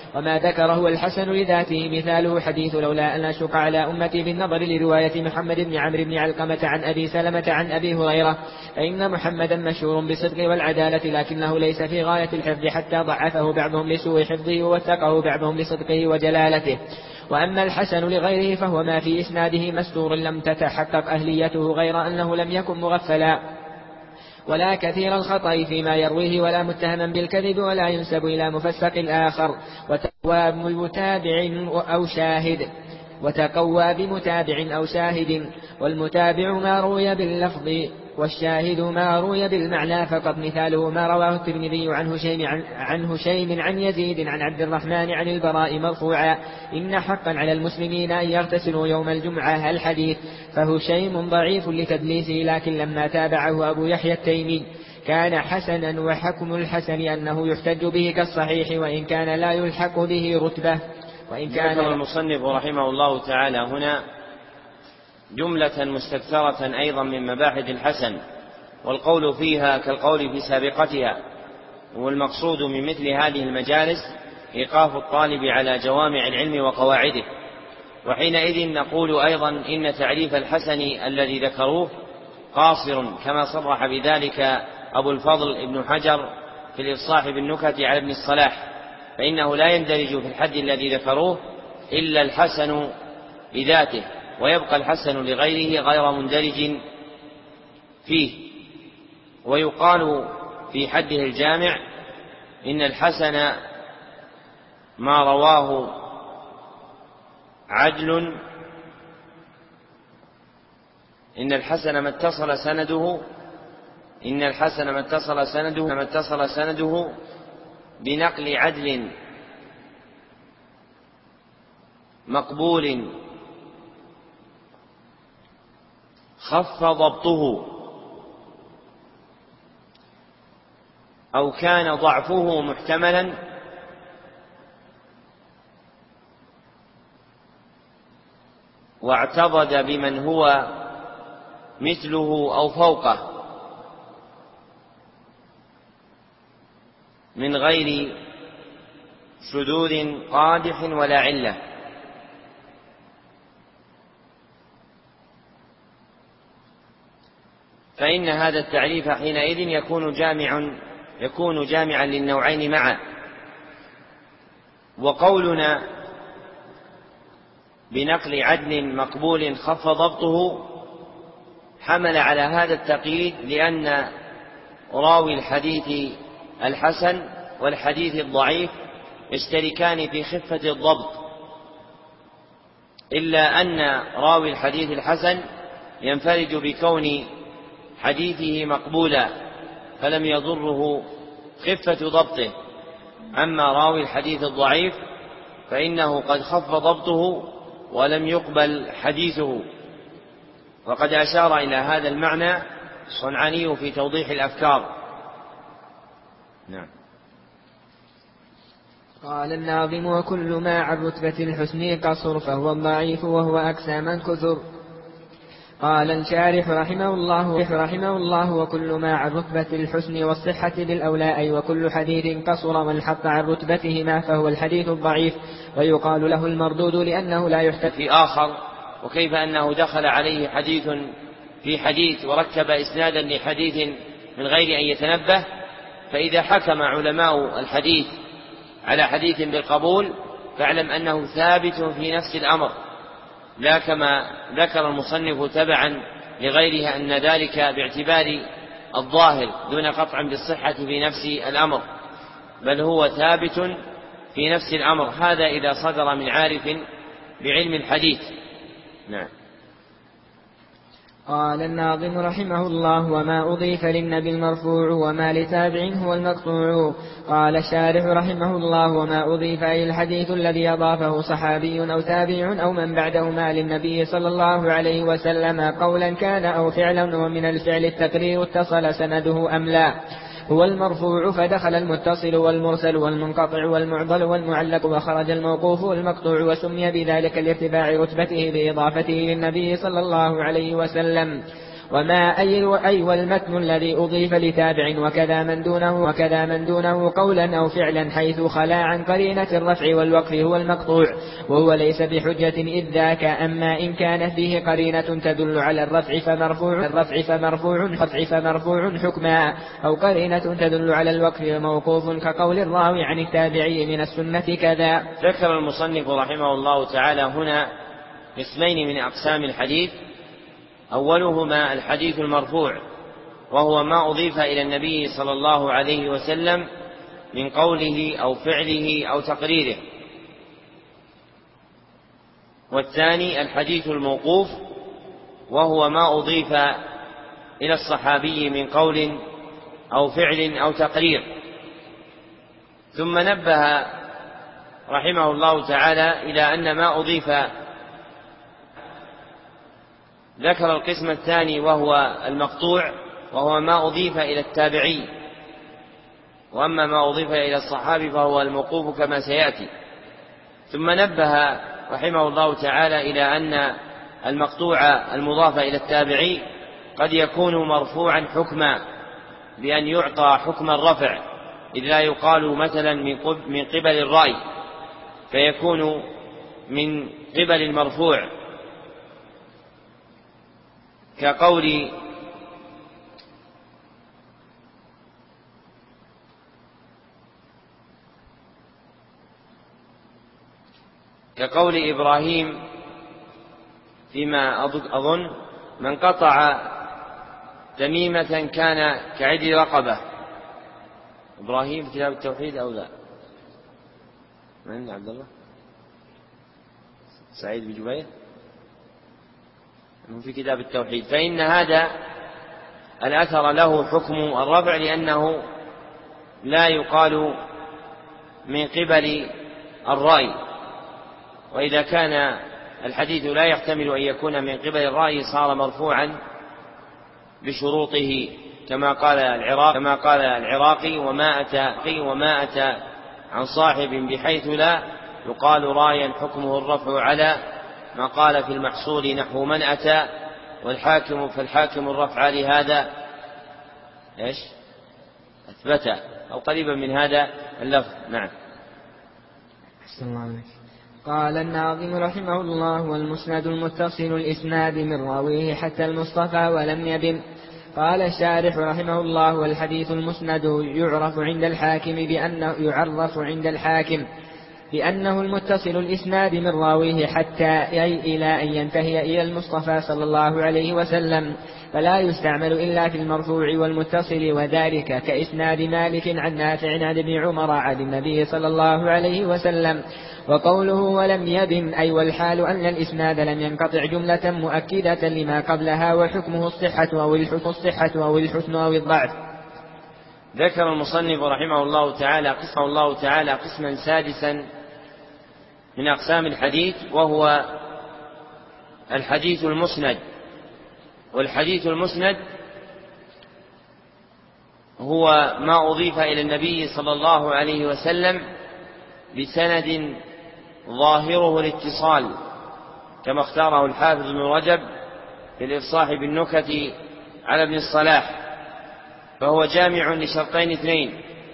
Speaker 3: وما ذكره هو الحسن لذاته مثاله حديث لولا أن أشق على أمتي بالنظر لرواية محمد بن عمرو بن علقمة عن أبي سلمة عن أبي هريرة، فإن محمدا مشهور بالصدق والعدالة لكنه ليس في غاية الحفظ حتى ضعفه بعضهم لسوء حفظه ووثقه بعضهم لصدقه وجلالته. وأما الحسن لغيره فهو ما في إسناده مستور لم تتحقق أهليته غير أنه لم يكن مغفلا ولا كثير الخطأ فيما يرويه ولا متهما بالكذب ولا ينسب إلى مفسق آخر، وتقوى بمتابع أو شاهد، والمتابع ما روي باللفظ والشاهد ما روي بالمعنى فقط. مثاله ما رواه الترمذي عن هشيم عن يزيد عن عبد الرحمن عن البراء مرفوعا إن حقا على المسلمين أن يغتسلوا يوم الجمعة الحديث، فهشيم ضعيف لتدليسه لكن لما تابعه أبو يحيى التيمي كان حسنا. وحكم الحسن أنه يحتج به كالصحيح وإن كان لا يلحق به رتبة.
Speaker 5: ذكر المصنف رحمه الله تعالى هنا جملة مستكثرة أيضا من مباحث الحسن، والقول فيها كالقول في سابقتها، والمقصود من مثل هذه المجالس إيقاف الطالب على جوامع العلم وقواعده. وحينئذ نقول أيضا إن تعريف الحسن الذي ذكروه قاصر كما صرح بذلك أبو الفضل ابن حجر في الإفصاح بالنكت على ابن الصلاح، فإنه لا يندرج في الحد الذي ذكروه إلا الحسن بذاته، ويبقى الحسن لغيره غير مندرج فيه. ويقال في حده الجامع إن الحسن ما رواه عدل، إن الحسن ما اتصل سنده بنقل عدل مقبول خف ضبطه أو كان ضعفه محتملا واعتضد بمن هو مثله أو فوقه من غير شذوذ قادح ولا علة. فإن هذا التعريف حينئذ يكون جامعا للنوعين معا. وقولنا بنقل عدل مقبول خف ضبطه حمل على هذا التقييد لأن راوي الحديث الحسن والحديث الضعيف يشتركان في خفة الضبط، إلا أن راوي الحديث الحسن ينفرد بكون حديثه مقبولا فلم يضره خفة ضبطه، أما راوي الحديث الضعيف فإنه قد خف ضبطه ولم يقبل حديثه. وقد أشار إلى هذا المعنى الصنعاني في توضيح الأفكار. نعم.
Speaker 3: قال الناظم وكل ما عن رتبة الحسن قصر فهو الضعيف وهو أقسى من كثر. قال الشارح رحمه الله وكل ما عن رتبة الحسن والصحة للأولى أي وكل حديث قصر وانحط عن رتبتهما فهو الحديث الضعيف، ويقال له المردود لأنه لا يحتج
Speaker 5: في آخر. وكيف أنه دخل عليه حديث في حديث وركب إسنادا لحديث من غير أن يتنبه، فإذا حكم علماء الحديث على حديث بالقبول فاعلم أنه ثابت في نفس الأمر، لا كما ذكر المصنف تبعا لغيرها أن ذلك باعتبار الظاهر دون قطع بالصحة في نفس الأمر، بل هو ثابت في نفس الأمر. هذا إذا صدر من عارف بعلم الحديث. نعم.
Speaker 3: قال الناظم رحمه الله وما أضيف للنبي المرفوع وما لتابع هو المقطوع. قال الشارح رحمه الله وما أضيف أي الحديث الذي أضافه صحابي أو تابع أو من بعدهما للنبي صلى الله عليه وسلم قولا كان أو فعلا ومن الفعل التقرير اتصل سنده أم لا هو المرفوع، فدخل المتصل والمرسل والمنقطع والمعضل والمعلق وخرج الموقوف والمقطوع، وسمي بذلك لارتفاع رتبته بإضافته للنبي صلى الله عليه وسلم. أي والمتن الذي أضيف لتابع وكذا من دونه قولا أو فعلا حيث خلا عن قرينة الرفع والوقف هو المقطوع، وهو ليس بحجة إذ ذاك. أما إن كانت فيه قرينة تدل على الرفع فمرفوع حكما، أو قرينة تدل على الوقف موقوف كقول الراوي عن التابعي من السنة كذا.
Speaker 5: ذكر المصنف رحمه الله تعالى هنا قسمين من أقسام الحديث. أولهما الحديث المرفوع، وهو ما أضيف إلى النبي صلى الله عليه وسلم من قوله أو فعله أو تقريره. والثاني الحديث الموقوف، وهو ما أضيف إلى الصحابي من قول أو فعل أو تقرير. ثم نبه رحمه الله تعالى إلى أن ما أضيف، ذكر القسم الثاني وهو المقطوع، وهو ما أضيف إلى التابعي، وأما ما أضيف إلى الصحابي فهو الموقوف كما سيأتي. ثم نبه رحمه الله تعالى إلى أن المقطوع المضاف إلى التابعي قد يكون مرفوعا حكما بأن يعطى حكم الرفع، إذ لا يقال مثلا من قبل الرأي، فيكون من قبل المرفوع، كقول إبراهيم فيما أظن: من قطع تميمة كان كعد رقبة. إبراهيم في كتاب التوحيد أو لا؟ من عبد الله سعيد بن جبير في كتاب التوحيد. فإن هذا الأثر له حكم الرفع، لأنه لا يقال من قبل الرأي، وإذا كان الحديث لا يحتمل أن يكون من قبل الرأي صار مرفوعا بشروطه، كما قال العراقي: وما أتى عن صاحب بحيث لا يقال رايا حكمه الرفع على ما قال في المحصول نحو من أتى، فالحاكم الرفع لهذا أثبت، أو قريبا من هذا اللفظ. نعم.
Speaker 3: قال الناظم رحمه الله: والمسند المتصل الإسناد من راويه حتى المصطفى ولم يبن. قال الشارح رحمه الله: والحديث المسند يعرف عند الحاكم بأنه المتصل الإسناد من راويه حتى إلى أن ينتهي إلى المصطفى صلى الله عليه وسلم، فلا يستعمل إلا في المرفوع والمتصل، وذلك كإسناد مالك عن نافع عن ابن عمر عن النبي صلى الله عليه وسلم. وقوله ولم يبن أي والحال أن الإسناد لم ينقطع جملة مؤكدة لما قبلها، وحكمه الصحة أو الحسن أو الضعف.
Speaker 5: ذكر المصنف رحمه الله تعالى قسما سادسا من أقسام الحديث، وهو الحديث المسند. والحديث المسند هو ما أضيف إلى النبي صلى الله عليه وسلم بسند ظاهره الاتصال، كما اختاره الحافظ ابن رجب في الإفصاح بالنكت على ابن الصلاح، فهو جامع لشرطين اثنين: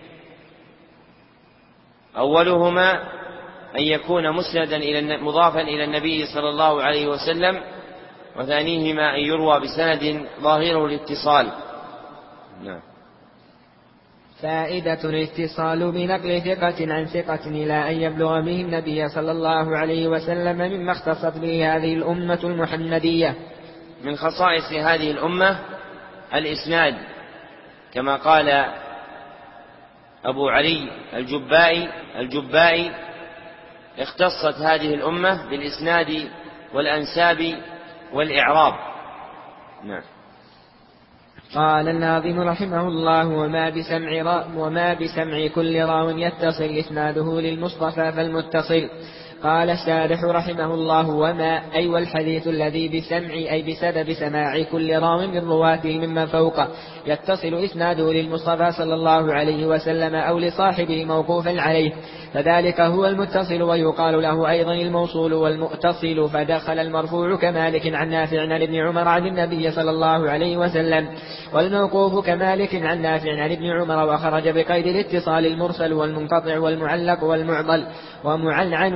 Speaker 5: أولهما أن يكون مسندا مضافا إلى النبي صلى الله عليه وسلم، وثانيهما أن يروى بسند ظاهره الاتصال. نعم.
Speaker 3: فائدة الاتصال بنقل ثقة عن ثقة إلى أن يبلغ به النبي صلى الله عليه وسلم مما اختصت به هذه الأمة المحمدية.
Speaker 5: من خصائص هذه الأمة الإسناد، كما قال أبو علي الجبائي: اختصت هذه الأمة بالإسناد والأنساب والإعراب. نعم.
Speaker 3: قال الناظم رحمه الله: وما بسمع كل راو يتصل إسناده للمصطفى فالمتصل، قال الشارح رحمه الله: وما أي والحديث الذي بسمع أي بسبب سماع كل راو من رواته ممن فوقه يتصل إسناده للمصطفى صلى الله عليه وسلم أو لصاحبه موقوفا عليه، فذلك هو المتصل، ويقال له أيضا الموصول والمتصل. فدخل المرفوع كمالك عن نافع عن ابن عمر عن النبي صلى الله عليه وسلم، والموقوف كمالك عن نافع عن ابن عمر، وخرج بقيد الاتصال المرسل والمنقطع والمعلق والمعضل. ومعنعن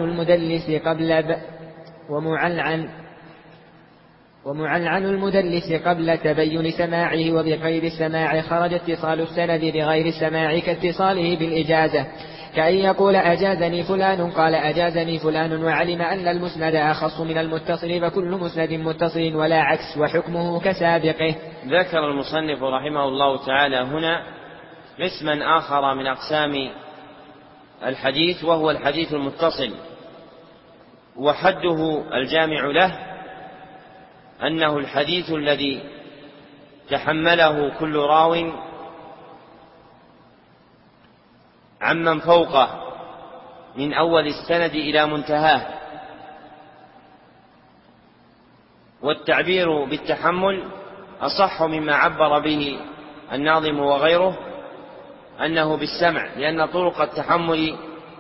Speaker 3: المدلس قبل تبين سماعه، وبغير السماع خرج اتصال السند بغير السماع كاتصاله بالإجازة، كأن يقول أجازني فلان قال أجازني فلان، وعلم أن المسند أخص من المتصل، فكل مسند متصل ولا عكس، وحكمه كسابقه.
Speaker 5: ذكر المصنف رحمه الله تعالى هنا قسما آخر من أقسام الحديث، وهو الحديث المتصل، وحده الجامع له أنه الحديث الذي تحمله كل راو عمن فوقه من أول السند إلى منتهاه. والتعبير بالتحمل أصح مما عبر به الناظم وغيره أنه بالسمع، لأن طرق التحمل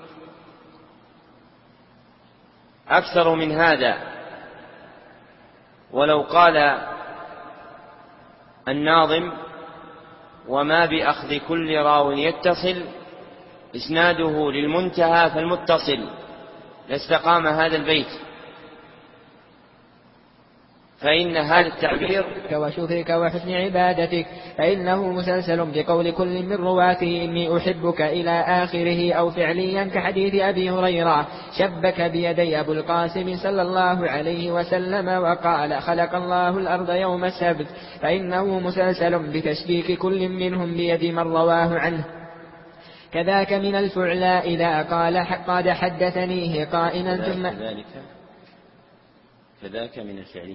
Speaker 5: أكثر من هذا. ولو قال الناظم: وما بأخذ كل راو يتصل إسناده للمنتهى فالمتصل، لاستقام هذا البيت، فإن هذا التعبير
Speaker 3: وشكرك وحسن عبادتك فإنه مسلسل بقول كل من رواته إني أحبك إلى آخره، أو فعليا كحديث أبي هريرة: شبك بيدي أبو القاسم صلى الله عليه وسلم وقال: خلق الله الأرض يوم السبت، فإنه مسلسل بتشبيك كل منهم بيد من رواه عنه. كذاك من الفعلى إذا قال حدثنيه قائما ثم
Speaker 5: كذاك من الفعلي.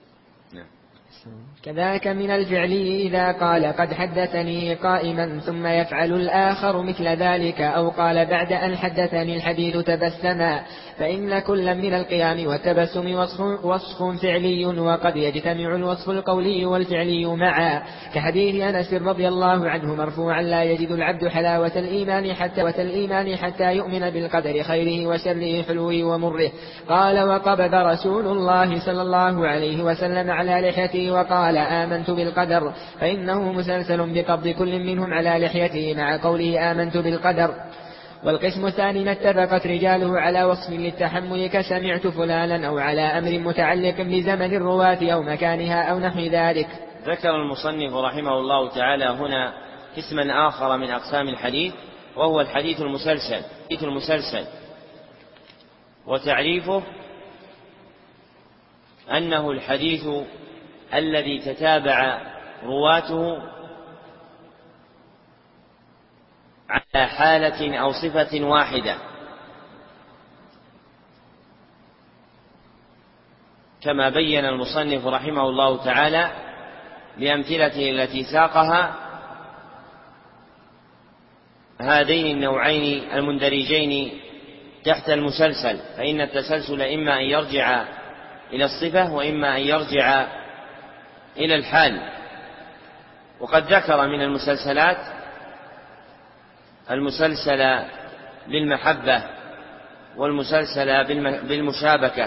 Speaker 3: كذاك من الفعل إذا قال قد حدثني قائما ثم يفعل الآخر مثل ذلك، أو قال بعد أن حدثني الحديث تبسما، فإن كل من القيام والتبسم وصف فعلي، وقد يجتمع الوصف القولي والفعلي معا، كحديث أنس رضي الله عنه مرفوعا: لا يجد العبد حلاوة الإيمان حتى يؤمن بالقدر خيره وشره حلوه ومره. قال: وقبض رسول الله صلى الله عليه وسلم على لحيته وقال: آمنت بالقدر، فإنه مسلسل بقبض كل منهم على لحيته مع قوله آمنت بالقدر. والقسم الثاني ما اتفقت رجاله على وصف للتحمل كسمعت فلانا، أو على أمر متعلق بزمن الرواة أو مكانها أو نحو ذلك.
Speaker 5: ذكر المصنف رحمه الله تعالى هنا قسما آخر من أقسام الحديث، وهو الحديث المسلسل. وتعريفه أنه الحديث الذي تتابع رواته على حالة أو صفة واحدة، كما بين المصنف رحمه الله تعالى بأمثلته التي ساقها هذين النوعين المندرجين تحت المسلسل. فإن التسلسل إما أن يرجع إلى الصفة وإما أن يرجع إلى الحال. وقد ذكر من المسلسلات المسلسل بالمحبة، والمسلسل بالمشابكة،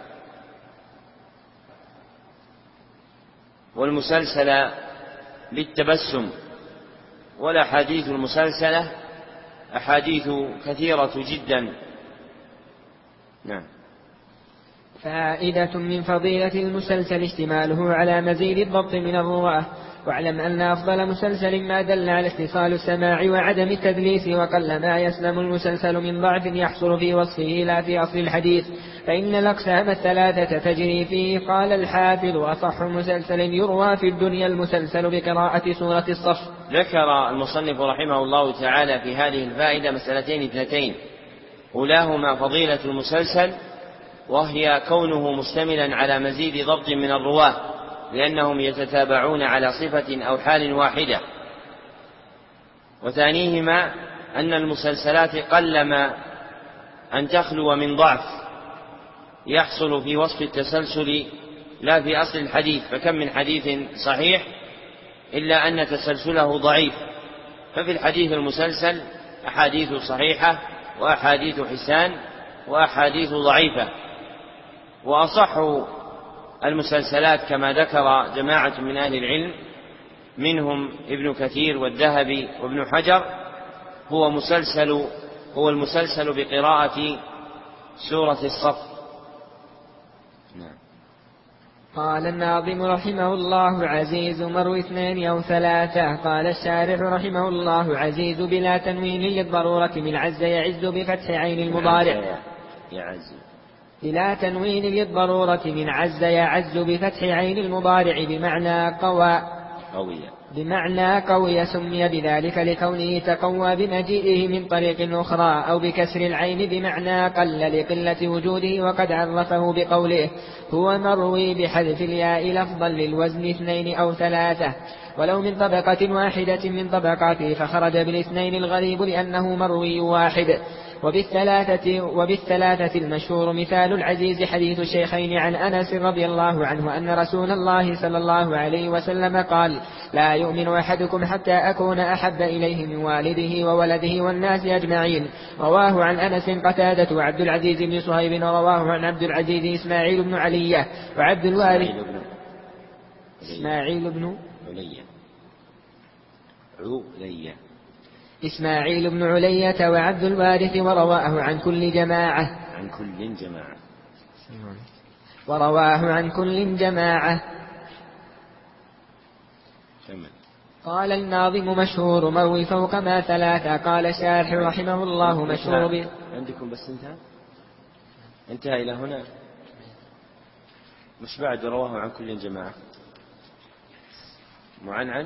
Speaker 5: والمسلسل بالتبسم. والأحاديث المسلسلة أحاديث كثيرة جدا. نعم.
Speaker 3: فائدة من فضيلة المسلسل اشتماله على مزيد الضبط من الرواة. واعلم أن أفضل مسلسل ما دل على اتصال السماع وعدم التدليس، وقل ما يسلم المسلسل من ضعف يحصل في وصفه لا في أصل الحديث، فإن الأقسام الثلاثة تجري فيه. قال الحافظ: أصح مسلسل يروى في الدنيا المسلسل بقراءة سورة الصف.
Speaker 5: ذكر المصنف رحمه الله تعالى في هذه الفائدة مسألتين اثنتين: أولاهما فضيلة المسلسل، وهي كونه مشتملا على مزيد ضبط من الرواة، لأنهم يتتابعون على صفة أو حال واحدة. وثانيهما أن المسلسلات قلما أن تخلو من ضعف، يحصل في وصف التسلسل لا في أصل الحديث، فكم من حديث صحيح إلا أن تسلسله ضعيف، ففي الحديث المسلسل أحاديث صحيحة وأحاديث حسان وأحاديث ضعيفة. وأصح المسلسلات كما ذكر جماعة من أهل العلم منهم ابن كثير والذهبي وابن حجر هو المسلسل بقراءة سورة الصف.
Speaker 3: قال الناظم رحمه الله: عزيز مروي 2 أو 3. قال الشارح رحمه الله: عزيز بلا تنوين للضرورة من عز يعز بفتح عين المضارع. بلا تنوين للضرورة من عز يعز بفتح عين المضارع بمعنى قوي سمي بذلك لكونه تقوى بمجيئه من طريق أخرى، أو بكسر العين بمعنى قل لقلة وجوده، وقد عرفه بقوله: هو مروي بحذف الياء لفظا للوزن 2 أو 3، ولو من طبقة واحدة من طبقاته فخرج بالاثنين الغريب لأنه مروي واحد. وبالثلاثة المشهور مثال العزيز حديث الشيخين عن أنس رضي الله عنه أن رسول الله صلى الله عليه وسلم قال: لا يؤمن أحدكم حتى أكون أحب إليه من والده وولده والناس أجمعين. رواه عن أنس قتادة وعبد العزيز بن صهيب، ورواه عن عبد العزيز إسماعيل بن علية وعبد الوارث إسماعيل بن علية وعبد الوارث، ورواه عن كل جماعة. قال الناظم: مشهور مروي فوق ما 3. قال الشارح رحمه الله: مشهور
Speaker 5: عندكم بس انتهى إلى هنا. مش بعد رواه عن كل جماعة معنعن.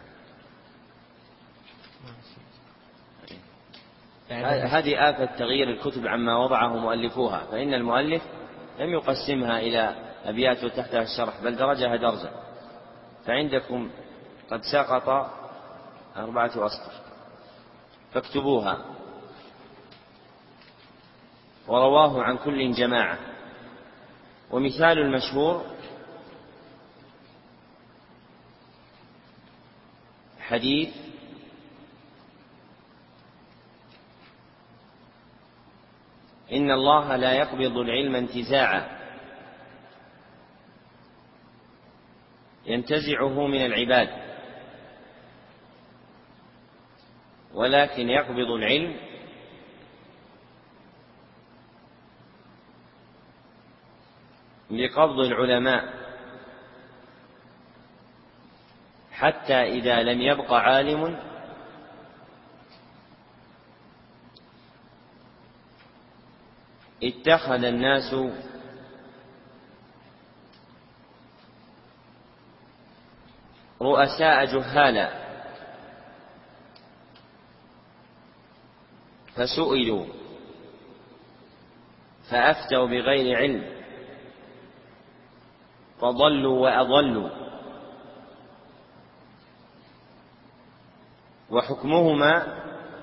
Speaker 5: هذه آفة تغيير الكتب عما وضعه مؤلفوها، فإن المؤلف لم يقسمها إلى أبيات تحتها الشرح بل درجها درجة، فعندكم قد سقط 4 أسطر فاكتبوها. ورواه عن كل جماعة. ومثال المشهور حديث إن الله لا يقبض العلم انتزاعا ينتزعه من العباد، ولكن يقبض العلم بقبض العلماء، حتى إذا لم يبق عالم اتخذ الناس رؤساء جهالا فسئلوا فأفتوا بغير علم فضلوا وأضلوا، وحكمهما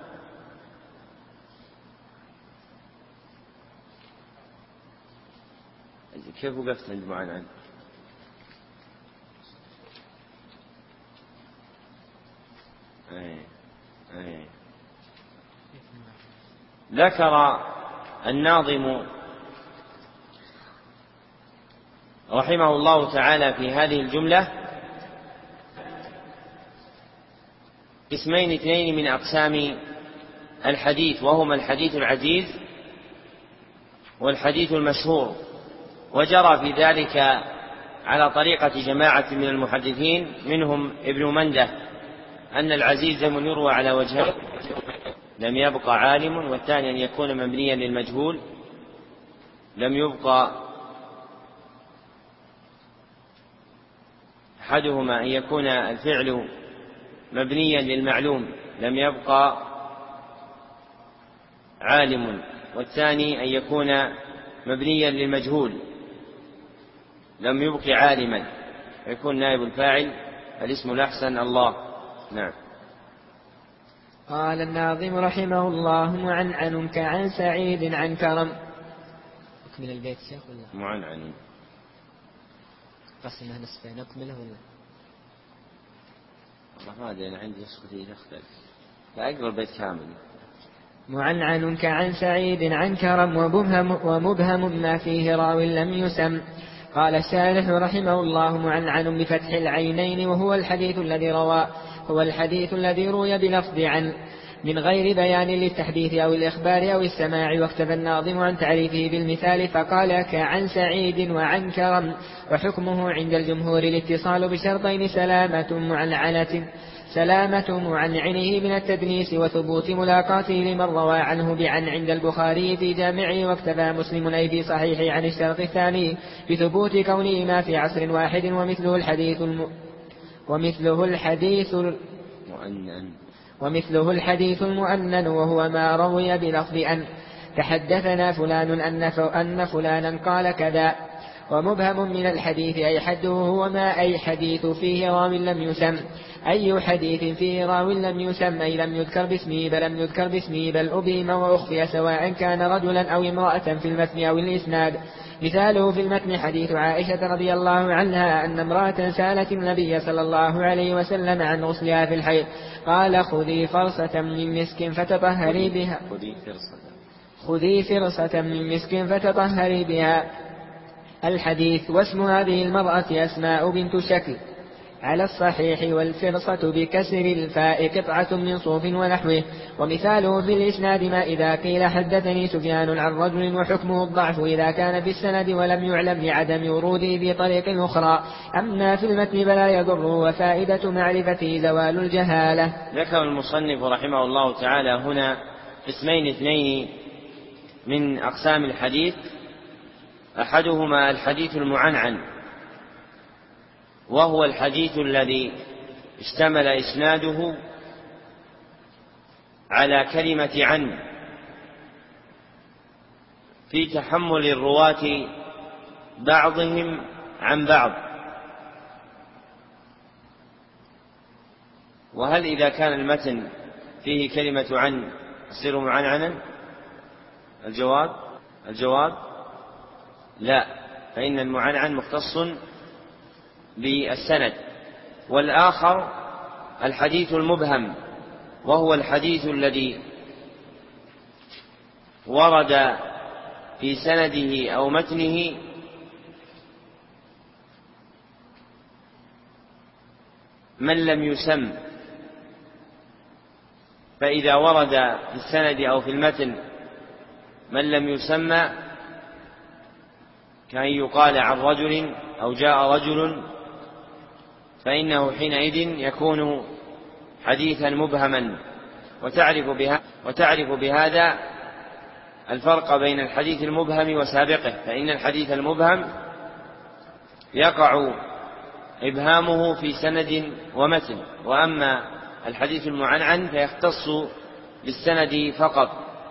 Speaker 5: كيف وقفت عند معين؟ ذكر الناظم رحمه الله تعالى في هذه الجملة قسمين 2 من أقسام الحديث، وهما الحديث العزيز والحديث المشهور. وجرى في ذلك على طريقة جماعة من المحدثين منهم ابن منده أن العزيز من يروى على وجهين: لم يبقى عالم، والثاني أن يكون مبنيا للمجهول، لم يبقى أحدهما أن يكون الفعل مبنيا للمعلوم لم يبقى عالم، والثاني أن يكون مبنيا للمجهول لم يبق عالما، يكون نائب الفاعل الاسم الأحسن الله. نعم.
Speaker 3: قال الناظم رحمه الله: معنعن كعن سعيد عن كرم. نكمل البيت شيخ ولا
Speaker 5: معنعن
Speaker 3: قسمه نصفين نكمله ولا
Speaker 5: ما أدري أنا عندي نسختي تختلف فأقرأ البيت كامل.
Speaker 3: معنعن كعن سعيد عن كرم ومبهم ما فيه راو لم يسم. قال الشارح رحمه الله معنعن بفتح العينين وهو الحديث الذي روي بلفظ عن من غير بيان للتحديث أو الإخبار أو السماع. واكتفى الناظم عن تعريفه بالمثال فقال كعن سعيد وعن كرم. وحكمه عند الجمهور الاتصال بشرطين سلامة معنعنه من التدنيس وثبوت ملاقاته لمن روى عنه بعن عند البخاري في جامعه. واكتفى مسلم أي في صحيحه عن الشرط الثاني بثبوت كونهما في عصر واحد ومثله الحديث المؤنن وهو ما روي بلفظ أن تحدثنا فلان أن فلانا قال كذا. ومبهم من الحديث أي حده هو ما أي حديث فيه راو لم يسم. أي حديث فيه راو لم يسم أي لم يذكر باسمه بل أبهم وأخفي سواء كان رجلا أو امرأة في المتن أو الإسناد. مثاله في المتن حديث عائشة رضي الله عنها أن امرأة سألت النبي صلى الله عليه وسلم عن غسلها في الحيض قال خذي فرصة من مسك فتطهري بها الحديث. واسم هذه المرأة أسماء بنت شكل على الصحيح والفرصة بكسر الفاء قطعة من صوف ونحوه. ومثاله في الإسناد ما إذا قيل حدثني سفيان عن رجل وحكمه الضعف إذا كان في السند ولم يعلم لعدم وروده في طريق أخرى. أما في المتن فلا يضر وفائدة معرفته زوال الجهالة.
Speaker 5: ذكر المصنف رحمه الله تعالى هنا قسمين اثنين من أقسام الحديث. أحدهما الحديث المعنعن وهو الحديث الذي اشتمل إسناده على كلمة عن في تحمل الرواة بعضهم عن بعض. وهل إذا كان المتن فيه كلمة عن يصير معنعنا؟ الجواب لا، فإن المعنعن مختص بالسند. والآخر الحديث المبهم وهو الحديث الذي ورد في سنده أو متنه من لم يسم. فإذا ورد في السند أو في المتن من لم يسمى كأن يقال عن رجل أو جاء رجل فإنه حينئذ يكون حديثا مبهما. وتعرف بهذا الفرق بين الحديث المبهم وسابقه. فإن الحديث المبهم يقع إبهامه في سند ومتن، وأما الحديث المعنعن فيختص بالسند فقط.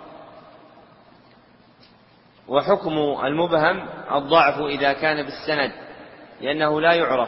Speaker 5: وحكم المبهم الضعف إذا كان بالسند لأنه لا يعرف.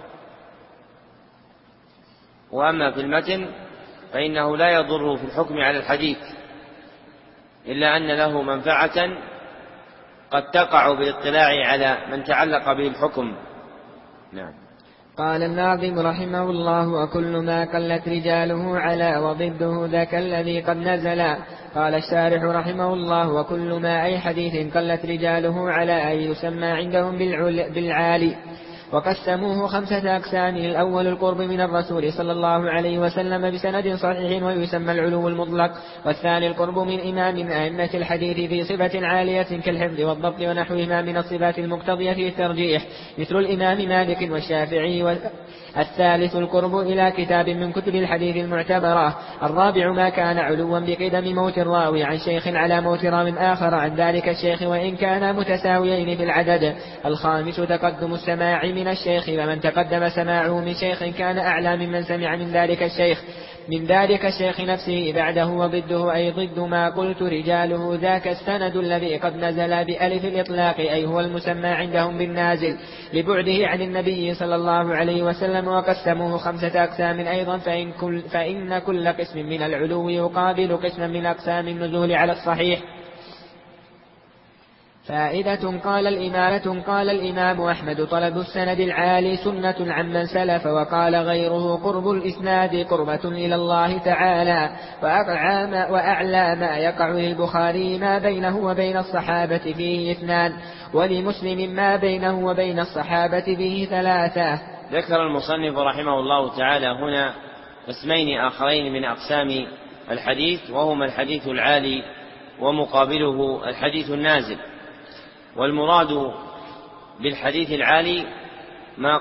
Speaker 5: وأما في المتن فإنه لا يضر في الحكم على الحديث إلا أن له منفعة قد تقع بالاطلاع على من تعلق به الحكم. نعم.
Speaker 3: قال الناظم رحمه الله وكل ما قلت رجاله على وضده ذاك الذي قد نزلا. قال الشارح رحمه الله وكل ما أي حديث قلت رجاله على أن يسمى عندهم بالعالي. وقسموه 5 أقسام. الأول القرب من الرسول صلى الله عليه وسلم بسند صحيح ويسمى العلو المطلق. والثاني القرب من إمام من أئمة الحديث في صفة عالية كالحفظ والضبط ونحوهما من الصفات المقتضية في الترجيح مثل الإمام مالك والشافعي. الثالث القرب إلى كتاب من كتب الحديث المعتبرة. الرابع ما كان علوا بقدم موت الراوي عن شيخ على موت راو آخر عن ذلك الشيخ وإن كانا متساويين في العدد. الخامس تقدم السماع من الشيخ ومن تقدم سماعه من شيخ كان أعلى ممن سمع من ذلك الشيخ نفسه بعده. وضده أي ضد ما قلت رجاله ذاك السند الذي قد نزل بألف الإطلاق أي هو المسمى عندهم بالنازل لبعده عن النبي صلى الله عليه وسلم. وقسموه 5 أقسام أيضا. فإن كل قسم من العلو يقابل قسما من أقسام النزول على الصحيح. فائدة. قال الإمام أحمد: طلب السند العالي سنة عمن سلف. وقال غيره: قرب الإسناد قربة إلى الله تعالى. وأعلى ما يقع للبخاري ما بينه وبين الصحابة فيه 2، ولمسلم ما بينه وبين الصحابة فيه 3.
Speaker 5: ذكر المصنف رحمه الله تعالى هنا قسمين آخرين من أقسام الحديث، وهما الحديث العالي ومقابله الحديث النازل. والمراد بالحديث العالي ما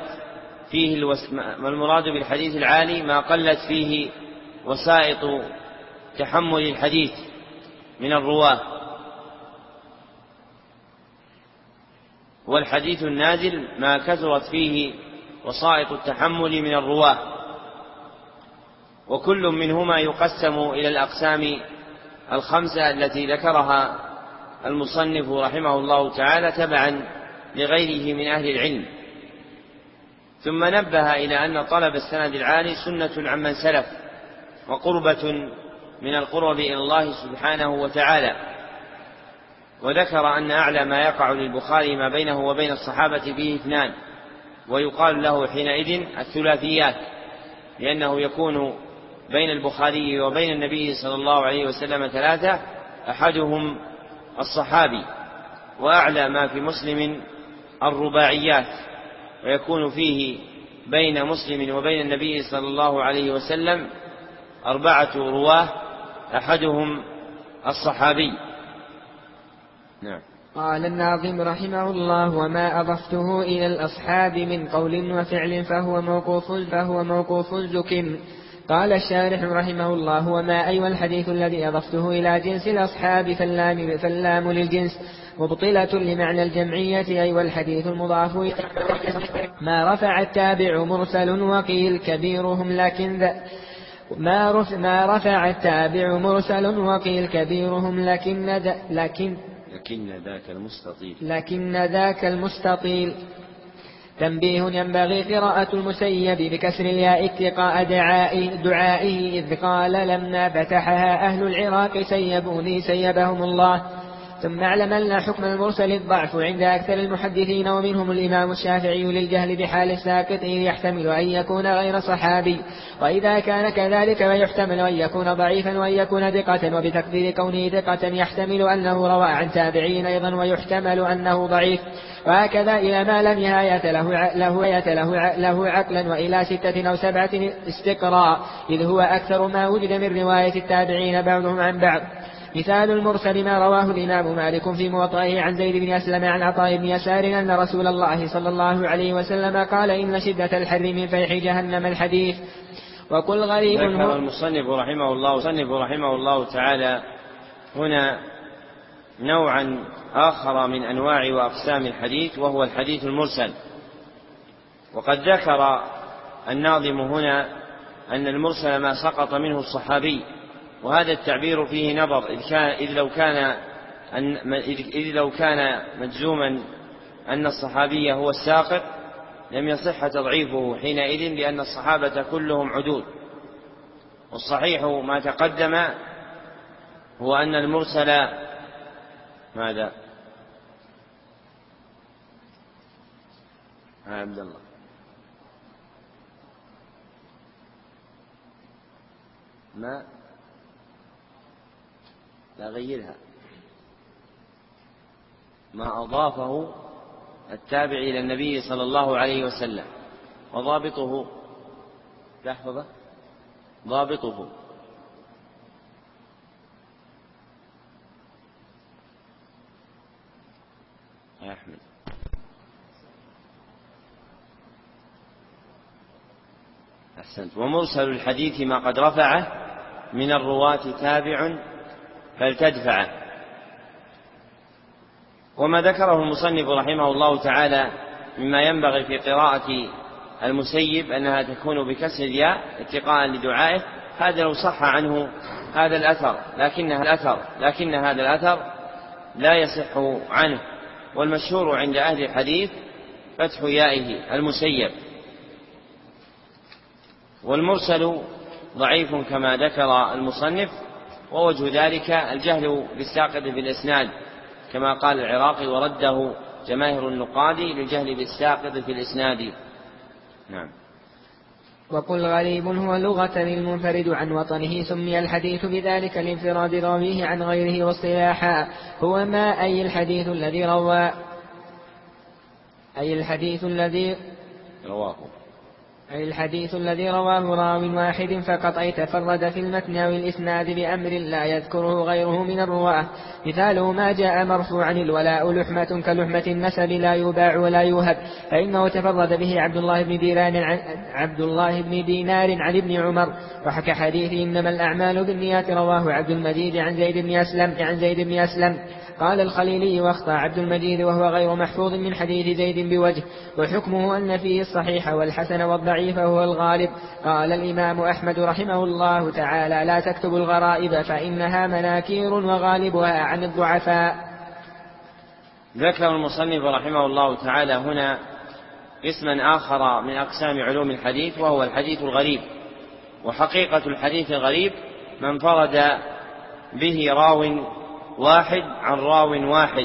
Speaker 5: قلت فيه وسائط تحمل الحديث من الرواة، والحديث النازل ما كثرت فيه وسائط التحمل من الرواة، وكل منهما يقسم إلى الأقسام 5 التي ذكرها المصنف رحمه الله تعالى تبعا لغيره من أهل العلم. ثم نبه إلى أن طلب السند العالي سنة عمن سلف، وقربة من القرب إلى الله سبحانه وتعالى. وذكر أن أعلى ما يقع للبخاري ما بينه وبين الصحابة فيه 2، ويقال له حينئذ الثلاثيات، لأنه يكون بين البخاري وبين النبي صلى الله عليه وسلم 3، أحدهم الصحابي. وأعلى ما في مسلم الرباعيات، ويكون فيه بين مسلم وبين النبي صلى الله عليه وسلم 4 رواه، أحدهم الصحابي. نعم.
Speaker 3: قال الناظم رحمه الله: وما أضفته إلى الأصحاب من قول وفعل فهو موقوف زكم. قال الشارح رحمه الله: وما أيوة الحديث الذي أضفته إلى جنس الأصحاب فاللام للجنس مبطلة لمعنى الجمعية. أيوة الحديث المضاف ما رفع التابع مرسل وقيل كبيرهم ما رفع التابع مرسل وقيل كبيرهم لكن ذاك المستطيل. تنبيه: ينبغي قراءة المسيب بكسر الياء اتقاء دعائه إذ قال لما فتحها أهل العراق سيبوني سيبهم الله. ثم اعلم أن حكم المرسل الضعف عند أكثر المحدثين، ومنهم الإمام الشافعي للجهل بحال الساقط يحتمل أن يكون غير صحابي، وإذا كان كذلك فيحتمل أن يكون ضعيفا وأن يكون ثقة، وبتقدير كونه ثقة يحتمل أنه روى عن تابعين أيضا ويحتمل أنه ضعيف. وهكذا إلى ما لا نهاية له عقلا، وإلى 6 أو 7 استقراء، إذ هو أكثر ما وجد من رواية التابعين بعضهم عن بعض. مثال المرسل ما رواه الإمام مالك في موطئه عن زيد بن أسلم عن عطاء بن يسار أن رسول الله صلى الله عليه وسلم قال: إن شدة الحر من فيح جهنم الحديث. وقل غريب.
Speaker 5: ذكر المصنف رحمه الله تعالى هنا نوعا آخر من أنواع وأقسام الحديث، وهو الحديث المرسل. وقد ذكر الناظم هنا أن المرسل ما سقط منه الصحابي، وهذا التعبير فيه نظر، إذ لو كان مجزوما أن الصحابي هو الساقط لم يصح تضعيفه حينئذ، لأن الصحابة كلهم عدول. والصحيح ما تقدم هو أن المرسل ماذا؟ عبد الله ما لا غيرها، ما أضافه التابع إلى النبي صلى الله عليه وسلم، وضابطه تحفظه ضابطه يا أحمد. أحسنت. ومرسل الحديث ما قد رفعه من الرواة تابع فلتدفعه. وما ذكره المصنف رحمه الله تعالى مما ينبغي في قراءة المسيب أنها تكون بكسر الياء اتقاء لدعائه، هذا لو صح عنه هذا الأثر، لكن هذا الأثر لا يصح عنه. والمشهور عند أهل الحديث فتح يائه المسيب. والمرسل ضعيف كما ذكر المصنف، ووجه ذلك الجهل بالساقط بالإسناد، كما قال العراقي: ورده جماهير النقاد للجهل بالساقط في الإسناد. نعم.
Speaker 3: وقل غريب هو لغة المنفرد عن وطنه، سمي الحديث بذلك لانفراد راويه عن غيره، واصطلاحا هو ما أي الحديث الذي رواه راو واحد فقط، أي تفرد في المتن أو الإسناد بأمر لا يذكره غيره من الرواة. مثاله ما جاء مرفوعا: الولاء لحمة كلحمة النسب لا يباع ولا يوهب، فإنه تفرد به عبد الله بن دينار عن ابن عمر. وحكى حديث إنما الأعمال بالنيات رواه عبد المجيد عن زيد بن أسلم. قال الخليلي: واخطأ عبد المجيد وهو غير محفوظ من حديث زيد بوجه، وحكمه أن فيه الصحيح والحسن والضعيف هو الغالب. قال الإمام أحمد رحمه الله تعالى: لا تكتب الغرائب فإنها مناكير وغالبها عن الضعفاء.
Speaker 5: ذكر المصنف رحمه الله تعالى هنا قسما آخر من أقسام علوم الحديث، وهو الحديث الغريب. وحقيقة الحديث الغريب ما انفرد به راو واحد عن راو واحد.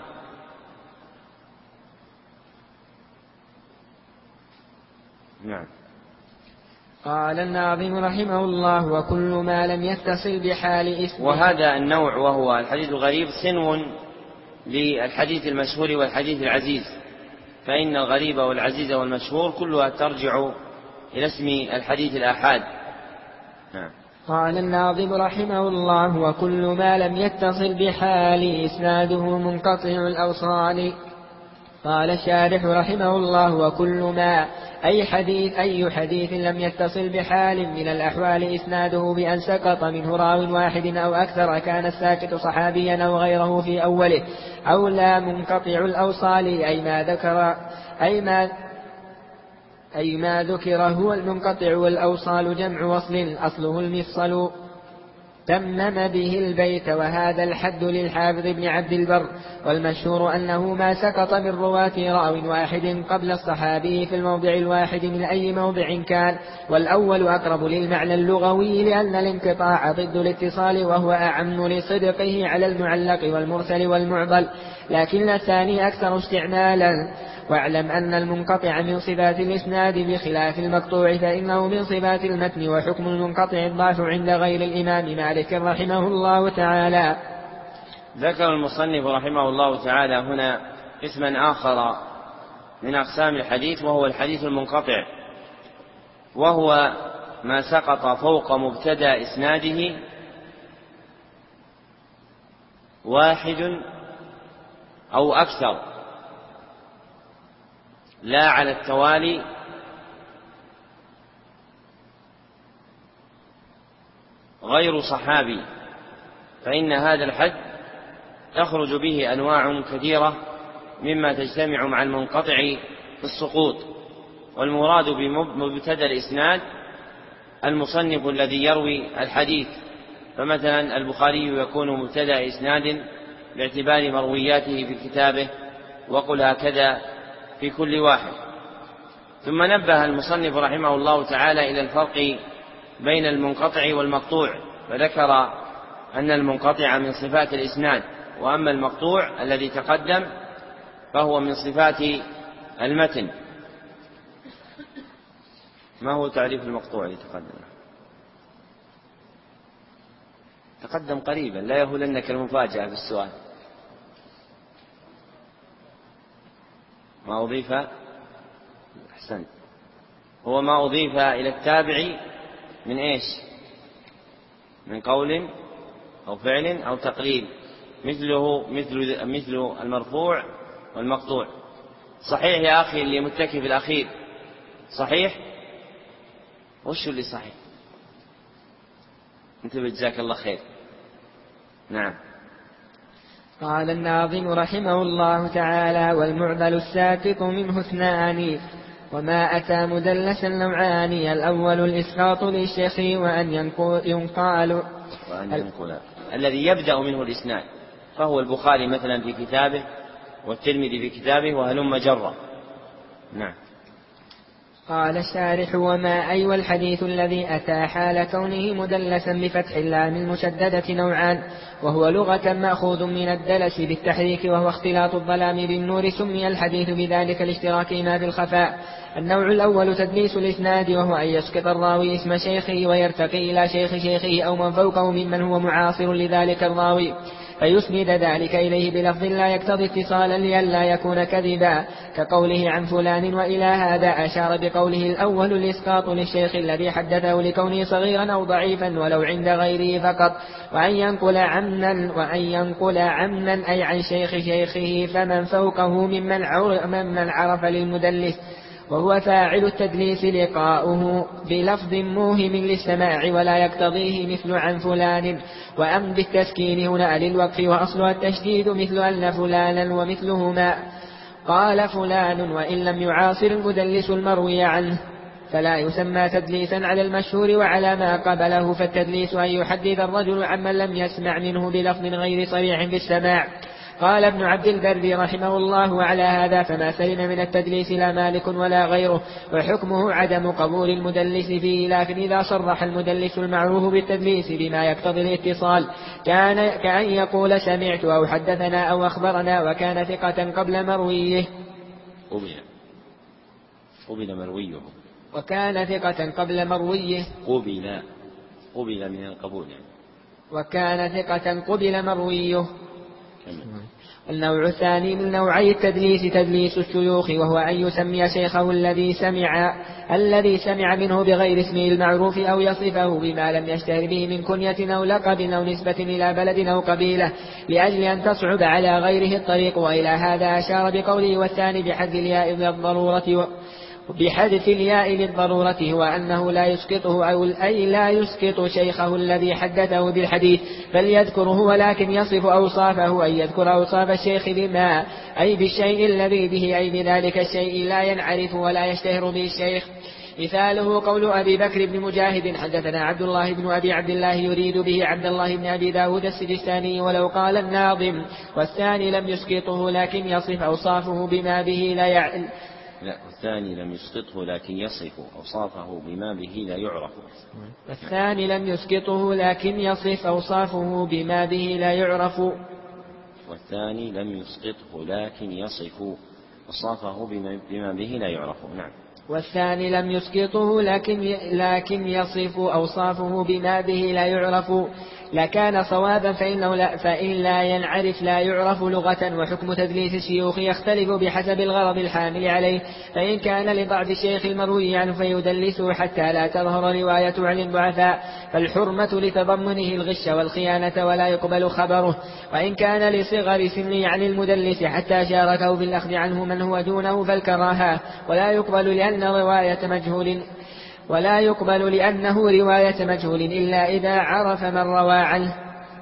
Speaker 5: نعم.
Speaker 3: قال الناظم رحمه الله: وكل ما لم يتصل بحال اسمه.
Speaker 5: وهذا النوع وهو الحديث الغريب صنو للحديث المشهور والحديث العزيز، فإن الغريب والعزيز والمشهور كلها ترجع إلى اسم الحديث الآحاد. نعم.
Speaker 3: قال الناظم رحمه الله: وكل ما لم يتصل بحال إسناده منقطع الأوصال. قال الشارح رحمه الله: وكل ما أي حديث لم يتصل بحال من الأحوال إسناده بأن سقط منه راو واحد أو أكثر، كان الساكت صحابيا أو غيره في أوله، أو لا منقطع الأوصال، أي ما ذكر هو المنقطع، والأوصال جمع وصل أصله المفصل. تمم به البيت، وهذا الحد للحافظ بن عبد البر. والمشهور أنه ما سقط من رواة راو واحد قبل الصحابي في الموضع الواحد من أي موضع كان، والأول أقرب للمعنى اللغوي لأن الانقطاع ضد الاتصال، وهو أعم لصدقه على المعلق والمرسل والمعضل، لكن الثاني أكثر استعمالا. واعلم أن المنقطع من صفات الإسناد بخلاف المقطوع، فإنه من صفات المتن، وحكم المنقطع الضعف عند غير الإمام مالك رحمه الله تعالى.
Speaker 5: ذكر المصنف رحمه الله تعالى هنا قسما آخر من أقسام الحديث، وهو الحديث المنقطع، وهو ما سقط فوق مبتدأ إسناده واحد أو أكثر، لا على التوالي، غير صحابي، فإن هذا الحد تخرج به أنواع كثيرة مما تجتمع مع المنقطع في السقوط. والمراد بمبتدأ الإسناد المصنف الذي يروي الحديث، فمثلا البخاري يكون مبتدأ إسناد باعتبار مروياته في كتابه، وقل هكذا في كل واحد. ثم نبه المصنف رحمه الله تعالى إلى الفرق بين المنقطع والمقطوع، فذكر أن المنقطع من صفات الإسناد، وأما المقطوع الذي تقدم فهو من صفات المتن. ما هو تعريف المقطوع الذي تقدم قريبا، لا يهولنك المفاجأة في السؤال. ما أضيف، أحسنت، هو ما أضيف إلى التابع من إيش؟ من قول أو فعل أو تقرير، مثل المرفوع والمقطوع. صحيح يا أخي اللي متكي في الأخير؟ صحيح؟ وش اللي صحيح؟ أنت بجزاك الله خير. نعم.
Speaker 3: قال الناظم رحمه الله تعالى: والمعضل الساقط منه اثنان، وما أتى مدلسا نوعان، الأول الإسقاط للشيخ وأن ينقال
Speaker 5: الذي يبدأ منه الإسناد، فهو البخاري مثلا في كتابه، والترمذي في كتابه، وهلم جرا. نعم.
Speaker 3: قال الشارح: وما أي والحديث الذي أتى حال كونه مدلسا بفتح اللام المشددة نوعان، وهو لغة مأخوذ من الدلس بالتحريك وهو اختلاط الظلام بالنور، سمي الحديث بذلك لاشتراكهما في الخفاء. النوع الأول تدليس الإسناد، وهو أن يسقط الراوي اسم شيخه ويرتقي إلى شيخ شيخه أو من فوقه ممن هو معاصر لذلك الراوي، فيسند ذلك إليه بلفظ لا يقتضي اتصالا لئلا يكون كذبا، كقوله عن فلان. وإلى هذا أشار بقوله الأول الإسقاط للشيخ الذي حدثه لكونه صغيرا أو ضعيفا ولو عند غيره فقط، وأن ينقل عمنا أي عن شيخ شيخه فمن فوقه ممن عرف للمدلس، وهو فاعل التدليس لقاؤه بلفظ موهم للسماع ولا يقتضيه مثل عن فلان. وأم بالتسكين هنا للوقف وأصلها التشديد مثل أن فلانا ومثلهما. قال فلان وإن لم يعاصر المدلس المروي عنه فلا يسمى تدليسا على المشهور وعلى ما قبله، فالتدليس أن يحدث الرجل عمن لم يسمع منه بلفظ غير صريح بالسماع. قال ابن عبد البر رحمه الله: وعلى هذا فما سلم من التدليس لا مالك ولا غيره، وحكمه عدم قبول المدلس فيه، لكن إذا صرح المدلس المعروف بالتدليس بما يقتضي الاتصال كأن يقول سمعت أو حدثنا أو أخبرنا وكان ثقة قبل مرويه
Speaker 5: قبل من القبول
Speaker 3: وكان ثقة قبل مرويه. النوع الثاني من نوعي التدليس تدليس الشيوخ، وهو أن يسمي شيخه الذي سمع منه بغير اسمه المعروف أو يصفه بما لم يشتهر به من كنية أو لقب أو نسبة إلى بلد أو قبيلة لأجل أن تصعب على غيره الطريق. وإلى هذا أشار بقوله والثاني بحذف الياء للضرورة هو أنه لا يسقطه أي لا يسقط شيخه الذي حدثه بالحديث، بل يذكره ولكن يصف أوصافه، أي يذكر أوصاف الشيخ بما أي بالشيء الذي به أي بذلك الشيء لا ينعرف ولا يشتهر به الشيخ. مثاله قول أبي بكر بن مجاهد حدثنا عبد الله بن أبي عبد الله يريد به عبد الله بن أبي داود السجستاني. ولو قال الناظم والثاني لم يسقطه لكن يصف أوصافه بما به لا يعلم.
Speaker 5: الثاني لم يسقطه لكن يصف أوصافه بما به لا يعرف.
Speaker 3: الثاني لم يسقطه لكن يصف أوصافه بما به لا يعرف.
Speaker 5: والثاني لم يسقطه لكن يصف أوصافه بما به لا يعرف. نعم.
Speaker 3: والثاني لم يسقطه لكن يصف أوصافه بما به لا يعرف لكان صوابا، فإن لا ينعرف لا يعرف لغة. وحكم تدليس الشيوخ يختلف بحسب الغرض الحامل عليه، فإن كان لبعض الشيخ المروي عنه فيدلسه حتى لا تظهر روايته عن الضعفاء، فالحرمة لتضمنه الغش والخيانة ولا يقبل خبره. وإن كان لصغر سنه عن المدلس حتى شاركه بالأخذ عنه من هو دونه فالكراهة، ولا يقبل لأنه رواية مجهول إلا إذا عرف من روى عنه.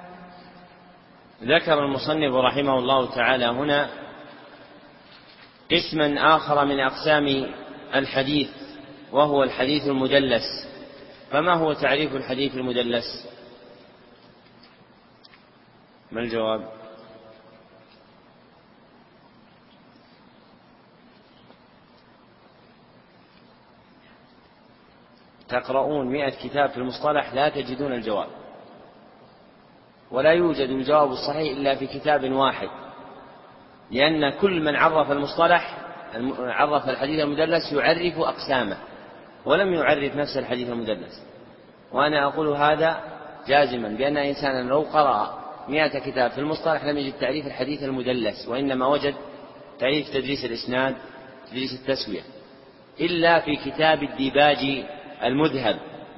Speaker 5: ذكر المصنف رحمه الله تعالى هنا قسما آخر من أقسام الحديث، وهو الحديث المدلس. فما هو تعريف الحديث المدلس؟ ما الجواب؟ تقرؤون 100 كتاب في المصطلح لا تجدون الجواب، ولا يوجد الجواب الصحيح إلا في كتاب واحد، لأن كل من عرف المصطلح عرف الحديث المدلس يعرف أقسامه ولم يعرف نفس الحديث المدلس. وأنا أقول هذا جازما بأن إنسانا لو قرأ 100 كتاب في المصطلح لم يجد تعريف الحديث المدلس، وإنما وجد تعريف تدليس الإسناد، تدليس التسوية، إلا في كتاب الديباجي المذهب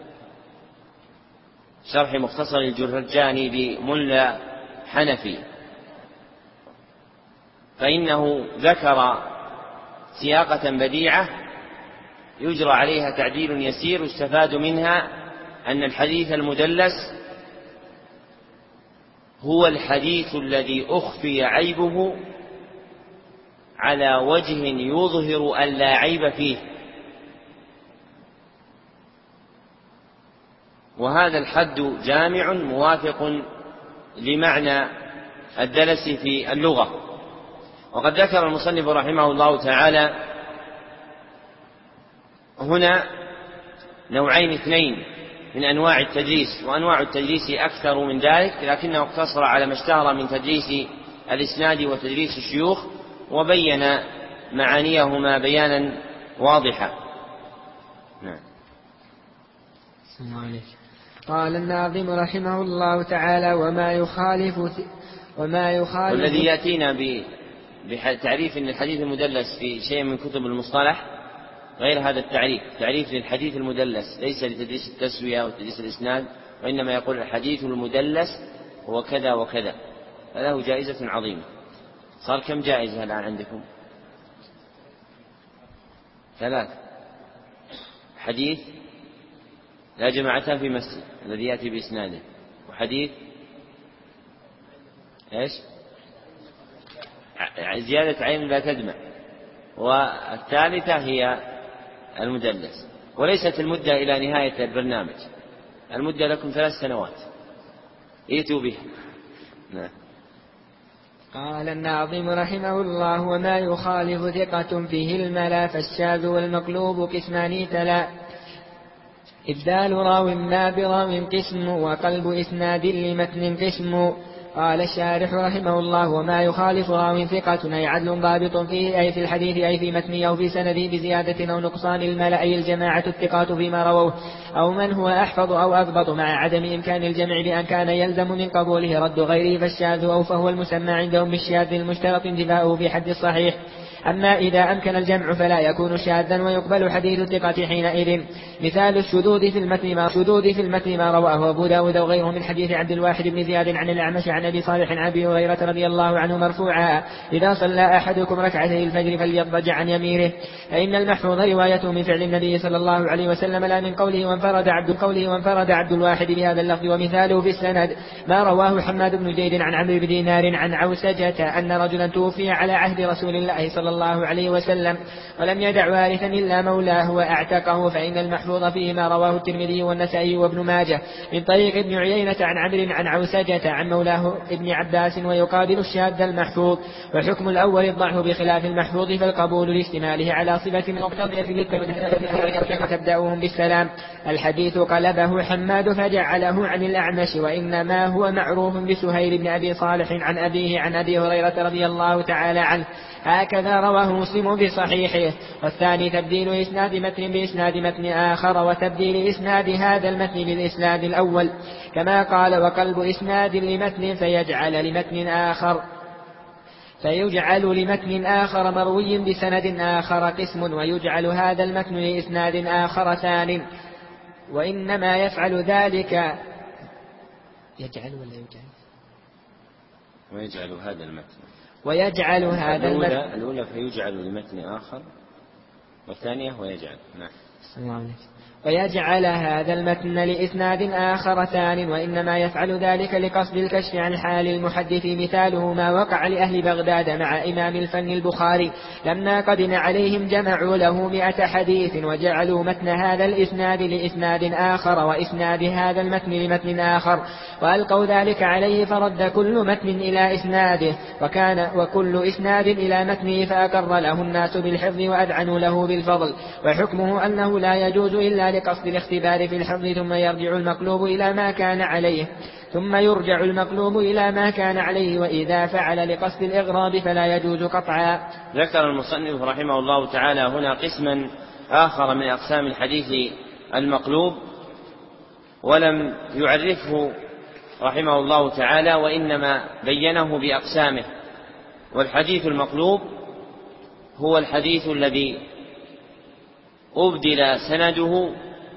Speaker 5: شرح مختصر الجرجاني لملا حنفي، فإنه ذكر سياقة بديعة يجرى عليها تعديل يسير يستفاد منها أن الحديث المدلس هو الحديث الذي أخفي عيبه على وجه يظهر أن لا عيب فيه، وهذا الحد جامع موافق لمعنى الدلس في اللغة. وقد ذكر المصنف رحمه الله تعالى هنا نوعين اثنين من أنواع التدليس، وأنواع التدليس أكثر من ذلك، لكنه اقتصر على ما اشتهر من تدليس الإسناد وتدليس الشيوخ، وبين معانيهما بيانا واضحا. نعم.
Speaker 3: قال الناظم رحمه الله تعالى: وما يخالف
Speaker 5: والذي يأتينا بتعريف أن الحديث المدلس في شيء من كتب المصطلح غير هذا التعريف، تعريف للحديث المدلس ليس لتدليس التسوية وتدليس الإسناد، وإنما يقول الحديث المدلس هو كذا وكذا، فله جائزة عظيمة. صار كم جائزة الآن عندكم؟ 3. حديث لا جماعتان في مسجد الذي يأتي بإسناده، وحديث إيش؟ زيادة عين لا تدمع، والثالثة هي المدلس. وليست المدة إلى نهاية البرنامج، المدة لكم 3 سنوات، ائتوا بها. نعم.
Speaker 3: قال الناظم رحمه الله: وما يخالف ثقة فيه الملا، فالشاذ والمقلوب قسمان تلا، إبدال راو ما براو قسم، وقلب إسناد لمتن قسم. قال الشارح رحمه الله: وما يخالف راو ثقة أي عدل ضابط فيه، أي في الحديث أي في متنه أو في سنده، بزيادة أو نقصان الملأ أي الجماعة الثقات فيما رووه، أو من هو أحفظ أو أضبط، مع عدم إمكان الجمع بأن كان يلزم من قبوله رد غيره، فالشاذ أو فهو المسمى عندهم بالشاذ المشترط انتفاؤه في حد الصحيح. أما إذا أمكن الجمع فلا يكون شاذا، ويقبل حديث الثقة حينئذ. مثال الشذوذ في المتن ما رواه أبو داود وغيره من حديث عبد الواحد بن زياد عن الأعمش عن أبي صالح عن أبي هريرة رضي الله عنه مرفوعا: إذا صلى أحدكم ركعتي الفجر فليضطجع عن يمينه، فإن المحفوظ روايته من فعل النبي صلى الله عليه وسلم لا من قوله، وانفرد عبد الواحد بهذا اللفظ. ومثاله في السند ما رواه حماد بن زيد عن عمرو بن دينار عن عوسجة أن رجلا توفي على عهد رسول الله صلى الله عليه وسلم، ولم يدع وارثا إلا مولاه وأعتقه، فإن المحفوظ فيه ما رواه الترمذي والنسائي وابن ماجه من طريق ابن عيينة عن عمرو عن عوسجة عن مولاه ابن عباس، ويقابل الشاذ المحفوظ. وحكم الأول الضعف بخلاف المحفوظ، فالقبول لاستماله على صفة مقتضية تبدأهم بالسلام. الحديث قلبه حماد فجعله عن الأعمش، وإنما هو معروف بسهيل بن أبي صالح عن أبيه عن أبي هريرة رضي الله تعالى عنه، هكذا رواه مسلم بصحيحه. والثاني تبديل إسناد متن بإسناد متن آخر، وتبديل إسناد هذا المتن بالإسناد الأول، كما قال: وقلب إسناد لمتن فيجعل لمتن آخر مروي بسند آخر قسم، ويجعل هذا المتن لإسناد آخر ثان. وإنما يفعل ذلك ويجعل هذا المتن
Speaker 5: الأولى فيجعل لمتن آخر، والثانية ويجعل. نعم.
Speaker 3: ويجعل هذا المتن لإسناد آخر ثان، وإنما يفعل ذلك لقصد الكشف عن حال المحدث. مثاله ما وقع لأهل بغداد مع إمام الفن البخاري، لما قدم عليهم جمعوا له 100 حديث، وجعلوا متن هذا الإسناد لإسناد آخر، وإسناد هذا المتن لمتن آخر، وألقوا ذلك عليه، فرد كل متن إلى إسناده، وكل إسناد إلى متنه، فأقر له الناس بالحفظ وأذعنوا له بالفضل. وحكمه أنه لا يجوز إلا لقصد الاختبار في الحفظ، ثم يرجع المقلوب إلى ما كان عليه، وإذا فعل لقصد الإغراض فلا يجوز قطعا.
Speaker 5: ذكر المصنف رحمه الله تعالى هنا قسما آخر من أقسام الحديث المقلوب، ولم يعرفه رحمه الله تعالى، وإنما بينه بأقسامه. والحديث المقلوب هو الحديث الذي أبدل سنده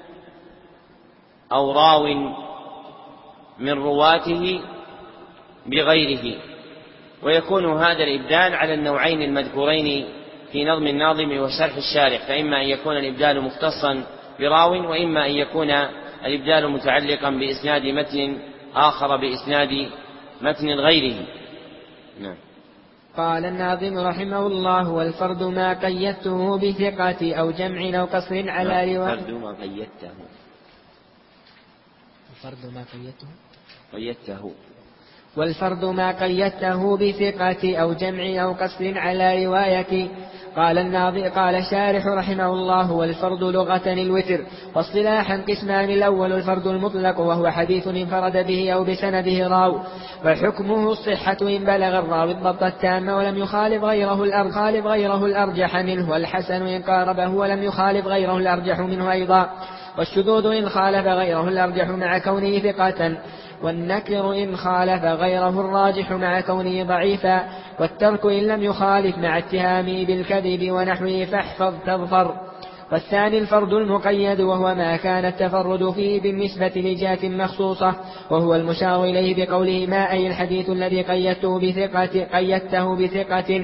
Speaker 5: أو راو من رواته بغيره، ويكون هذا الإبدال على النوعين المذكورين في نظم الناظم وشرح الشارح، فإما أن يكون الإبدال مختصا براو، وإما أن يكون الإبدال متعلقا بإسناد متن آخر بإسناد متن غيره. نعم.
Speaker 3: قال الناظم رحمه الله: والفرد ما قيدته بثقة أو جمع أو قصر على رواية.
Speaker 5: الفرد ما قيدته
Speaker 3: والفرد ما قيدته بثقة أو جمع أو قصر على رواية. قال الشارح رحمه الله: والفرد لغة الوتر، واصطلاحا قسمان: الأول الفرد المطلق وهو حديث انفرد به أو بسنده راو، وحكمه الصحة إن بلغ الراوي الضبط التام ولم يخالف غيره الأرجح منه، والحسن إن قاربه ولم يخالف غيره الأرجح منه أيضا، والشذوذ إن خالف غيره الأرجح مع كونه ثقة، والنكر إن خالف غيره الراجح مع كونه ضعيفا، والترك إن لم يخالف مع اتهامه بالكذب ونحوه فاحفظ تظفر. والثاني الفرد المقيد، وهو ما كان التفرد فيه بالنسبة لجهة مخصوصة، وهو المشار إليه بقوله ما أي الحديث الذي قيدته بثقة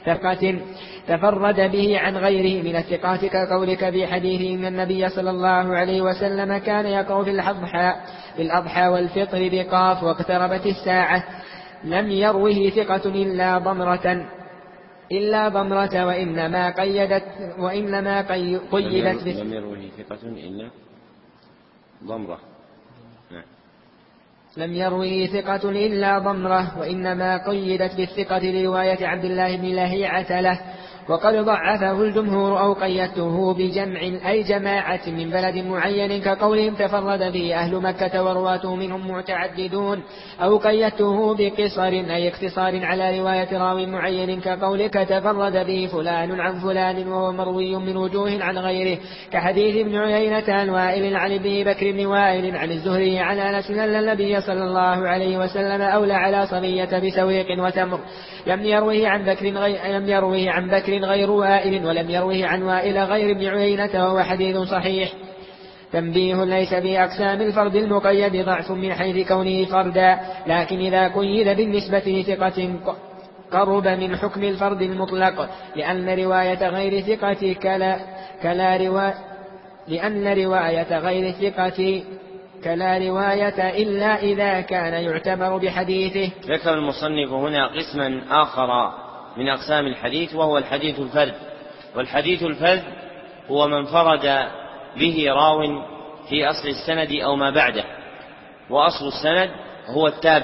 Speaker 3: تفرد به عن غيره من الثقات، كقولك في حديث إن النبي صلى الله عليه وسلم كان يقرأ في الأضحى والفطر بقاف واقتربت الساعة، لم يروه ثقة إلا ضمرة وإنما قيدت
Speaker 5: لم يروه ثقة إلا ضمرة.
Speaker 3: لم يروه ثقة إلا ضمرة، وإنما قيدت بالثقة لرواية عبد الله بن لهيعة له، وقد ضعفه الجمهور أو قيدته بجمع أي جماعة من بلد معين، كقولهم تفرد به أهل مكة ورواته منهم متعددون، أو قيدته بقصر أي اقتصار على رواية راوي معين، كقولك تفرد به فلان عن فلان وهو مروي من وجوه عن غيره، كحديث ابن عيينة عن وائل عن ابن بكر بن وائل عن الزهري عن أنس أن النبي صلى الله عليه وسلم أولى على صبية بسويق وتمر، لم يروه عن بكر غير وائل، ولم يروه عن وائل غير ابن عيينة، وهو حديث صحيح. تنبيه: ليس بأقسام الفرد المقيد ضعف من حيث كونه فردا، لكن إذا قيد بالنسبة لثقة قرب من حكم الفرد المطلق، لأن رواية غير الثقة كلا رواية إلا إذا كان يعتبر بحديثه.
Speaker 5: ذكر المصنف هنا قسما آخر من أقسام الحديث، وهو الحديث الفرد. والحديث الفرد هو من فرد به راو في أصل السند أو ما بعده، وأصل السند هو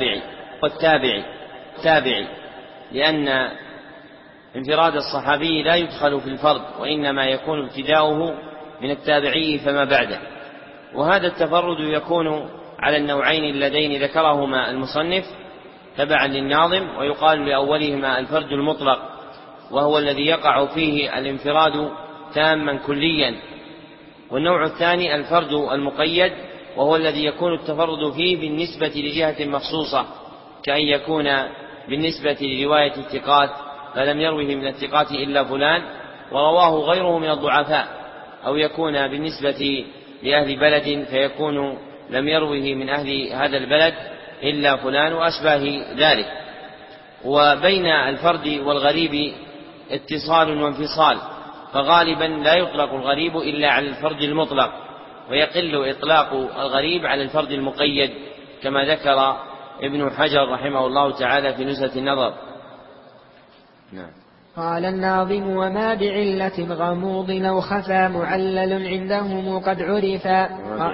Speaker 5: التابعي، لأن انفراد الصحابي لا يدخل في الفرد، وإنما يكون ابتداؤه من التابعي فما بعده. وهذا التفرد يكون على النوعين اللذين ذكرهما المصنف تبعا للناظم، ويقال لأولهما الفرد المطلق، وهو الذي يقع فيه الانفراد تاما كليا، والنوع الثاني الفرد المقيد، وهو الذي يكون التفرد فيه بالنسبة لجهة مخصوصة، كأن يكون بالنسبة لرواية الثقات فلم يروه من الثقات إلا فلان ورواه غيره من الضعفاء، أو يكون بالنسبة لأهل بلد فيكون لم يروه من أهل هذا البلد إلا فلان وأشباه ذلك. وبين الفرد والغريب اتصال وانفصال، فغالبا لا يطلق الغريب إلا على الفرد المطلق، ويقل إطلاق الغريب على الفرد المقيد، كما ذكر ابن حجر رحمه الله تعالى في نزهة النظر.
Speaker 3: نعم. قال الناظم: وما بعلة غموض أو خفى معلل عندهم قد عرفا.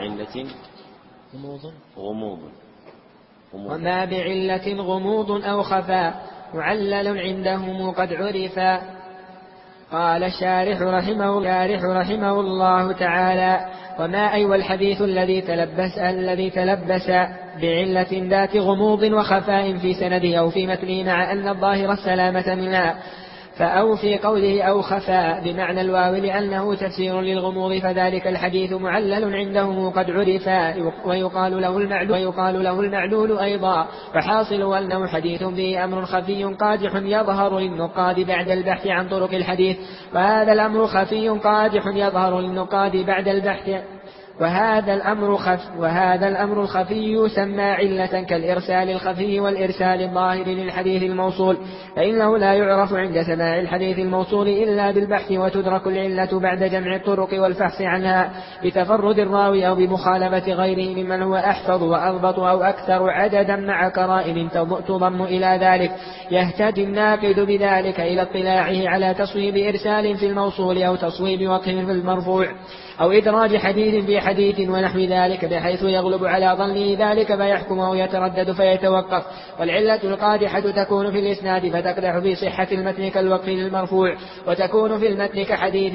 Speaker 3: وما بعلة غموض أو خفى معلل عندهم قد عرفا. قال الشارح رحمه الله تعالى: وما أي والحديث الذي تلبس بعلة ذات غموض وخفاء في سنده أو في متنه، مع أن الظاهر السلامة منها، فأو في قوله أو خفاء بمعنى الواو لأنه تفسير للغموض، فذلك الحديث معلل عندهم قد عرفا، ويقال له المعلول أيضا، فحاصل أنه حديث به أمر خفي قادح يظهر للنقاد بعد البحث عن طرق الحديث، وهذا الأمر خفي قادح يظهر للنقاد بعد البحث، وهذا الأمر الخفي يسمى علة، كالإرسال الخفي والإرسال الظاهر للحديث الموصول، فإنه لا يعرف عند سماع الحديث الموصول إلا بالبحث، وتدرك العلة بعد جمع الطرق والفحص عنها بتفرد الراوي أو بمخالفة غيره ممن هو أحفظ وأضبط أو أكثر عددا مع قرائن تضم إلى ذلك. يهتدي الناقد بذلك إلى اطلاعه على تصويب إرسال في الموصول أو تصويب وقف في المرفوع أو إدراج حديث في حديث ونحو ذلك بحيث يغلب على ظنه ذلك فيحكم أو يتردد فيتوقف. والعلة القادحة تكون في الإسناد فتقدح في صحة المتن كالوقف للمرفوع، وتكون في المتن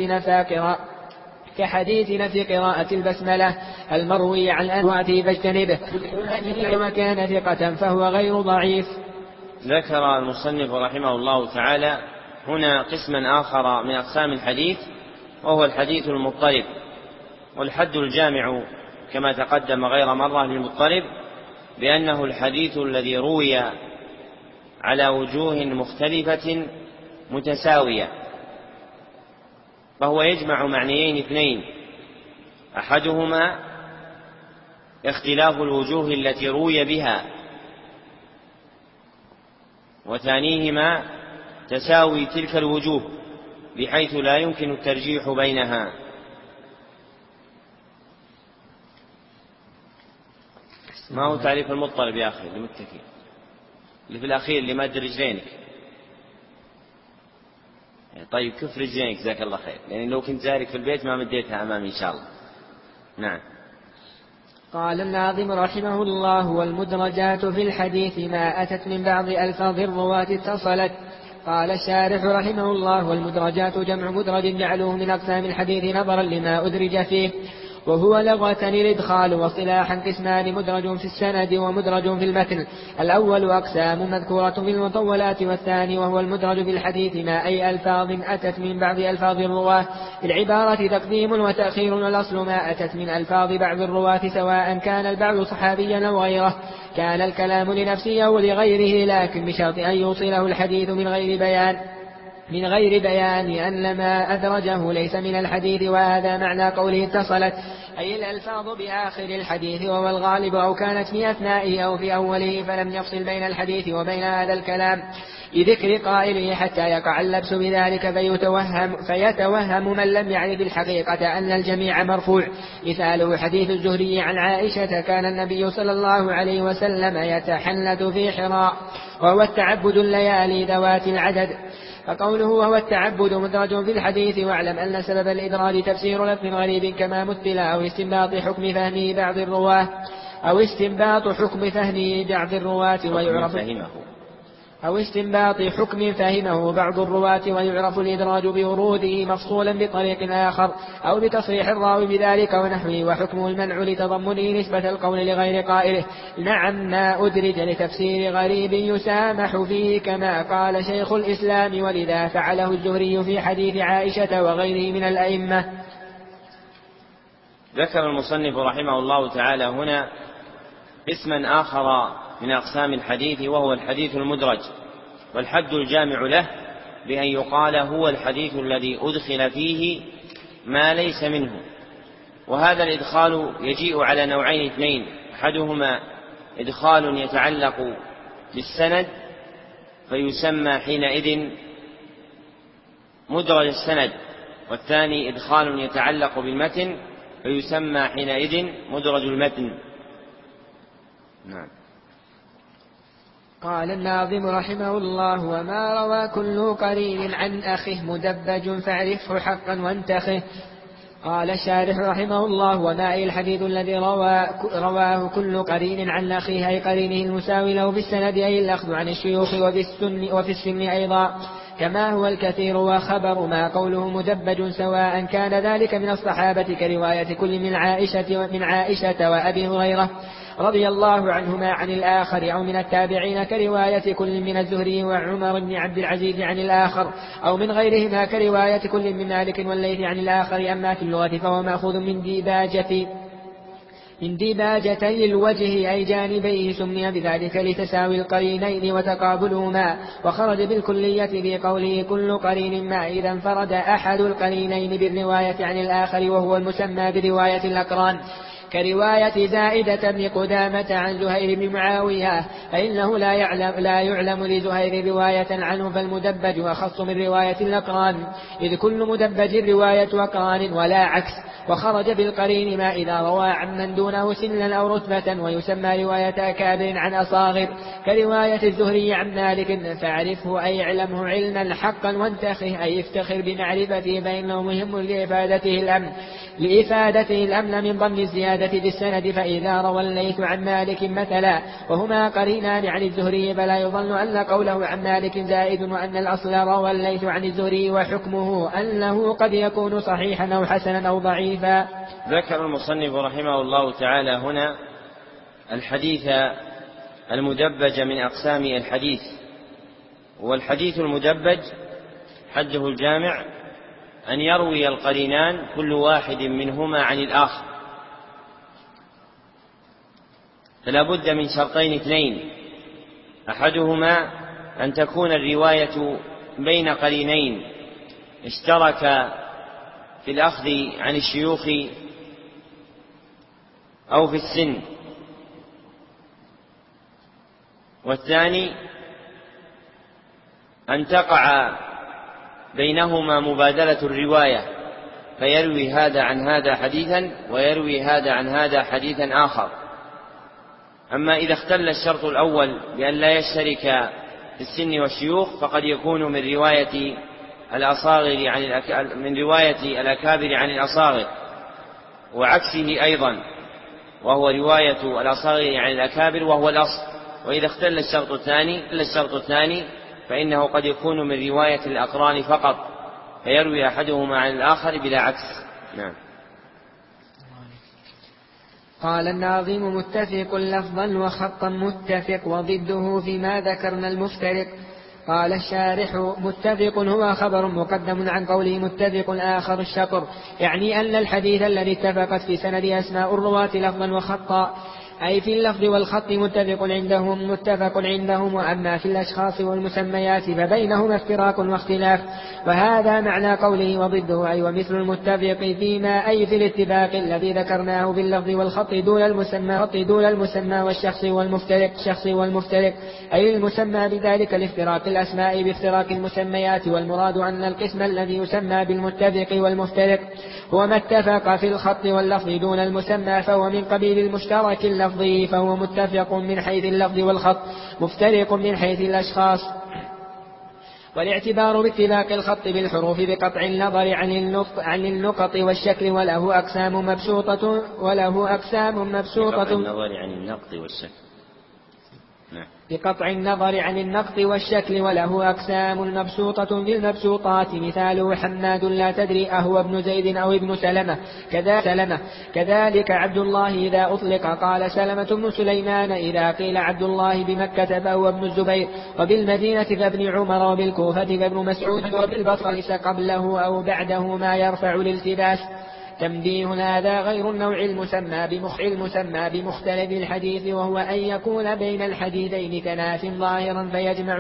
Speaker 3: كحديث نفي قراءة البسملة المروي عن أنواته فاجتنبه، وكان ثقة فهو غير ضعيف.
Speaker 5: ذكر المصنف رحمه الله تعالى هنا قسما آخر من أقسام الحديث، وهو الحديث المضطرب. والحد الجامع كما تقدم غير مرة للمضطرب بأنه الحديث الذي روي على وجوه مختلفة متساوية، فهو يجمع معنيين اثنين: أحدهما اختلاف الوجوه التي روي بها، وثانيهما تساوي تلك الوجوه بحيث لا يمكن الترجيح بينها. ما هو تعريف المضطرب يا أخي المتكي اللي في الأخير اللي مد رجلينك؟ طيب كف رجلينك جزاك الله خير، لأن لو كنت زارك في البيت ما مديتها أمامي إن شاء الله. نعم.
Speaker 3: قال الناظم رحمه الله: والمدرجات في الحديث ما أتت من بعض ألفاظ الرواة اتصلت. قال الشارح رحمه الله: والمدرجات جمع مدرج جعلوه من أقسام الحديث نظرا لما أدرج فيه، وهو لغة الإدخال، واصطلاحا قسمان: مدرج في السند ومدرج في المتن. الأول أقسام مذكورة في المطولات، والثاني وهو المدرج في الحديث ما أي ألفاظ أتت من بعض ألفاظ الرواة في العبارة تقديم وتأخير، والأصل ما أتت من ألفاظ بعض الرواة سواء كان البعض صحابيا أو غيره، كان الكلام لنفسه أو لغيره، لكن بشرط أن يوصله الحديث من غير بيان أن ما أدرجه ليس من الحديث. وهذا معنى قوله اتصلت، أي الألفاظ بآخر الحديث، وهو الغالب، أو كانت في أثنائه أو في أوله، فلم يفصل بين الحديث وبين هذا الكلام بذكر قائله حتى يقع اللبس بذلك فيتوهم من لم يعرف الحقيقة أن الجميع مرفوع. مثاله حديث الزهري عن عائشة: كان النبي صلى الله عليه وسلم يتحنث في حراء، وهو التعبد الليالي ذوات العدد. فقوله وهو التعبد مدرج في الحديث. واعلم أن سبب الإدراج تفسير لفظ غريب كما مثل، أو استنباط حكم فهمه بعض الرواة ويعرف الإدراج بوروده مفصولا بطريق آخر أو بتصريح الراوي بذلك ونحوه، وحكمه المنع لتضمنه نسبة القول لغير قائله. نعم، ما أدرج لتفسير غريب يسامح فيه كما قال شيخ الإسلام، ولذا فعله الزهري في حديث عائشة وغيره من الأئمة.
Speaker 5: ذكر المصنف رحمه الله تعالى هنا اسما آخر من أقسام الحديث، وهو الحديث المدرج. والحد الجامع له بأن يقال هو الحديث الذي أدخل فيه ما ليس منه. وهذا الإدخال يجيء على نوعين اثنين: أحدهما إدخال يتعلق بالسند فيسمى حينئذ مدرج السند، والثاني إدخال يتعلق بالمتن فيسمى حينئذ مدرج المتن. نعم.
Speaker 3: قال الناظم رحمه الله: وما روى كل قرين عن أخيه مدبج فاعرفه حقا وانتخه. قال الشارح رحمه الله: وما أي الحديث الذي رواه كل قرين عن أخيه، أي قرينه المساوي له في السند، أي الأخذ عن الشيوخ وفي السن أيضا كما هو الكثير. وخبر ما قوله مدبج سواء كان ذلك من الصحابة كرواية كل من عائشة وأبي هريرة رضي الله عنهما عن الآخر، أو من التابعين كرواية كل من الزهري وعمر بن عبد العزيز عن الآخر، أو من غيرهما كرواية كل من مالك والليث عن الآخر. أما في اللغة فهو مأخوذ من ديباجتي الوجه، أي جانبيه، سمي بذلك لتساوي القرينين وتقابلهما. وخرج بالكلية بقوله كل قرين ما إذا انفرد أحد القرينين بالرواية عن الآخر، وهو المسمى برواية الأقران. كرواية زائدة بن قدامة عن زهير بن معاوية، فإنه لا يعلم لزهير رواية عنه، فالمدبج أخص من رواية الأقران، إذ كل مدبج رواية أقران ولا عكس. وخرج بالقرين ما إذا روى عن من دونه سنا أو رتبة، ويسمى رواية أكابر عن أصاغر، كرواية الزهري عن مالك، فاعرفه أي اعلمه علما حقا وانتخه، أي افتخر بمعرفته، فإنه مهم لإفادته الأمن من ضمن الزيادة بالسند. فإذا روى الليث عن مالك مثلا وهما قرينان عن الزهري، فلا يظن أن قوله عن مالك زائد، وأن الأصل روى الليث عن الزهري، وحكمه أنه قد يكون صحيحا أو حسنا أو ضعيفا.
Speaker 5: ذكر المصنف رحمه الله تعالى هنا الحديث المدبج من أقسام الحديث. والحديث المدبج حده الجامع أن يروي القرينان كل واحد منهما عن الآخر، فلا بد من شرطين اثنين: أحدهما أن تكون الرواية بين قرينين اشترك في الأخذ عن الشيوخ أو في السن، والثاني أن تقع بينهما مبادلة الرواية، فيروي هذا عن هذا حديثا ويروي هذا عن هذا حديثا آخر. أما إذا اختل الشرط الأول بأن لا يشترك في السن والشيوخ، فقد يكون من رواية الأكابر عن الأصاغر، وعكسه أيضا، وهو رواية الأصاغر عن الأكابر وهو الأصل. وإذا اختل الشرط الثاني فإنه قد يكون من رواية الأقران فقط، فيروي أحدهما عن الآخر بلا عكس. نعم.
Speaker 3: قال الناظم: متفق لفظا وخطا متفق، وضده فيما ذكرنا المفترق. قال الشارح: متفق هو خبر مقدم عن قوله متفق آخر الشطر، يعني أن الحديث الذي اتفقت في سند أسماء الرواة لفظا وخطا، أي في اللفظ والخط متفق عندهم، وأما في الأشخاص والمسميات فبينهما افتراق واختلاف. وهذا معنى قوله وضده، أي ومثل المتفق فيما، أي في الاتفاق الذي ذكرناه باللفظ والخط دون المسمى والشخص والمفترق، أي المسمى بذلك لافتراق الأسماء بافتراق المسميات. والمراد أن القسم الذي يسمى بالمتفق والمفترق هو ما اتفق في الخط واللفظ دون المسمى، فهو من قبيل المشترك اللفظي، فهو متفق من حيث اللفظ والخط، مفترق من حيث الأشخاص. والاعتبار باتفاق الخط بالحروف بقطع النظر عن النقط والشكل، وله أقسام مبسوطة بقطع النظر عن النقط والشكل، وله أقسام مبسوطة بالمبسوطات، مثاله حماد لا تدري أهو ابن زيد أو ابن سلمة، كذلك عبد الله إذا أطلق قال سلمة بن سليمان، إذا قيل عبد الله بمكة فهو ابن الزبير، وبالمدينة فابن عمر، وبالكوفة فابن مسعود، وبالبصرة ليس قبله أو بعده ما يرفع الالتباس. تنبيه: هذا غير النوع المسمى بمختلف الحديث، وهو أن يكون بين الحديثين كناف ظاهرا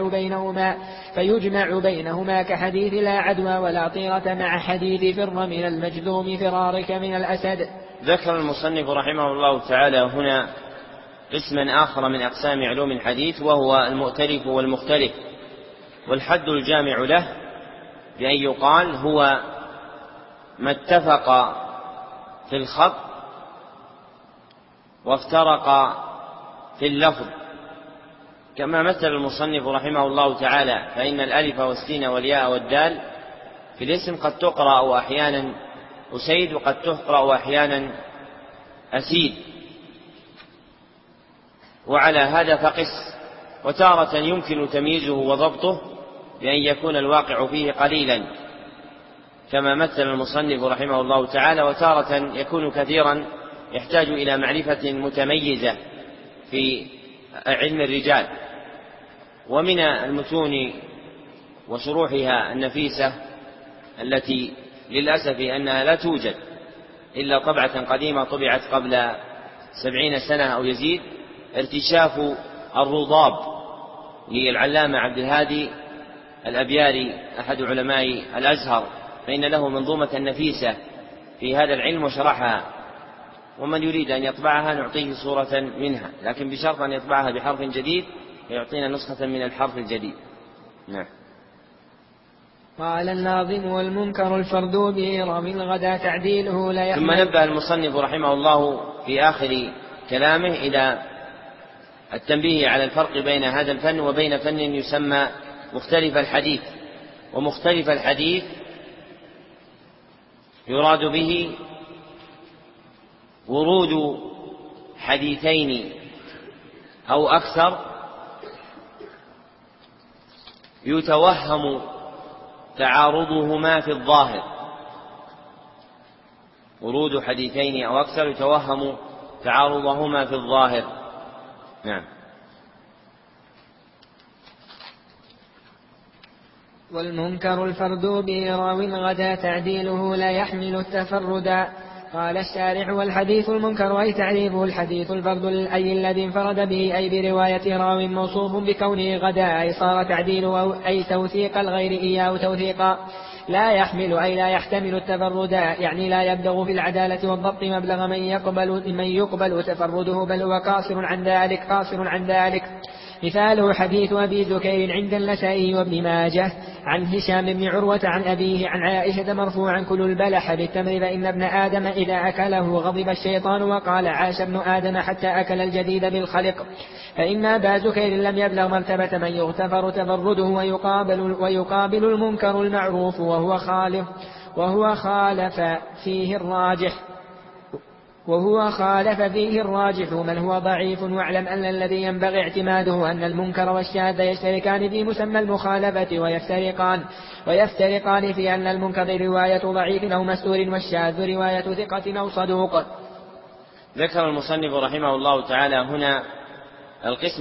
Speaker 3: فيجمع بينهما كحديث لا عدوى ولا طيرة مع حديث فر من المجذوم فرارك من الأسد.
Speaker 5: ذكر المصنف رحمه الله تعالى هنا قسما آخر من أقسام علوم الحديث، وهو المؤتلف والمختلف. والحد الجامع له بأن يقال هو ما اتفق في الخط وافترق في اللفظ، كما مثل المصنف رحمه الله تعالى، فإن الألف والسين والياء والدال في الاسم قد تقرأ أحيانا أسيد، وقد تقرأ أحيانا أسيد، وعلى هذا فقس. وتارة يمكن تمييزه وضبطه بأن يكون الواقع فيه قليلا، كما مثل المصنف رحمه الله تعالى، وتارة يكون كثيرا يحتاج إلى معرفة متميزة في علم الرجال. ومن المتون وشروحها النفيسة التي للأسف أنها لا توجد إلا طبعة قديمة طبعت قبل 70 سنة أو يزيد، ارتشاف الرضاب للعلامة عبد الهادي الأبياري أحد علماء الأزهر، فإن له منظومة نفيسة في هذا العلم وشرحها. ومن يريد أن يطبعها نعطيه صورة منها، لكن بشرط أن يطبعها بحرف جديد ويعطينا نسخة من الحرف الجديد. نعم.
Speaker 3: قال الناظم: والمنكر الفرد به رمي الغدا تعديله لا يحمل.
Speaker 5: ثم نبه المصنف رحمه الله في آخر كلامه إلى التنبيه على الفرق بين هذا الفن وبين فن يسمى مختلف الحديث. ومختلف الحديث يراد به ورود حديثين أو أكثر يتوهم تعارضهما في الظاهر. ورود حديثين أو أكثر يتوهم تعارضهما في الظاهر. نعم.
Speaker 3: والمنكر الفرد به راو غدا تعديله لا يحمل التفردا. قال الشارع: والحديث المنكر أي تعريفه الحديث الفرد أي الذي انفرد به أي برواية راو موصوف بكونه غدا أي صار تعديله أي توثيق الغير إياه توثيقا. لا يحمل أي لا يحتمل التفردا يعني لا يبلغ في العدالة والضبط مبلغ من يقبل تفرده بل هو قاصر عن ذلك. مثاله حديث أبي ذكير عند النسائي وابن ماجه عن هشام بن عروة عن أبيه عن عائشة مرفوعا: كل البلح بالتمر فإن ابن آدم إذا أكله غضب الشيطان وقال: عاش ابن آدم حتى أكل الجديد بالخلق. فإن أبا ذكير لم يبلغ مرتبة من يغتفر تفرده ويقابل المنكر المعروف وهو خالف فيه الراجح من هو ضعيف. واعلم أن الذي ينبغي اعتماده أن المنكر والشاذ يشتركان في مسمى المخالفة ويفترقان في أن المنكر رواية ضعيف أو مستور والشاذ رواية ثقة أو صدوق.
Speaker 5: ذكر المصنف رحمه الله تعالى هنا القسم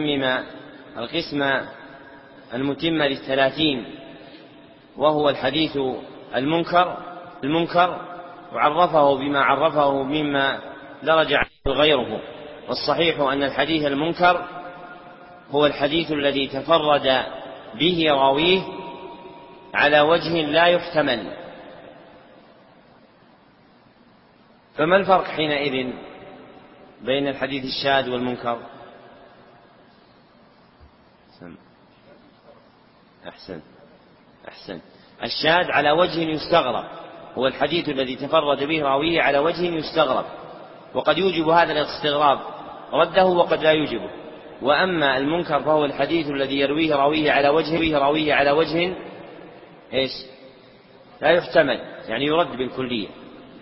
Speaker 5: المتم للثلاثين، وهو الحديث المنكر وعرفه بما عرفه مما درج عنه غيره. والصحيح أن الحديث المنكر هو الحديث الذي تفرد به راويه على وجه لا يحتمل. فما الفرق حينئذ بين الحديث الشاذ والمنكر؟ أحسن. الشاذ على وجه يستغرب، هو الحديث الذي تفرد به راويه على وجه يستغرب، وقد يوجب هذا الاستغراب رده وقد لا يوجبه. وأما المنكر فهو الحديث الذي يرويه راويه على وجه لا يحتمل، يعني يرد بالكلية.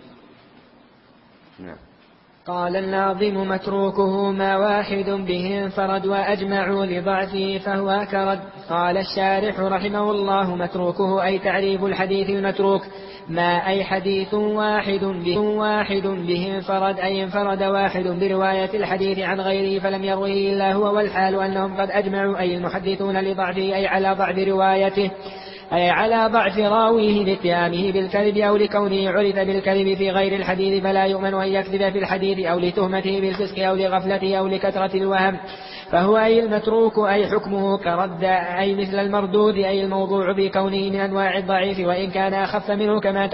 Speaker 5: نعم.
Speaker 3: قال الناظم: متروكه ما واحد به انفرد وأجمعوا لضعفه فهو كرد. قال الشارح رحمه الله: متروكه أي تعريف الحديث المتروك. ما أي حديث واحد به انفرد أي انفرد واحد برواية الحديث عن غيره فلم يروه إلا هو، والحال أنهم قد أجمعوا أي المحدثون لضعفه أي على ضعف روايته أي على ضعف راويه لاتهامه بالكذب أو لكونه عرف بالكذب في غير الحديث فلا يؤمن أن يكذب في الحديث أو لتهمته بالفسق أو لغفلته أو لكثرة الوهم. فهو أي المتروك أي حكمه كرد أي مثل المردود أي الموضوع بكونه من أنواع الضعيف وإن كان أخف منه كما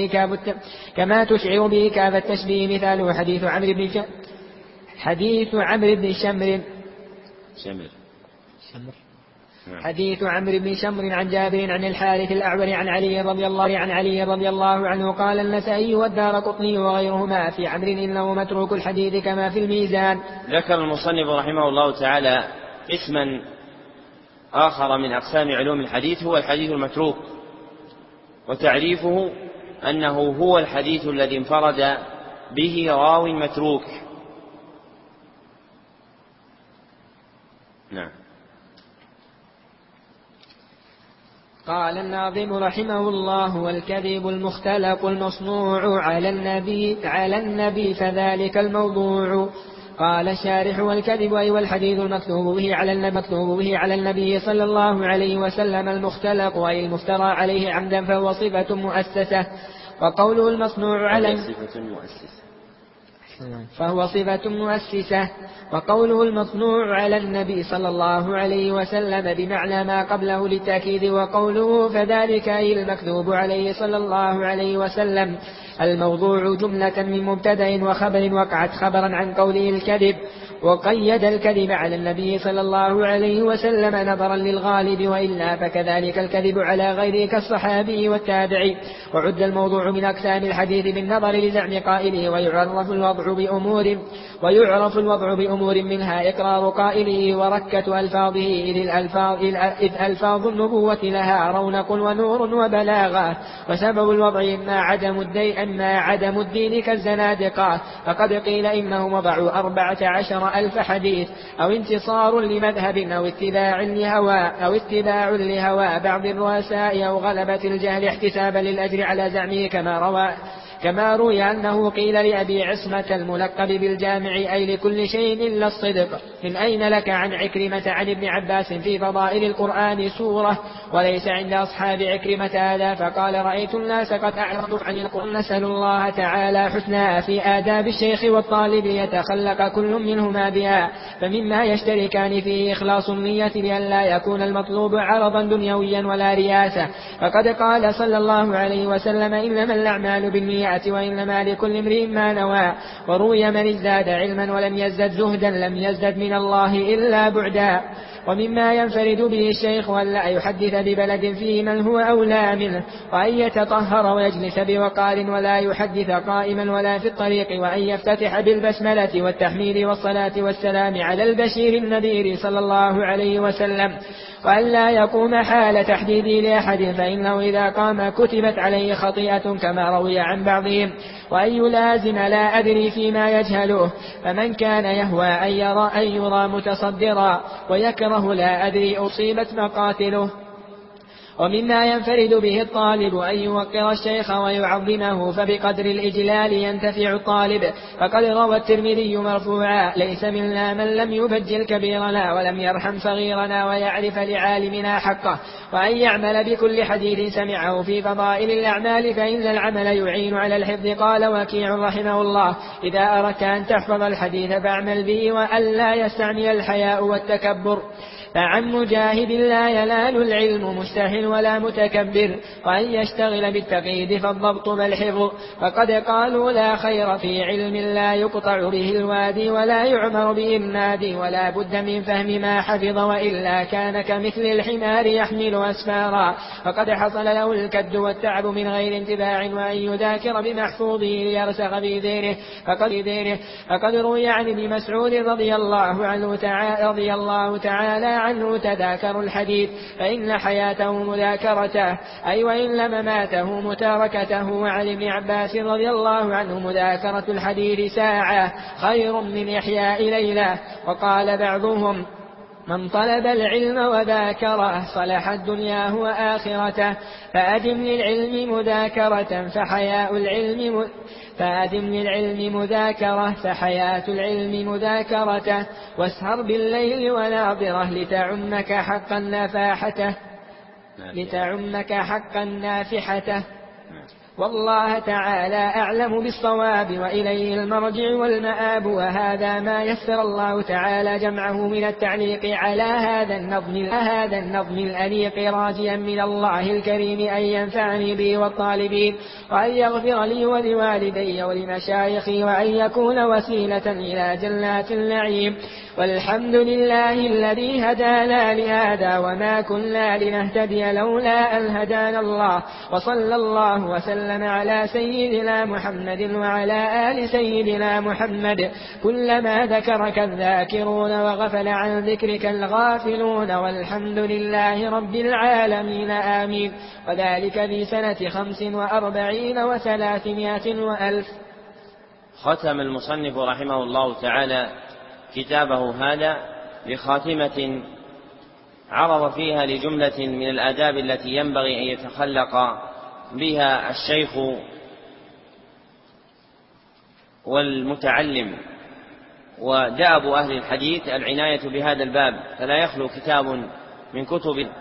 Speaker 3: تشعر به كاف التشبيه. مثاله حديث عمرو بن شمر عن جابر عن الحارث الأعور عن علي رضي الله عنه. قال النسائي والدارقطني وغيرهما في عمرو إنه متروك الحديث كما في الميزان.
Speaker 5: ذكر المصنف رحمه الله تعالى اسما آخر من أقسام علوم الحديث هو الحديث المتروك، وتعريفه أنه هو الحديث الذي انفرد به راو متروك. نعم.
Speaker 3: قال الناظم رحمه الله: والكذب المختلق المصنوع على النبي فذلك الموضوع. قال الشارح: والكذب أي والحديث المكتوب به على النبي صلى الله عليه وسلم المختلق أي المفترى عليه عمدا فهو صفة مؤسسة. وقوله المصنوع على فهو صفة مؤسسة. وقوله المصنوع على النبي صلى الله عليه وسلم بمعنى ما قبله للتأكيد. وقوله فذلك أي المكذوب عليه صلى الله عليه وسلم الموضوع جملة من مبتدأ وخبر وقعت خبرا عن قوله الكذب. وقيد الكذب على النبي صلى الله عليه وسلم نظرا للغالب، وإلا فكذلك الكذب على غيره كالصحابي والتابعي. وعد الموضوع من أقسام الحديث بالنظر لزعم قائله. ويعرف الوضع بأمور منها إقرار قائله وركة ألفاظه، إذ ألفاظ النبوة لها رونق ونور وبلاغة. وسبب الوضع إما عدم الدين كالزنادقة، فقد قيل إنهم وضعوا 14,000 حديث، أو انتصار لمذهب، أو اتباع لهوى بعض الرؤساء، أو غلبة الجهل احتسابا للأجر على زعمه، كما روي أنه قيل لأبي عصمة الملقب بالجامع أي لكل شيء إلا الصدق: من أين لك عن عكرمة عن ابن عباس في فضائل القرآن سورة وليس عند أصحاب عكرمة هذا؟ فقال رأيت الناس قد أعرضوا عن القرآن. نسأل الله تعالى حسنها في آداب الشيخ والطالب يتخلق كل منهما بها. فمما يشتركان فيه إخلاص النية لئلا يكون المطلوب عرضا دنيويا ولا رياسة. فقد قال صلى الله عليه وسلم إنما الأعمال بالنيات وإنما لكل امرئ ما نوى. وروي من ازداد علما ولم يزدد زهدا لم يزدد من الله إلا بعدا. ومما ينفرد به الشيخ أن لا يحدث ببلد فيه من هو أولى منه، وأن يتطهر ويجلس بوقار ولا يحدث قائما ولا في الطريق، وأن يفتتح بالبسملة والتحميد والصلاة والسلام على البشير النذير صلى الله عليه وسلم، وأن لا يقوم حال تحديده لأحد، فإنه إذا قام كتبت عليه خطيئة كما روي عن بعضهم. وأن يلازم لا أدري فيما يجهله، فمن كان يهوى أن يرى متصدرا ويكره لا أدري أصيبت مقاتله. ومما ينفرد به الطالب أن يوقر الشيخ ويعظمه، فبقدر الإجلال ينتفع الطالب. فقد روى الترمذي مرفوعا: ليس منا من لم يبجل كبيرنا ولم يرحم صغيرنا ويعرف لعالمنا حقه. وأن يعمل بكل حديث سمعه في فضائل الأعمال، فإن العمل يعين على الحفظ. قال وكيع رحمه الله: إذا أردت أن تحفظ الحديث فاعمل به، وأن لا يستعمل الحياء والتكبر. فعن مجاهد لا ينال العلم مستحل ولا متكبر، وأن يشتغل بالتقييد فالضبط بالحفظ. فقد قالوا لا خير في علم لا يقطع به الوادي ولا يعمر به النادي، ولا بد من فهم ما حفظ، وإلا كان كمثل الحمار يحمل أسفارا. فقد حصل له الكد والتعب من غير انتباع، وأن يذاكر بمحفوظه ليرسخ في ذهنه. فقد روي عن ابن مسعود رضي الله تعالى عنه تذاكروا الحديث فإن حياته مذاكرته، أي وإن مماته متاركته. وعن ابن عباس رضي الله عنه مذاكرة الحديث ساعة خير من إحياء ليلة. وقال بعضهم: من طلب العلم وذاكره صلحت دنياه وآخرته. فأدم للعلم مذاكرة فحياة العلم مذاكرته. واسهر بالليل وناظره لتعمك حقا نافحته. والله تعالى أعلم بالصواب، وإليه المرجع والمآب. وهذا ما يسر الله تعالى جمعه من التعليق على هذا النظم الأليق، راجيا من الله الكريم أن ينفعني به والطالبين، وأن يغفر لي ولوالدي ولمشايخي، وأن يكون وسيلة إلى جنات النعيم. والحمد لله الذي هدانا لهذا، وما كنا لنهتدي لولا أن هدانا الله. وصلى الله وسلم على سيدنا محمد وعلى آل سيدنا محمد. كلما ذكرك الذاكرون وغفل عن ذكرك الغافلون، والحمد لله رب العالمين آمين. وذلك في سنة 45 و300 وألف.
Speaker 5: ختم المصنف رحمه الله تعالى كتابه هذا بخاتمة عرض فيها لجملة من الآداب التي ينبغي أن يتخلق بها الشيخ والمتعلم. ودأب أهل الحديث العناية بهذا الباب، فلا يخلو كتاب من كتب